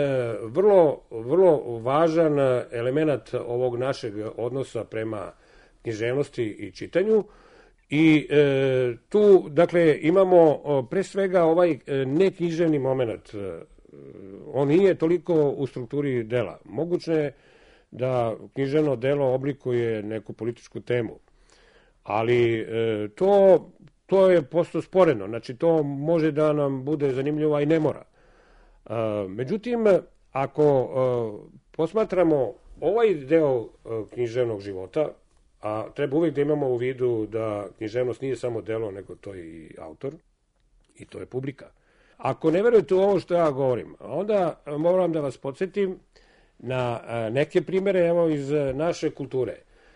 vrlo važan element ovog našeg odnosa prema književnosti i čitanju. I tu, dakle, imamo pre svega ovaj neknjiževni moment. On nije toliko u strukturi dela. Moguće je da književno delo oblikuje neku političku temu, ali to je posto sporedno. Znači, to može da nam bude zanimljivo, a i ne mora. Međutim, ako posmatramo ovaj deo književnog života, a treba uvijek da imamo u vidu da književnost nije samo delo, nego to je i autor i to je publika. Ako ne verujete u ovo što ja govorim, onda moram da vas podsjetim na neke primere evo iz naše kulture.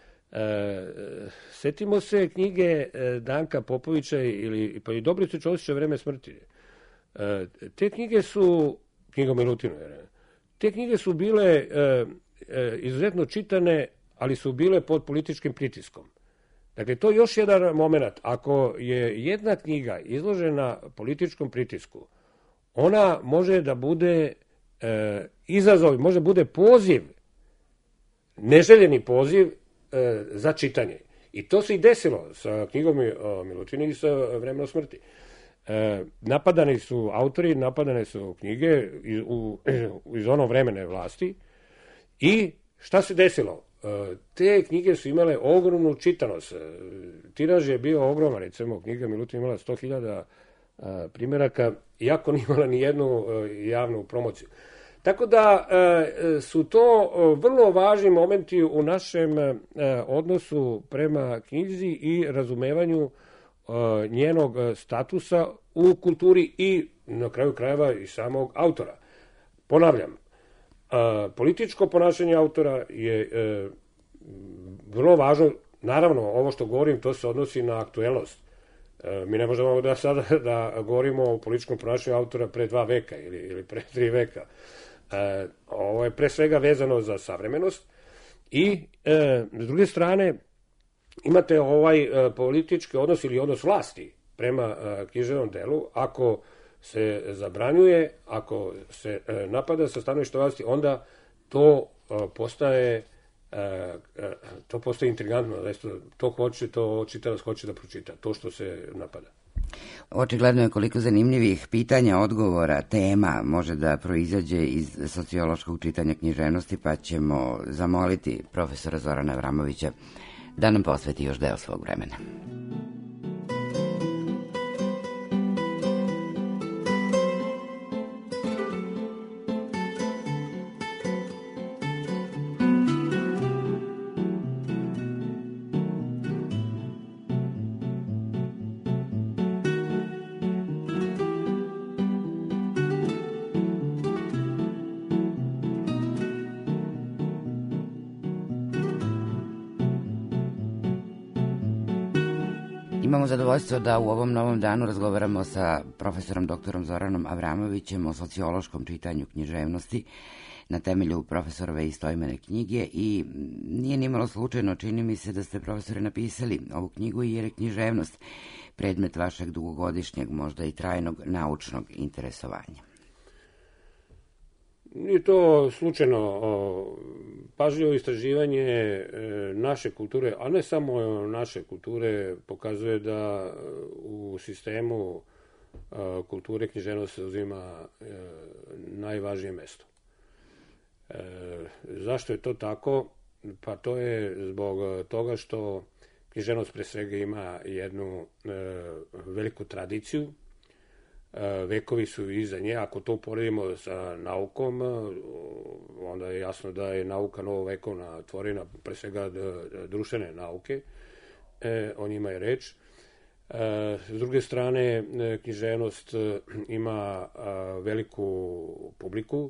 Setimo se knjige Danka Popovića pa i Dobrice Ćosića Vreme smrti. Te knjige su, knjiga Milutinu, te knjige su bile izuzetno čitane, ali su bile pod političkim pritiskom. Dakle, to je još jedan moment. Ako je jedna knjiga izložena političkom pritisku, ona može da bude izazov, može da bude poziv, neželjeni poziv za čitanje. I to se i desilo sa knjigom Milutini i sa Vremenom smrti. Napadani su autori, napadane su knjige iz ono vremene vlasti i šta se desilo? Te knjige su imale ogromnu čitanost. Tiraž je bio ogroman, recimo knjiga Milutin imala 100.000 primjeraka, iako nije imala ni jednu javnu promociju. Tako da su to vrlo važni momenti u našem odnosu prema knjizi i razumevanju njenog statusa u kulturi i na kraju krajeva i samog autora. Ponavljam, političko ponašanje autora je vrlo važno. Naravno, ovo što govorim, to se odnosi na aktuelnost. Mi ne možemo da sada da govorimo o političkom ponašanju autora pre 2 veka ili pre 3 veka. Ovo je pre svega vezano za savremenost i s druge strane imate ovaj politički odnos ili odnos vlasti prema književnom delu. Ako se zabranjuje, ako se napada sa stanovišta vlasti, onda to postaje intrigantno. To čitalac hoće da pročita, to što se napada. Očigledno je koliko zanimljivih pitanja, odgovora, tema može da proizađe iz sociološkog čitanja književnosti, pa ćemo zamoliti profesora Zorana Avramovića da nam posveti još deo svog vremena. Imamo zadovoljstvo da u ovom novom danu razgovaramo sa profesorom doktorom Zoranom Avramovićem o sociološkom čitanju književnosti na temelju profesorove istoimene knjige i nije nimalo slučajno, čini mi se da ste profesore napisali ovu knjigu jer je književnost predmet vašeg dugogodišnjeg, možda i trajnog naučnog interesovanja. Nije to slučajno. Pažljivo istraživanje naše kulture, a ne samo naše kulture, pokazuje da u sistemu kulture književnost se uzima najvažnije mesto. Zašto je to tako? Pa to je zbog toga što književnost pre svega ima jednu veliku tradiciju, vekovi su iza nje. Ako to uporedimo sa naukom, onda je jasno da je nauka novovekovna tvorina, pre svega društvene nauke, o njima je reč. S druge strane, književnost ima veliku publiku,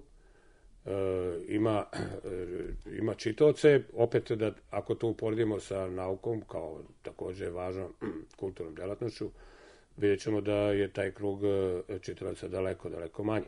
ima čitaoce, opet da ako to uporedimo sa naukom kao takođe važnom kulturnom delatnošću, vidjet ćemo da je taj krug čitalaca daleko manji.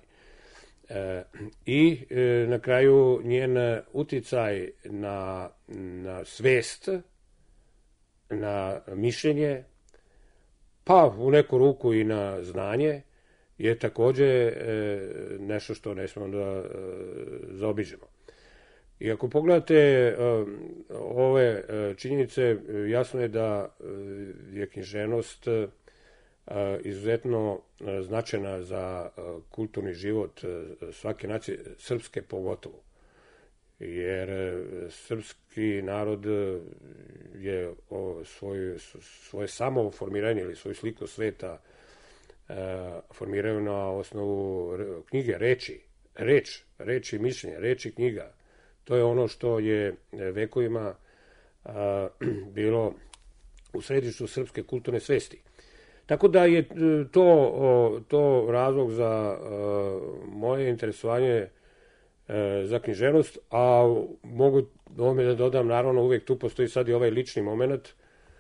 I na kraju njen uticaj na svest, na mišljenje, pa u neku ruku i na znanje, je takođe nešto što ne smemo da zaobiđemo. I ako pogledate ove činjenice, jasno je da je književnost izuzetno značajna za kulturni život svake nacije, srpske pogotovo. Jer srpski narod je svoje samoformiranje ili svoju sliku sveta formiraju na osnovu knjige, reči mišljenja, reči knjiga. To je ono što je vekovima bilo u središtu srpske kulturne svesti. Tako da je to razlog za moje interesovanje za književnost, a mogu ovome da dodam, naravno uvek tu postoji sad i ovaj lični moment,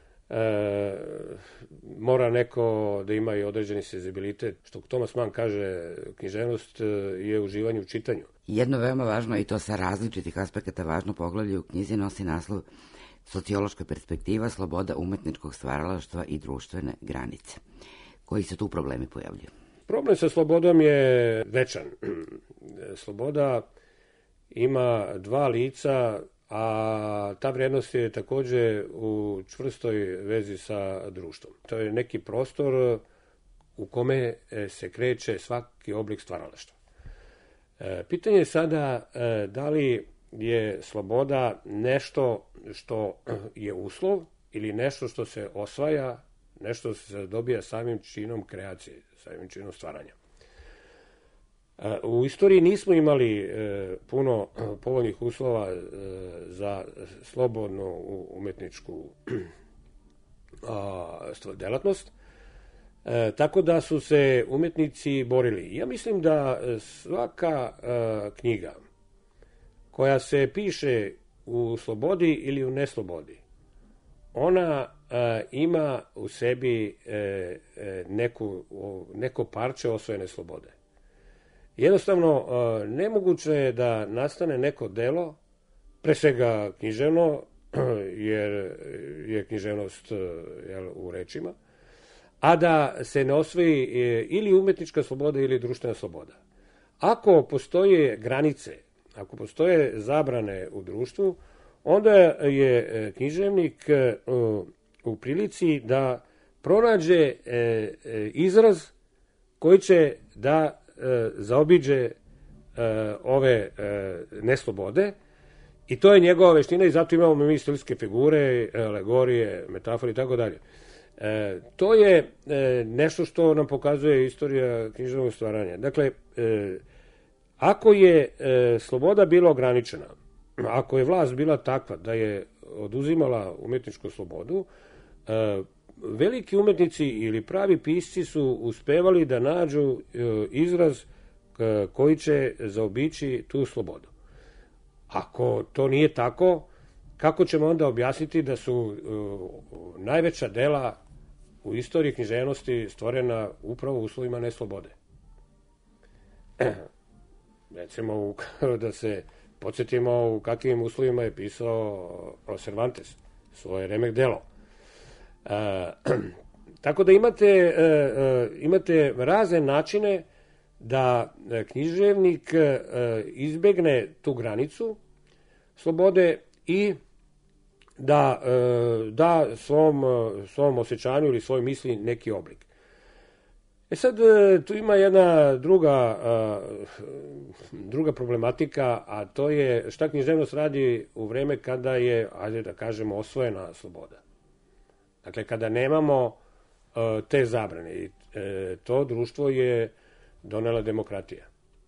mora neko da ima i određeni senzibilitet. Što Thomas Mann kaže, književnost je uživanje u čitanju. Jedno veoma važno, i to sa različitih aspekata važno poglavlje u knjizi, nosi naslov Sociološka perspektiva, sloboda umetničkog stvaralaštva i društvene granice. Koji se tu problemi pojavljuju? Problem sa slobodom je večan. Sloboda ima dva lica, a ta vrednost je takođe u čvrstoj vezi sa društvom. To je neki prostor u kome se kreće svaki oblik stvaralaštva. Pitanje je sada da li je sloboda nešto što je uslov ili nešto što se osvaja, nešto što se dobija samim činom kreacije, samim činom stvaranja. U istoriji nismo imali puno povoljnih uslova za slobodnu umetničku delatnost, tako da su se umetnici borili. Ja mislim da svaka knjiga koja se piše u slobodi ili u neslobodi, ona ima u sebi neko parče osvojene slobode. Jednostavno, nemoguće je da nastane neko delo, pre svega književno, jer je književnost u rečima, a da se ne osvoji ili umetnička sloboda ili društvena sloboda. Ako postoje granice, ako postoje zabrane u društvu, onda je književnik u prilici da pronađe izraz koji će da zaobiđe ove neslobode, i to je njegova veština, i zato imamo mi stilske figure, alegorije, metafore i tako dalje. To je nešto što nam pokazuje istorija književnog stvaranja. Dakle, ako je sloboda bila ograničena, ako je vlast bila takva da je oduzimala umetničku slobodu, veliki umetnici ili pravi pisci su uspevali da nađu izraz koji će zaobići tu slobodu. Ako to nije tako, kako ćemo onda objasniti da su najveća dela u istoriji književnosti stvorena upravo u uslovima neslobode? Recimo, da se podsjetimo u kakvim uslovima je pisao Cervantes svoje remek delo. Tako da imate razne načine da književnik izbegne tu granicu slobode i da svom osjećanju ili svoj misli neki oblik. Sad, tu ima jedna druga problematika, a to je šta književnost radi u vreme kada je, ajde da kažemo, osvojena sloboda. Dakle, kada nemamo te zabrane. to društvo je donela demokratija.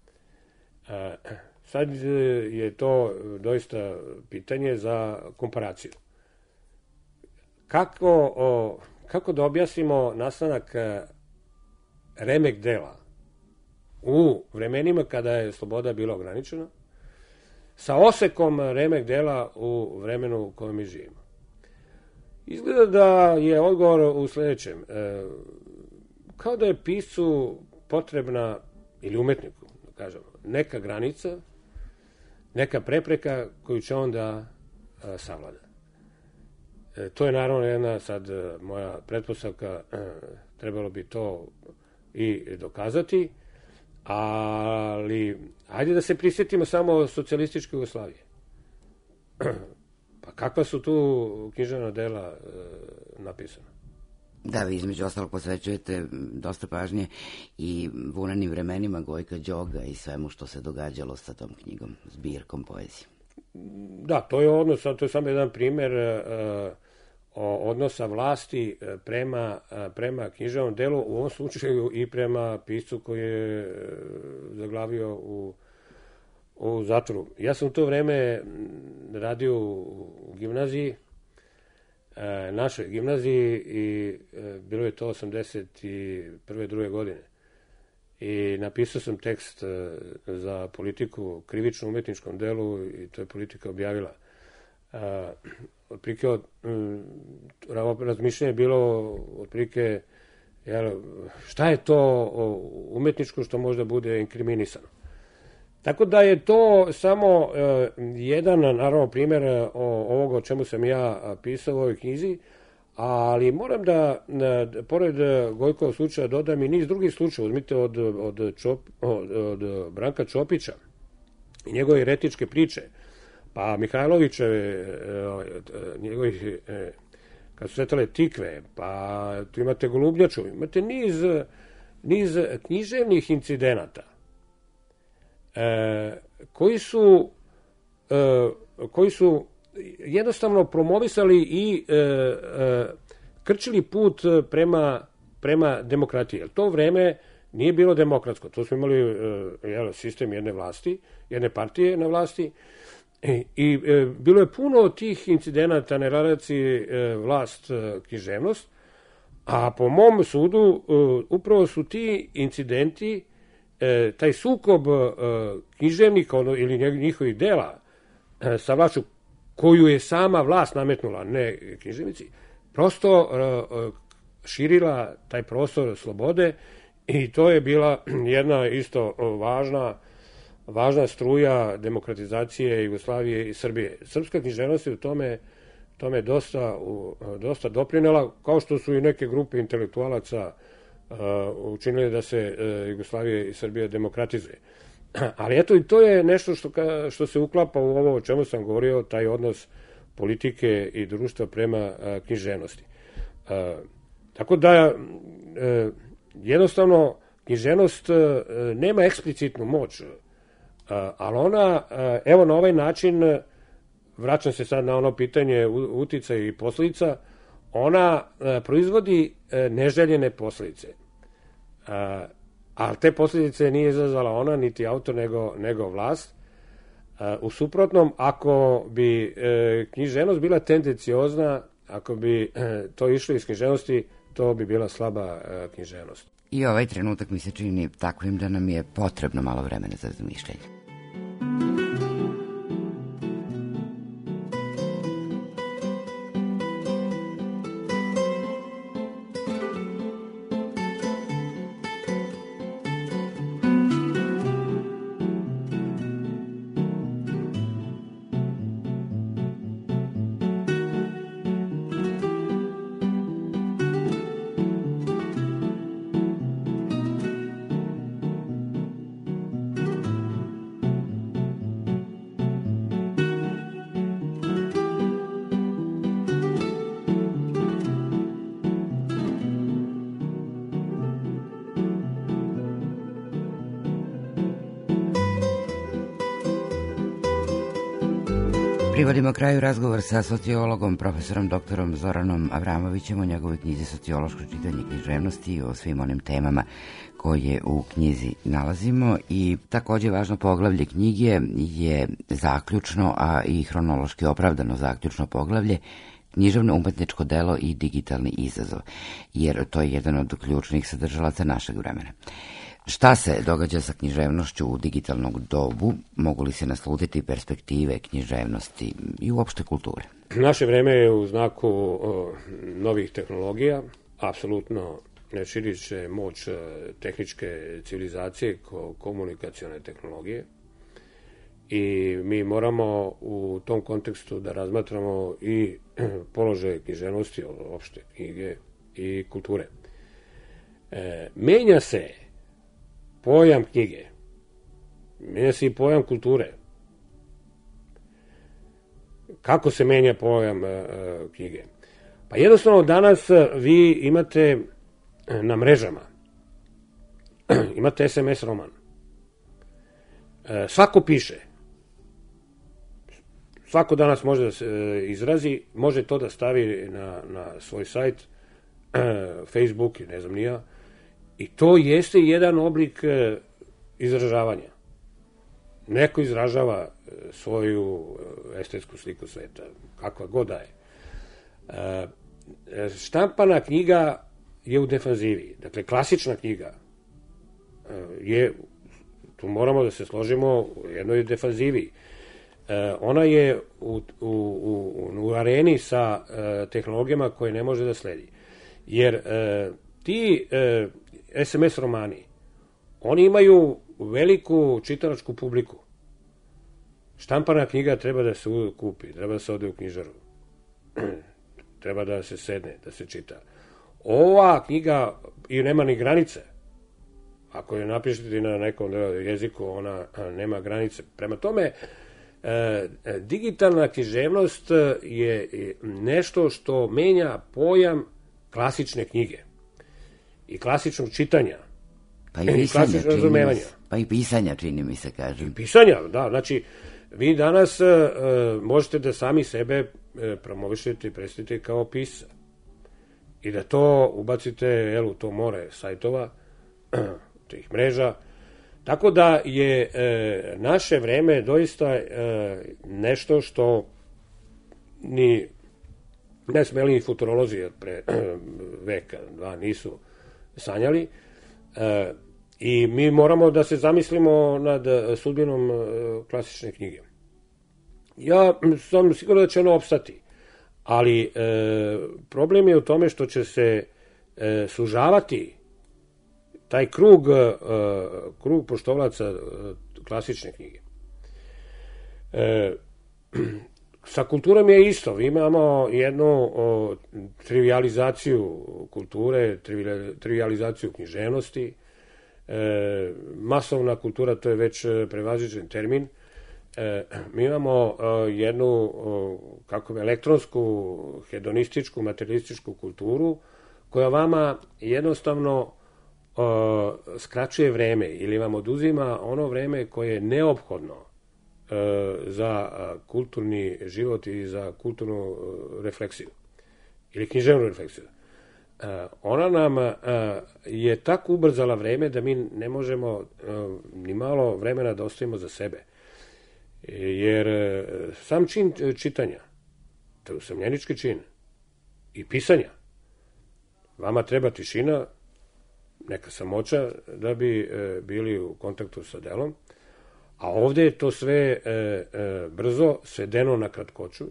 Sad je to doista pitanje za komparaciju. Kako da objasnimo nastanak remek dela u vremenima kada je sloboda bila ograničena sa osekom remek dela u vremenu u kojem mi živimo? Izgleda da je odgovor u sledećem. Kao da je piscu potrebna, ili umetniku, da kažemo, neka granica, neka prepreka koju će on da savlada. To je naravno jedna sad moja pretpostavka, trebalo bi to i dokazati, ali ajde da se prisjetimo samo socijalističke Jugoslavije. Pa kakva su tu književna dela napisana? Da, vi između ostalog posvećujete dosta pažnje i vunanim vremenima Gojka Đoga i svemu što se događalo sa tom knjigom, zbirkom poezije. Da, to je odnos, to je samo jedan primer odnosa vlasti prema književnom delu, u ovom slučaju i prema piscu koji je zaglavio u zatvoru. Ja sam u to vreme radio u gimnaziji, našoj gimnaziji, i bilo je to 81. druge godine. I napisao sam tekst za Politiku, krivično umetničkom delu, i to je Politika objavila. Otprilike razmišljanje je bilo otprilike šta je to umetničko što možda bude inkriminisano. Tako da je to samo jedan, naravno, primjer ovoga o čemu sam ja pisao u ovoj knjizi, ali moram da pored Gojkovog slučaja dodam i niz drugih slučaja. Uzmite od Branka Čopića i njegove eretičke priče, pa Mihajlovićeve, njegovi kad su svetale tikve, pa tu imate Golubnjaču, imate niz književnih incidenata koji su jednostavno promovisali i krčili put prema demokratiji. Jer to vreme nije bilo demokratsko. To smo imali sistem jedne vlasti, jedne partije na vlasti, i bilo je puno tih incidenata na relaciji vlast-književnost, a po mom sudu upravo su ti incidenti, taj sukob književnika ili njihovih dela sa vlašću koju je sama vlast nametnula, ne književnici, prosto širila taj prostor slobode, i to je bila jedna isto važna struja demokratizacije Jugoslavije i Srbije. Srpska književnost je u tome dosta doprinela, kao što su i neke grupe intelektualaca učinili da se Jugoslavija i Srbija demokratizuje. Ali eto, i to je nešto što se uklapa u ovo o čemu sam govorio, taj odnos politike i društva prema književnosti. Tako da jednostavno književnost nema eksplicitnu moć, ali ona, evo na ovaj način, vraćam se sad na ono pitanje uticaja i posledica, ona proizvodi neželjene posledice. Ali te posljedice nije izazvala ona, niti autor, nego vlast. U suprotnom, ako bi književnost bila tendenciozna, ako bi to išlo iz književnosti, to bi bila slaba književnost. I ovaj trenutak mi se čini takvim da nam je potrebno malo vremena za razmišljanje. Privodimo kraju razgovor sa sociologom, profesorom doktorom Zoranom Avramovićem o njegovoj knjizi Sociološko čitanje književnosti i o svim onim temama koje u knjizi nalazimo. I takođe važno poglavlje knjige je zaključno, a i hronološki opravdano zaključno poglavlje, književno umetničko delo i digitalni izazov, jer to je jedan od ključnih sadržalaca našeg vremena. Šta se događa sa književnošću u digitalnog dobu? Mogu li se naslutiti perspektive književnosti i uopšte kulture? Naše vreme je u znaku novih tehnologija, apsolutno ne širi se moć tehničke civilizacije, komunikacione tehnologije, i mi moramo u tom kontekstu da razmatramo i položaj književnosti, opšte knjige i kulture. Menja se pojam knjige, menja se i pojam kulture. Kako se menja pojam knjige? Pa jednostavno danas vi imate na mrežama, imate SMS roman. Svako piše. Svako danas može da se izrazi, može to da stavi na svoj sajt, Facebook i ne znam ni ja. I to jeste jedan oblik izražavanja. Neko izražava svoju estetsku sliku sveta, kakva god da je. Štampana knjiga je u defanzivi. Dakle, klasična knjiga je, tu moramo da se složimo, u jednoj defanzivi. Ona je u areni sa tehnologijama koje ne može da sledi. Jer ti SMS romani, oni imaju veliku čitalačku publiku. Štampana knjiga treba da se kupi, treba da se ode u knjižaru, treba da se sedne, da se čita. Ova knjiga i nema ni granice. Ako je napišete na nekom jeziku, ona nema granice. Prema tome, digitalna književnost je nešto što menja pojam klasične knjige i klasičnog čitanja, pa i klasičnog razumevanja. Pa i pisanja, čini mi se, kažem. I pisanja, da. Znači, vi danas možete da sami sebe promovišete i predstavite kao pisca. I da to ubacite u to more sajtova, tih mreža. Tako da je naše vreme doista nešto što ni najsmelijih futurolozi od pre veka, dva nisu sanjali. I mi moramo da se zamislimo nad sudbinom klasične knjige. Ja sam siguran da će ono opstati, ali problem je u tome što će se sužavati taj krug poštovalaca klasične knjige. Sa kulturom je isto. Vi imamo jednu trivializaciju kulture, trivializaciju književnosti. Masovna kultura, to je već prevaziđen termin. Mi imamo jednu elektronsku, hedonističku, materialističku kulturu koja vama jednostavno skraćuje vreme ili vam oduzima ono vreme koje je neophodno za kulturni život i za kulturnu refleksiju ili književnu refleksiju. Ona nam je tako ubrzala vreme da mi ne možemo ni malo vremena da ostavimo za sebe. Jer sam čin čitanja, to je usamljenički čin i pisanja, vama treba tišina, neka samoća da bi bili u kontaktu sa delom, a ovde je to sve brzo, svedeno na kratkoću,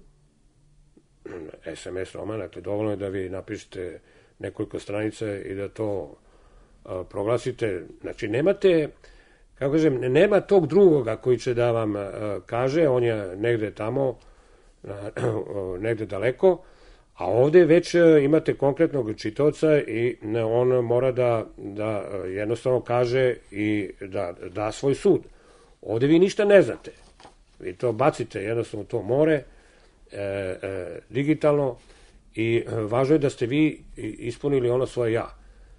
SMS roman, dakle dovoljno je da vi napišete nekoliko stranica i da to proglasite. Znači, nemate, kako kažem, nema tog drugoga koji će da vam kaže, on je negde tamo, negde daleko, a ovde već imate konkretnog čitaoca i on mora da jednostavno kaže i da da svoj sud. Ovde vi ništa ne znate. Vi to bacite jednostavno u to more, digitalno, i važno je da ste vi ispunili ono svoje ja.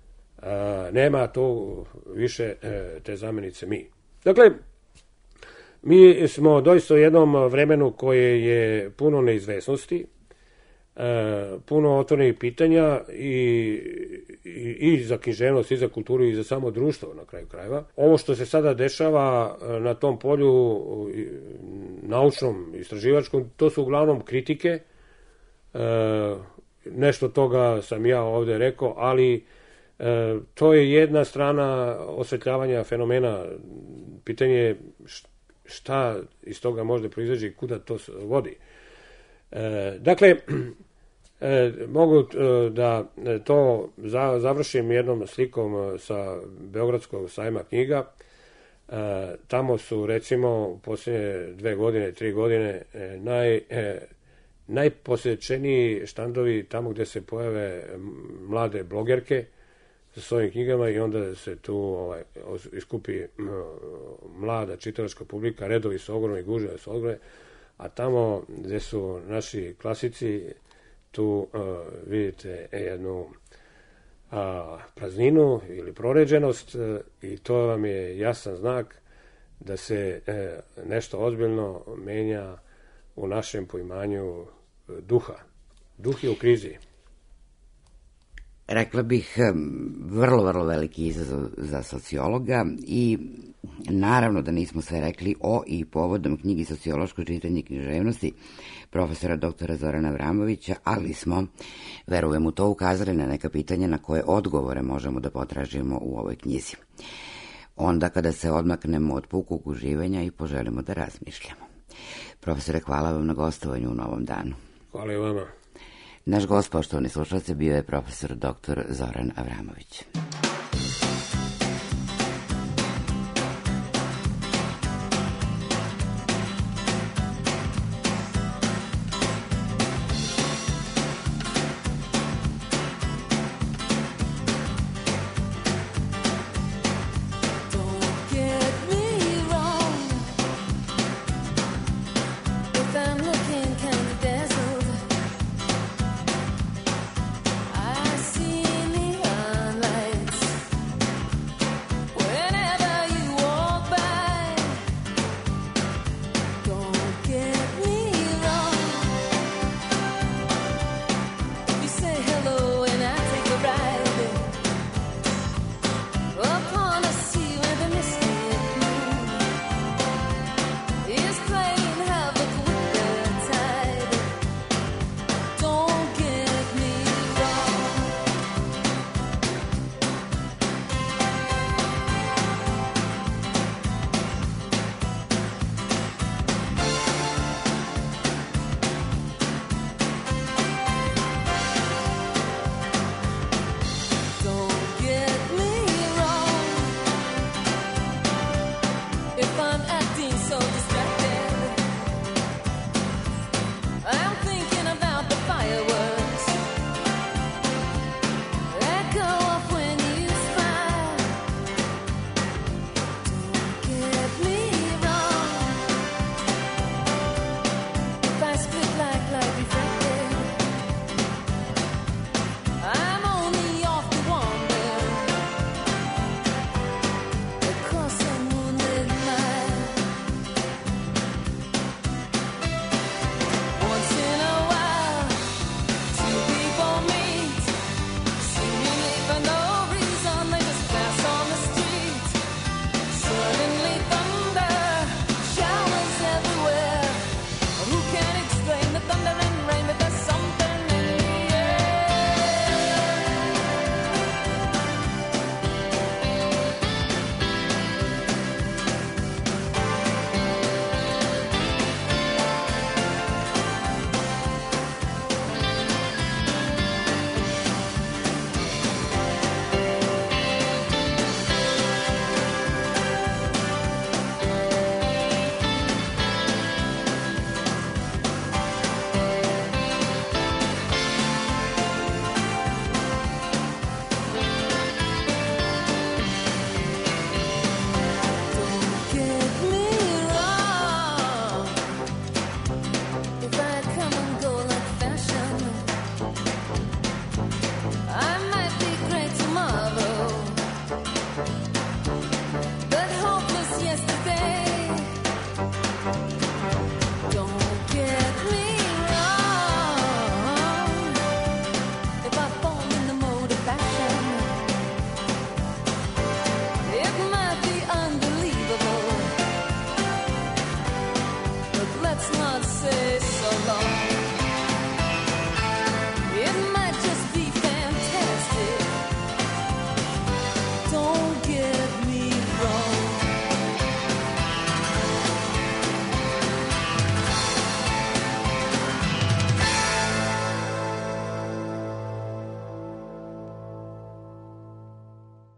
Nema to više te zamenice mi. Dakle, Mi smo doista u jednom vremenu koje je puno neizvesnosti, puno otvorenih pitanja i za književnost, i za kulturu, i za samo društvo na kraju krajeva. Ovo što se sada dešava na tom polju naučnom, istraživačkom, to su uglavnom kritike. Nešto toga sam ja ovde rekao, ali to je jedna strana osvetljavanja fenomena. Pitanje je šta iz toga može proizaći i kuda to vodi. Dakle, mogu da to završim jednom slikom sa Beogradskog sajma knjiga. Tamo su, recimo, u posljednje 2 godine, 3 godine najposjećeniji štandovi tamo gde se pojave mlade blogerke sa svojim knjigama i onda se tu iskupi mlada čitalačka publika, redovi su ogromni, gužve su ogromne, a tamo gde su naši klasici, tu vidite jednu prazninu ili proređenost i to vam je jasan znak da se nešto ozbiljno menja u našem poimanju duha. Duh je u krizi. Rekla bih, vrlo, vrlo veliki izazov za sociologa i naravno da nismo sve rekli o i povodom knjigi Sociološko čitanje književnosti profesora doktora Zorana Avramovića, ali smo, verujem u to, ukazali na neka pitanja na koje odgovore možemo da potražimo u ovoj knjizi. Onda kada se odmaknemo od pukog uživanja i poželimo da razmišljamo. Profesore, hvala vam na gostovanju u Novom danu. Hvala i vama. Naš gost, poštovani slušalci, bio je profesor dr. Zoran Avramović. I see neon lights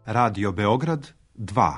Radio Beograd 2.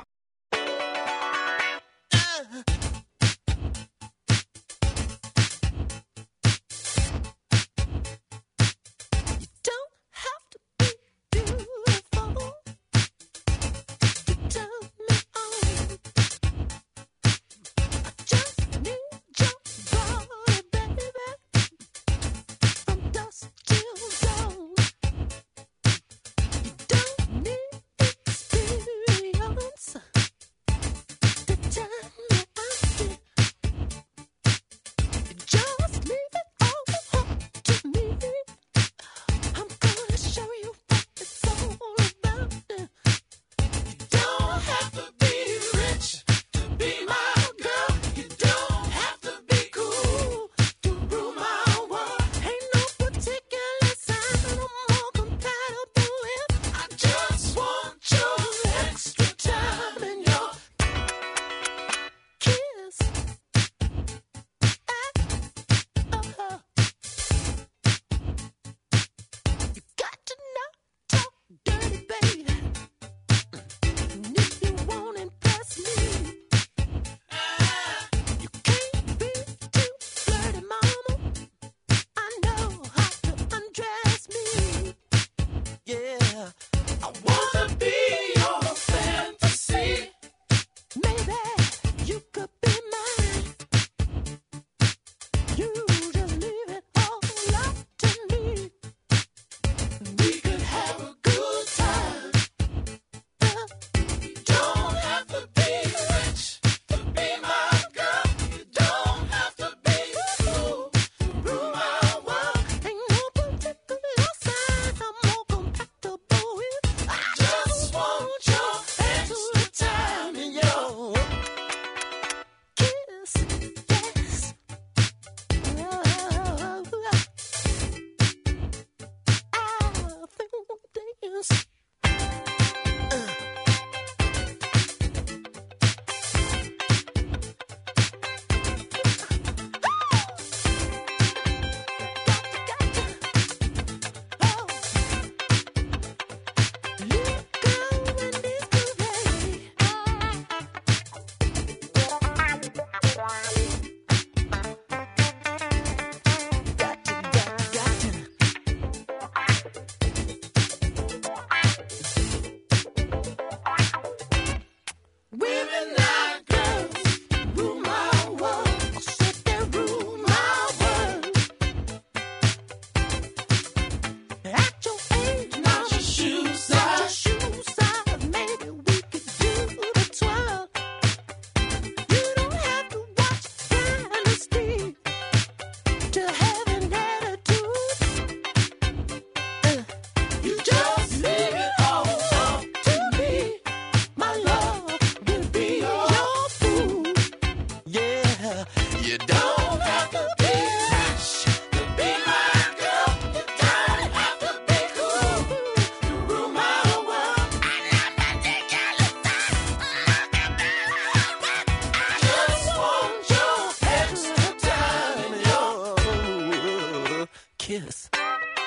Kiss.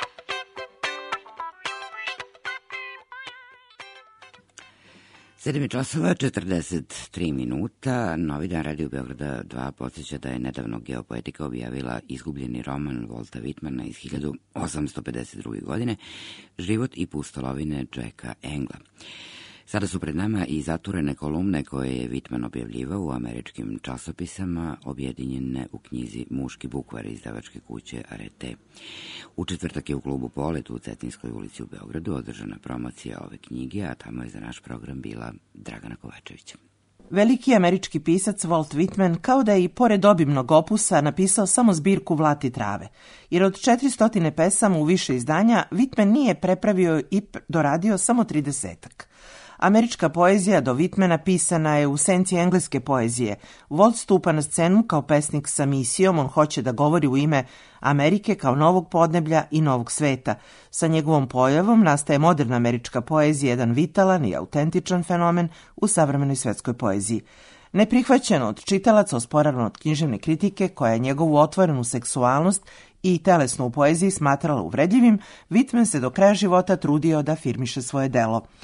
Sedam je časova, 43 minuta. Novi dan Radio Beograda 2 podsjeća da je nedavno Geopoetika objavila izgubljeni roman Walta Whitmana iz 1852. godine Život i pustolovine Jacka Engla. Sada su pred nama i zaturene kolumne koje je Whitman objavljivao u američkim časopisama, objedinjene u knjizi Muški bukvar izdavačke kuće Arete. U četvrtak je u klubu Polet u Cetinskoj ulici u Beogradu održana promocija ove knjige, a tamo je za naš program bila Dragana Kovačevića. Veliki američki pisac Walt Whitman kao da je i pored obimnog opusa napisao samo zbirku Vlat i trave, jer od 400 pesama u više izdanja Whitman nije prepravio i doradio samo 30-ak. Američka poezija do Whitmana pisana je u senci engleske poezije. Walt stupa na scenu kao pesnik sa misijom, on hoće da govori u ime Amerike kao novog podneblja i novog sveta. Sa njegovom pojavom nastaje moderna američka poezija, jedan vitalan i autentičan fenomen u savremenoj svetskoj poeziji. Neprihvaćeno od čitalaca, osporavano od književne kritike koja je njegovu otvorenu seksualnost i telesnu u poeziji smatrala uvredljivim, Whitman se do kraja života trudio da afirmiše svoje delo.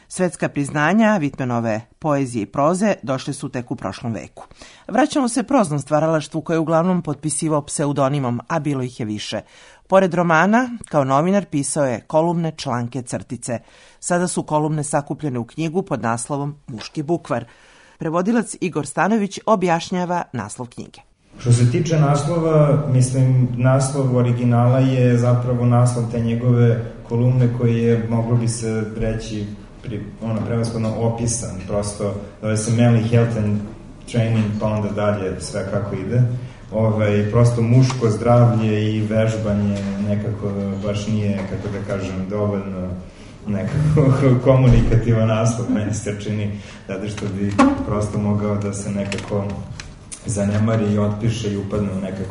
Svetska priznanja Whitmanove poezije i proze došle su tek u prošlom veku. Vraćamo se proznom stvaralaštvu koje je uglavnom potpisivao pseudonimom, a bilo ih je više. Pored romana, kao novinar pisao je kolumne, članke, crtice. Sada su kolumne sakupljene u knjigu pod naslovom Muški bukvar. Prevodilac Igor Stanović objašnjava naslov knjige. Što se tiče naslova, mislim, naslov originala je zapravo naslov te njegove kolumne koji je, moglo bi se reći, prevashodno opisan, prosto zove se Manly Health and Training, pa onda dalje sve kako ide. Prosto muško zdravlje i vežbanje nekako baš nije, kako da kažem, dovoljno nekako komunikativan naslov, meni se čini, zato što bi prosto mogao da se nekako zanemari i otpiše i upadne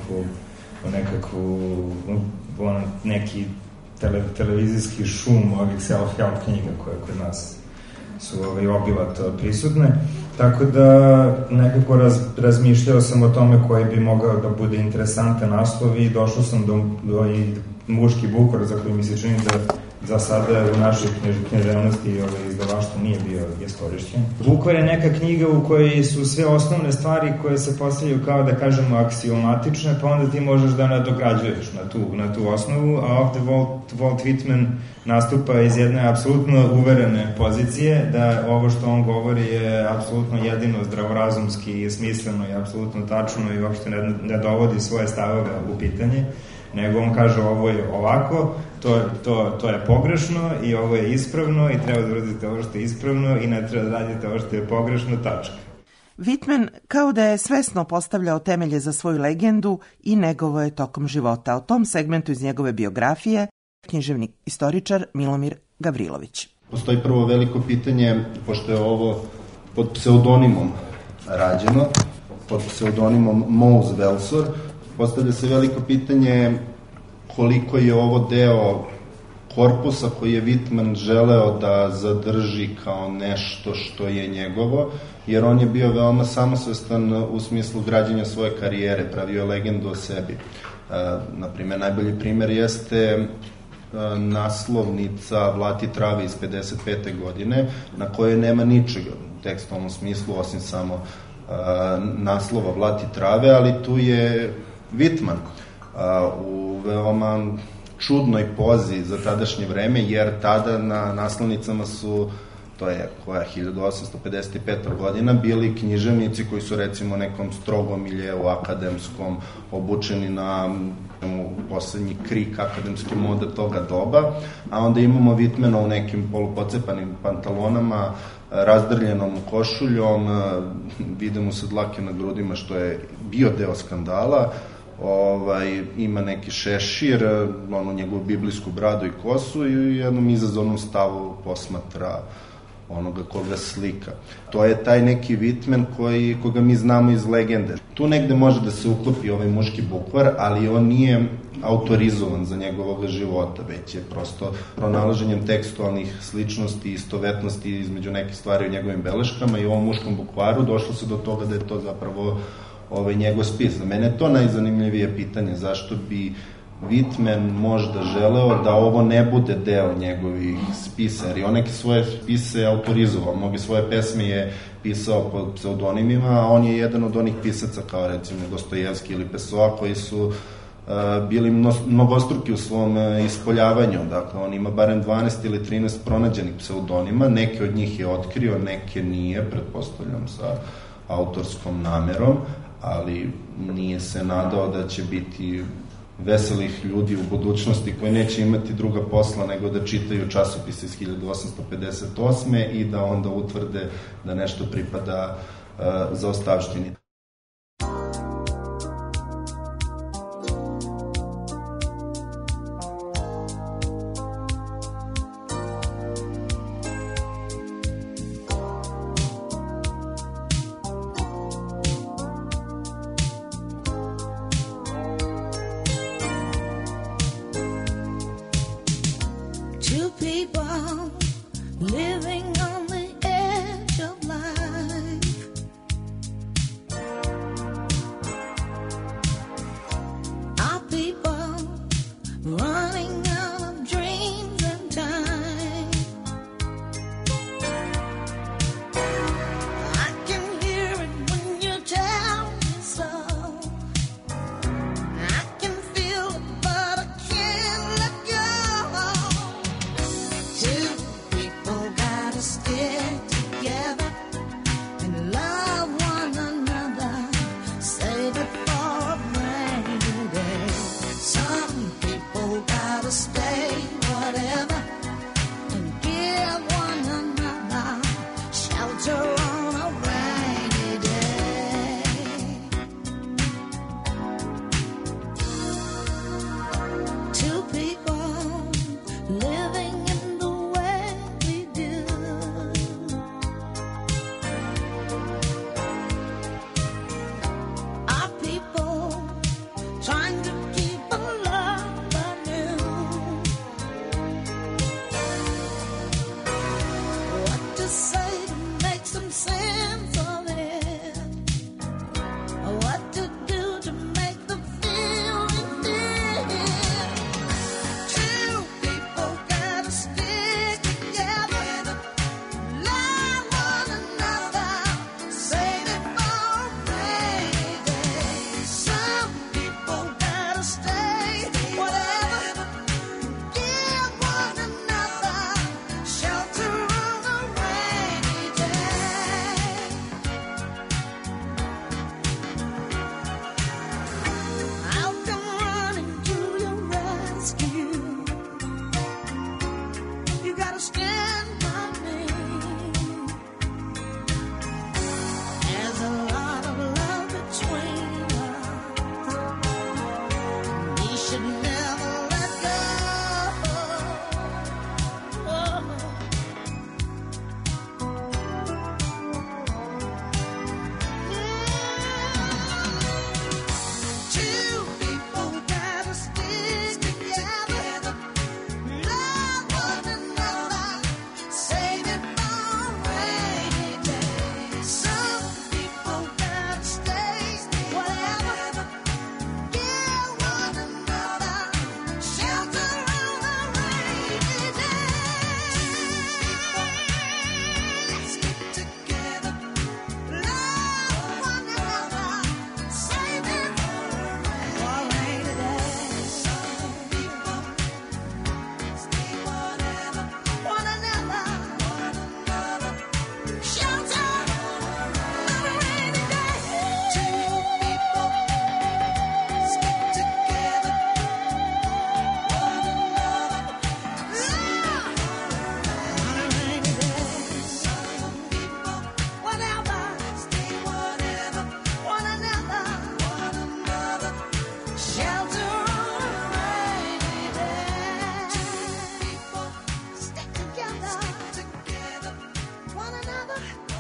u neki televizijski šum ovih self-help knjiga koje kod nas su obilato prisutne. Tako da nekako razmišljao sam o tome koji bi mogao da bude interesantan naslov i došao sam do Muški bukvar, za koji mi se čini da za sada u našoj književnosti i izdavaštvu nije bio iskorišćen. Bukvar je neka knjiga u kojoj su sve osnovne stvari koje se postavljaju kao da kažemo aksiomatične, pa onda ti možeš da nadograđuješ na tu osnovu, a ovde Walt Whitman nastupa iz jedne apsolutno uverene pozicije da ovo što on govori je apsolutno jedino zdravorazumski i smisleno i apsolutno tačno i uopšte ne dovodi svoje stavove u pitanje, nego on kaže ovo je ovako, to je pogrešno i ovo je ispravno i treba da uradite ovo što je ispravno i ne treba da radite ovo što je pogrešno, tačka. Whitman kao da je svesno postavljao temelje za svoju legendu i negovo je tokom života. O tom segmentu iz njegove biografije književni istoričar Milomir Gavrilović. Postoji prvo veliko pitanje, pošto je ovo pod pseudonimom rađeno, pod pseudonimom Mose Velsor, postavlja se veliko pitanje koliko je ovo deo korpusa koji je Whitman želeo da zadrži kao nešto što je njegovo, jer on je bio veoma samosvestan u smislu građenja svoje karijere, pravio je legendu o sebi. Naprimer, najbolji primer jeste naslovnica Vlati trave iz 55. godine, na kojoj nema ničega u tekstualnom smislu, osim samo naslova Vlati trave, ali tu je Whitman u veoma čudnoj pozi za tadašnje vreme, jer tada na naslovnicama su, to je koja 1855. godina, bili književnici koji su recimo nekom strogom miljeu akademskom, obučeni na poslednji krik akademske mode toga doba, a onda imamo Whitmana u nekim polupocepanim pantalonama, razdrljenom košuljom, vide mu se dlake na grudima, što je bio deo skandala, ima neki šešir, njegovu biblijsku bradu i kosu i u jednom izazovnom stavu posmatra onoga koga slika. To je taj neki Whitman koga mi znamo iz legende. Tu negde može da se uklopi ovaj Muški bukvar, ali on nije autorizovan za njegovog života, već je prosto pronalaženjem tekstualnih sličnosti i istovetnosti između nekih stvari u njegovim beleškama i u ovom Muškom bukvaru došlo se do toga da je to zapravo njegov spis. Za mene je to najzanimljivije pitanje, zašto bi Whitman možda želeo da ovo ne bude deo njegovih spisa, jer je on neke svoje spise autorizovao, mnoge svoje pesme je pisao pod pseudonimima, a on je jedan od onih pisaca kao recimo Dostojevski ili Pessoa koji su bili mnogostruki u svom ispoljavanju, dakle on ima barem 12 ili 13 pronađenih pseudonima, neke od njih je otkrio, neke nije, pretpostavljam sa autorskom namerom, ali nije se nadao da će biti veselih ljudi u budućnosti koji neće imati druga posla nego da čitaju časopise iz 1858. i da onda utvrde da nešto pripada zaostavštini. Running out of dreams and time. gotta stay, whatever, and give one another shelter on a rainy day. Two people living in the way we do. Our people trying to keep a love anew. What to say to make some sense of it? What to do to make the feeling fit? Two people gotta stick together, love one another, save it for a rainy day. Some people gotta stay, whatever, give one another shelter on a rainy day. I'll come running to your rescue. You gotta stand by me. There's a lot of love between us. We should never let go. Two people gotta stick together, love one another, save it for a rainy day. Some people gotta stay, whatever, give one another shelter on a rainy day. Stick together, love one another, save it for a rainy day. Some people stay, whatever, one another, shelter on a rainy day. Two people stick together, one another, love on a rainy day. Some people, whatever, stay, whatever, one another, shelter on a rainy day. Two people stick together, one another,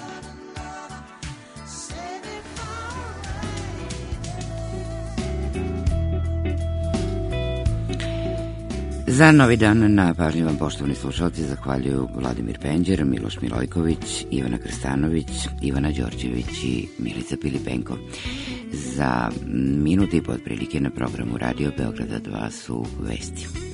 save it for a Za novi dan na pažnju vam, poštovani slušalci, zahvaljuju Vladimir Penđer, Miloš Milojković, Ivana Krstanović, Ivana Đorđević i Milica Pilipenko. Za minut i po otprilike na programu Radio Beograda 2 su vesti.